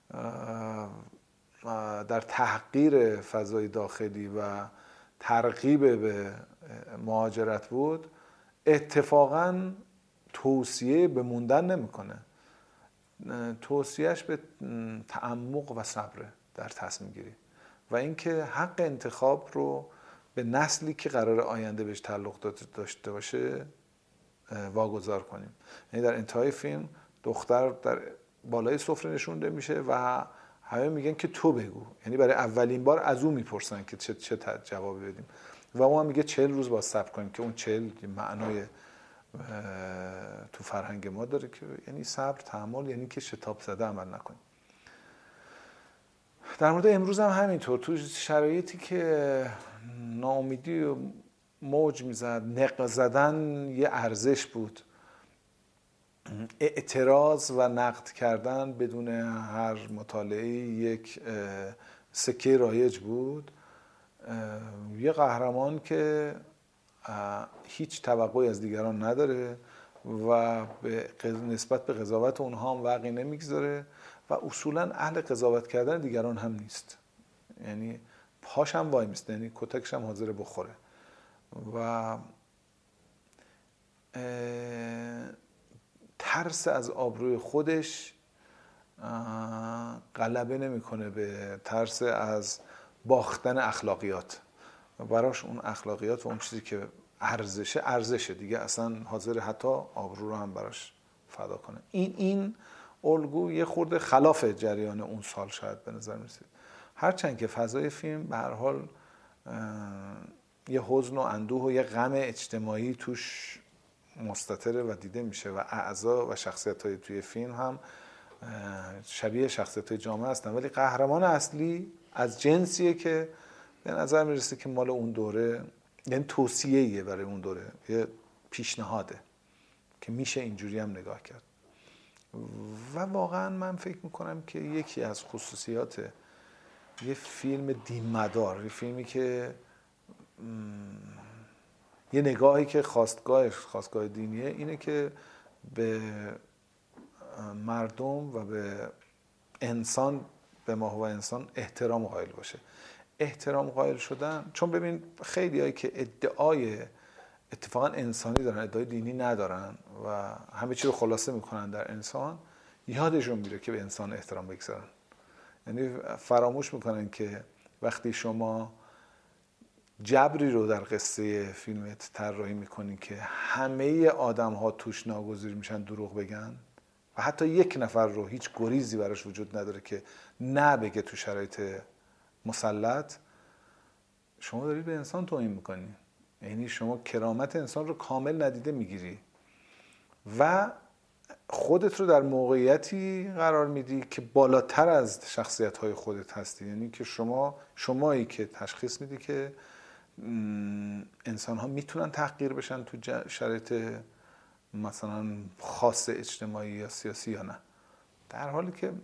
در تحقیر فضای داخلی و ترغیب به مهاجرت بود، اتفاقاً توصیه به موندن نمیکنه. توصیهش به تعمق و صبر در تصمیم گیری و اینکه حق انتخاب رو به نسلی که قرار آینده بهش تعلق داشته باشه واگذار کنیم. یعنی در انتهای فیلم دختر در بالای سفره نشونده میشه و همه میگن که تو بگو، یعنی برای اولین بار از اون میپرسن که چه چه جوابی بدیم و اون هم میگه چهل روز باید صبر کنیم که اون چهل معنای تو فرهنگ ما داره که یعنی صبر، تحمل، یعنی که شتاب زده عمل نکنیم. در مورد امروز هم همینطور، تو شرایطی که ناامیدی موج میزد، نق زدن یه ارزش بود، اعتراض و نقد کردن بدون هر مطالعه یک سکه رایج بود. یه قهرمان که هیچ توقعی از دیگران نداره و به نسبت به قضاوت اونها هم وقعی نمیگذاره و اصولا اهل قضاوت کردن دیگران هم نیست، یعنی پاش هم وای میسته، یعنی کتکش هم حاضر بخوره و ترس از آبروی خودش غلبه نمیکنه به ترس از باختن اخلاقیات. براش اون اخلاقیات و اون چیزی که ارزشه ارزشه دیگه، اصلا حاضر حتی آبرو رو هم براش فدا کنه. این این الگو یه خورده خلاف جریان اون سال شاید به نظر میرسید، هرچند که فضای فیلم به هر حال یه حزن و اندوه و یه غم اجتماعی توش مستتره و دیده میشه و اعضا و شخصیت‌های توی فیلم هم شبیه شخصیت‌های جامعه هستن، ولی قهرمان اصلی از جنسیه که به نظر میرسه که مال اون دوره، یعنی توصیه‌ایه برای اون دوره، یه پیشنهاده که میشه اینجوری هم نگاه کرد. و واقعا من فکر میکنم که یکی از خصوصیات یه فیلم دین‌مدار، یه فیلمی که یه نگاهی که خواستگاهش خواستگاه دینیه، اینه که به مردم و به انسان، به ماهو انسان احترام قائل باشه. احترام قائل شدن، چون ببین خیلی هایی که ادعای اتفاقا انسانی دارن، ادعای دینی ندارن و همه چی رو خلاصه میکنن در انسان، یادشون میره که به انسان احترام بگذارن. یعنی فراموش میکنن که وقتی شما جبری رو در قصه فیلمت طراحی میکنی که همه آدم ها توش ناگزیر میشن دروغ بگن و حتی یک نفر رو هیچ گریزی براش وجود نداره که نه بگه تو شرایط مسلط، شما داری به انسان توهین میکنی. یعنی شما کرامت انسان رو کامل ندیده میگیری و خودت رو در موقعیتی قرار میدی که بالاتر از شخصیت‌های خودت هستی. یعنی که شما شمایی که تشخیص میدی که انسان‌ها میتونن تحقیر بشن تو شرایط مثلا خاص اجتماعی یا سیاسی یا نه، در حالی که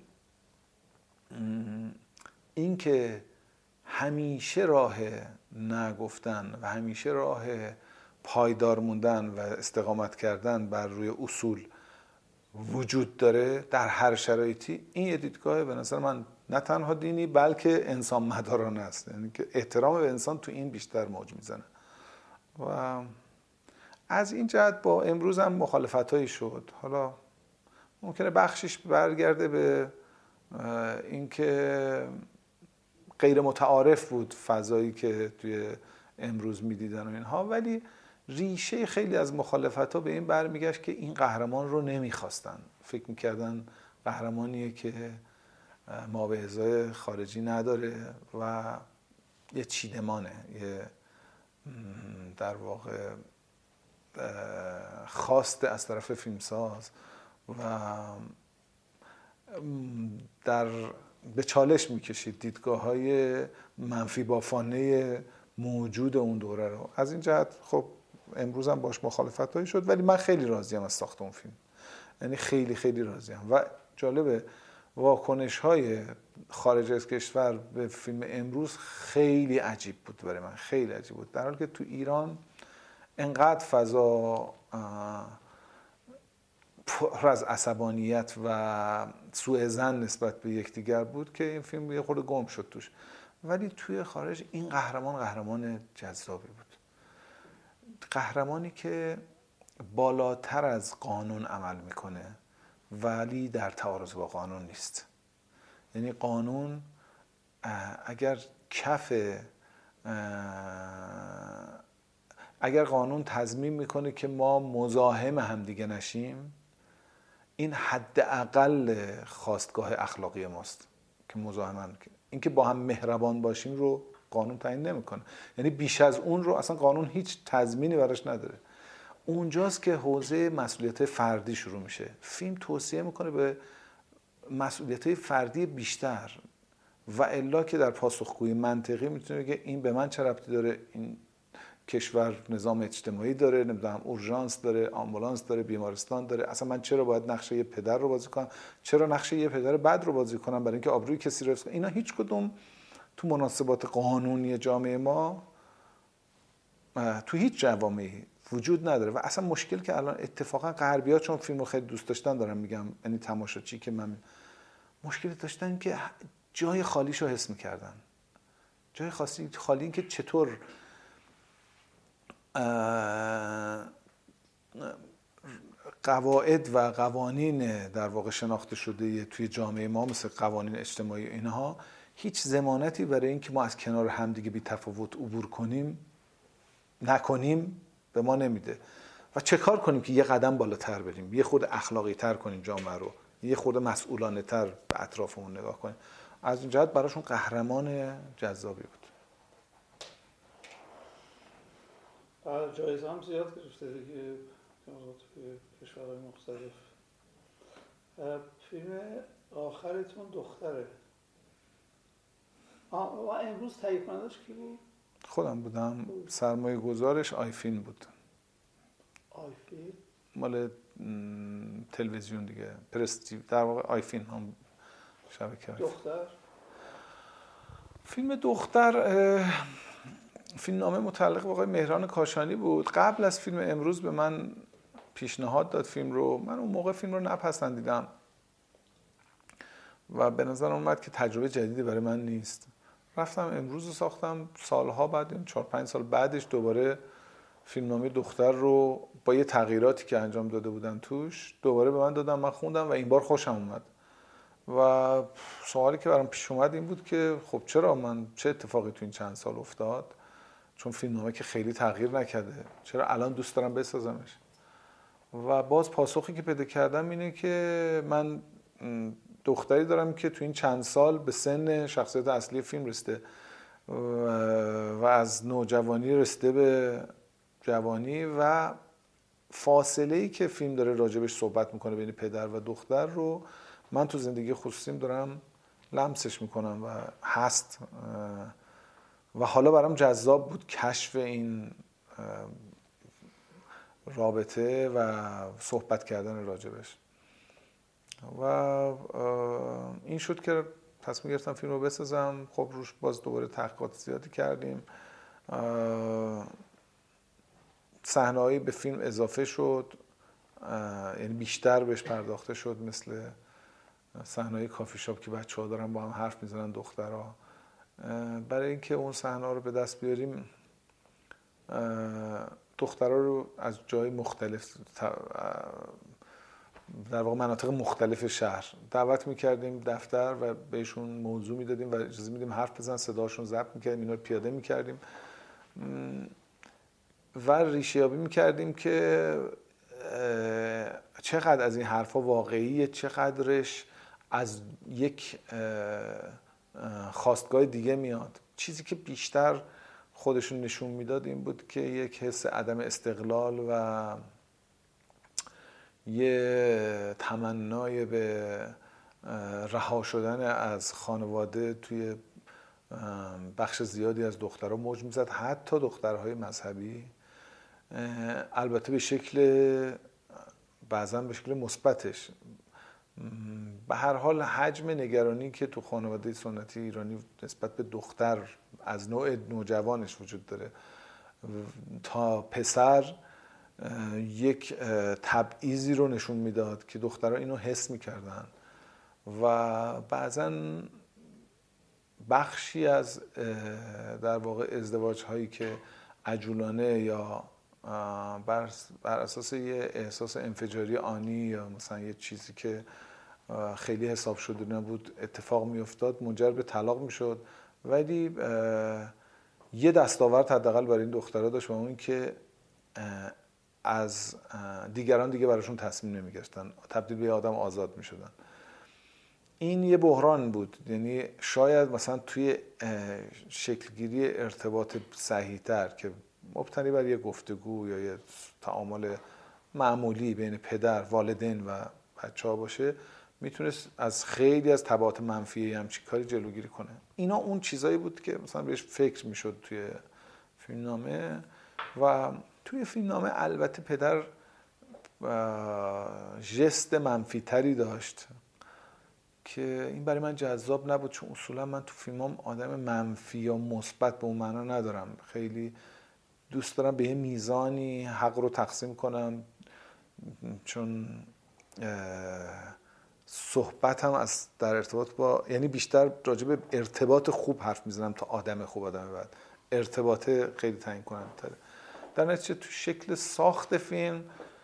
این که همیشه راه نگفتن و همیشه راه پایدار موندن و استقامت کردن بر روی اصول وجود داره در هر شرایطی، این یه دیدگاه به نظر من نه تنها دینی بلکه انسان مدارانه است. یعنی که احترام به انسان تو این بیشتر موج میزنه و از این جهت با امروز هم مخالفتایی شد. حالا ممکنه بخشش برگرده به اینکه غیر متعارف بود فضایی که توی امروز میدیدن و اینها، ولی ریشه خیلی از مخالفت‌ها به این برمیگشت که این قهرمان رو نمیخواستن. فکر میکردن قهرمانیه که مابعضای خارجی نداره و یه چیدمانه، یه در واقع خواسته از طرف فیلمساز و در به چالش میکشید دیدگاه‌های منفی بافانه موجود اون دوره رو. از این جهت خب امروز هم باش مخالفتایی شد، ولی من خیلی راضیم از ساخت اون فیلم. یعنی خیلی خیلی راضیم و جالبه واکنش‌های خارج از کشور به فیلم امروز خیلی عجیب بود برای من، خیلی عجیب بود، در حالی که تو ایران انقدر فضا پر از عصبانیت و سوء ظن نسبت به یکدیگر بود که این فیلم یه خورده گم شد توش. ولی توی خارج این قهرمان قهرمان جذابی بود، قهرمانی که بالاتر از قانون عمل میکنه ولی در تعارض با قانون نیست. یعنی قانون اگر کف اگر قانون تضمین میکنه که ما مزاحم همدیگه نشیم، این حداقل خواستگاه اخلاقی ماست که مزاحمن، این که با هم مهربان باشیم رو قانون تعیین نمیکنه. یعنی بیش از اون رو اصلا قانون هیچ تضمینی براش نداره. اونجاست که حوزه مسئولیت فردی شروع میشه. فیلم توصیه میکنه به مسئولیت فردی بیشتر و الا که در پاسخگویی منطقی میتونه بگه این به من چه ربطی داره، این کشور نظام اجتماعی داره، نمیدونم اورژانس داره، آمبولانس داره، بیمارستان داره، اصلا من چرا باید نقشه یه پدر رو بازی کنم، چرا نقشه یه پدر بد رو بازی کنم برای اینکه آبروی کسی رو حفظ کنم. اینا هیچ کدوم تو مناسبات قانونی جامعه ما تو هیچ جوامعی وجود نداره. و اصلا مشکل که الان اتفاقا غربی‌ها چون فیلمو خیلی دوست داشتن، دارم میگم، یعنی تماشاچی که من مشکلی داشتن که جای خالیشو حس می‌کردن، جای خاصی خالی، این که چطور قواعد و قوانین در واقع شناخته شده توی جامعه ما مثل قوانین اجتماعی اینها هیچ ضمانتی برای اینکه ما از کنار همدیگه بی تفاوت عبور کنیم نکنیم به ما نمیده. و چه کار کنیم که یه قدم بالاتر بریم، یه خود اخلاقی تر کنیم جامعه رو، یه خود مسئولانه تر به اطرافمون نگاه کنیم. از این جهت براشون قهرمان جذابی بود. جایزه هم زیاد گرفته دیگه، اوضاع توی کشورهای مختلف. فیلم آخرتون دختره. آه و امروز تهیه کنندش کی بود؟ خودم بودم. سرمایه گذارش آیفین بود. آیفین؟ مال تلویزیون دیگه، پرستیو، در واقع آیفین هم شبکه. دختر؟ فیلم دختر فیلم نامه متعلق به آقای مهران کاشانی بود. قبل از فیلم امروز به من پیشنهاد داد فیلم رو. من اون موقع فیلم رو نپسندیدم و به نظر اومد که تجربه جدیدی برای من نیست. رفتم امروز رو ساختم. سالها بعد، چهار پنج سال بعدش، دوباره فیلمنامه دختر رو با یه تغییراتی که انجام داده بودن توش دوباره به من دادم. من خوندم و این بار خوشم اومد. و سوالی که برام پیش اومد این بود که خب چرا من، چه اتفاقی تو این چند سال افتاد؟ چون فیلمنامه که خیلی تغییر نکرده، چرا الان دوست دارم بسازمش؟ و باز پاسخی که پیدا کردم اینه که من دختری دارم که تو این چند سال به سن شخصیت اصلی فیلم رسیده و از نوجوانی رسیده به جوانی و فاصله‌ای که فیلم داره راجبش صحبت میکنه بین پدر و دختر رو من تو زندگی خصوصیم دارم لمسش میکنم و هست و حالا برام جذاب بود کشف این رابطه و صحبت کردن راجبش. و این شد که تصمیم گرفتم فیلم رو بسازم. خب روش باز دوباره تحقیقات زیادی کردیم. صحنه‌هایی به فیلم اضافه شد، یعنی بیشتر بهش پرداخته شد، مثل صحنه‌های کافی شاپ که بچه‌ها دارن با هم حرف میزنن، دخترها. برای اینکه اون صحنه‌ها رو به دست بیاریم دخترها رو از جای مختلف، در واقع مناطق مختلف شهر دعوت میکردیم دفتر و بهشون موضوع میدادیم و اجازه میدیم حرف بزنن، صداشون ضبط میکردیم، اینا رو پیاده میکردیم و ریشه یابی میکردیم که چقدر از این حرفا واقعیه، چقدرش از یک خواستگاه دیگه میاد. چیزی که بیشتر خودشون نشون میداد این بود که یک حس عدم استقلال و یه تمنای به رها شدن از خانواده توی بخش زیادی از دخترها موج میزد، حتی دخترهای مذهبی، البته به شکل بعضا به شکل مثبتش. به هر حال حجم نگرانی که تو خانواده سنتی ایرانی نسبت به دختر از نوع نوجوانش وجود داره تا پسر یک تبعیضی رو نشون میداد که دخترها اینو حس میکردن و بعضا بخشی از در واقع ازدواج هایی که عجولانه یا بر, بر اساس یه احساس انفجاری آنی یا مثلا یه چیزی که خیلی حساب شده نبود اتفاق میافتاد منجر به طلاق میشد. ولی یه دستاورد حداقل برای این دخترها داشت و اون که از دیگران دیگه براشون تصمیم نمیگرفتن، تبدیل به آدم آزاد میشدن. این یه بحران بود. یعنی شاید مثلا توی شکلگیری ارتباط صحیح‌تر که مبتنی بر یه گفتگو یا یه تعامل معمولی بین پدر، والدین و بچه‌ها باشه، میتونست از خیلی از تبعات منفی همچین کاری جلوگیری کنه. اینا اون چیزایی بود که مثلا بهش فکر میشد توی فیلمنامه. و توی فیلمنامه البته پدر ژست منفی تری داشت که این برای من جذاب نبود، چون اصولا من تو فیلمام آدم منفی یا مثبت به اون معنا ندارم. خیلی دوست دارم به یه میزانی حق رو تقسیم کنم، چون صحبتم از در ارتباط با، یعنی بیشتر راجع به ارتباط خوب حرف میزنم تا آدم خوب، آدم بد. ارتباط خیلی تعیین کننده تره. در نتیجه تو شکل ساخت فیلم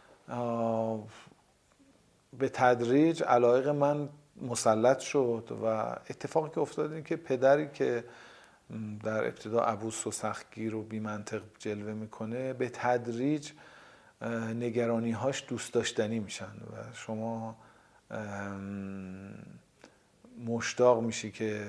به تدریج علایق من مسلط شد و اتفاقی که افتاد این که پدری که در ابتدا عبوس و سختگیر و بی منطق جلوه میکنه به تدریج نگرانی‌هاش دوست داشتنی میشن و شما مشتاق میشی که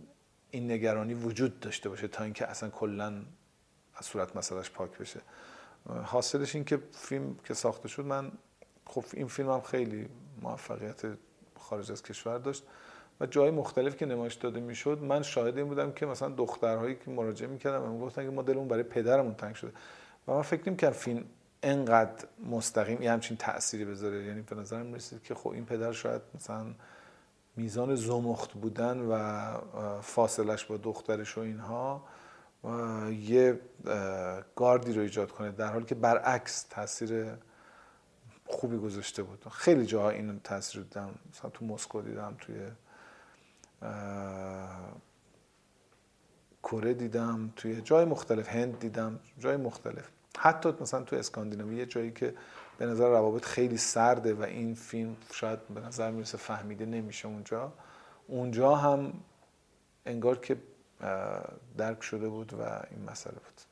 این نگرانی وجود داشته باشه تا اینکه اصلا کلاً از صورت مسئلهش پاک بشه. حاصلش این که فیلم که ساخته شد، من خب این فیلم هم خیلی موفقیت خارج از کشور داشت و جای مختلف که نمایش داده میشد من شاهد این بودم که مثلا دخترهایی که مراجعه میکردن و میگفتن که ما دلمون برای پدرمون تنگ شده و من فکر نمی‌کردم فیلم انقدر مستقیم یه همچین تأثیری بذاره. یعنی به نظرم میرسید که خب این پدر شاید مثلا میزان زمخت بودن و فاصلش با دخترش و اینها یه گاردی رو ایجاد کنه، در حالی که برعکس تاثیر خوبی گذاشته بود. خیلی جاها اینو تاثیر دیدم، مثلا تو مسکو دیدم، توی کره دیدم، توی جای مختلف، هند دیدم، جای مختلف، حتی مثلا تو اسکاندیناوی یه جایی که به نظر روابط خیلی سرده و این فیلم شاید به نظر میرسه فهمیده نمیشه اونجا اونجا هم انگار که درک شده بود و این مسئله بود.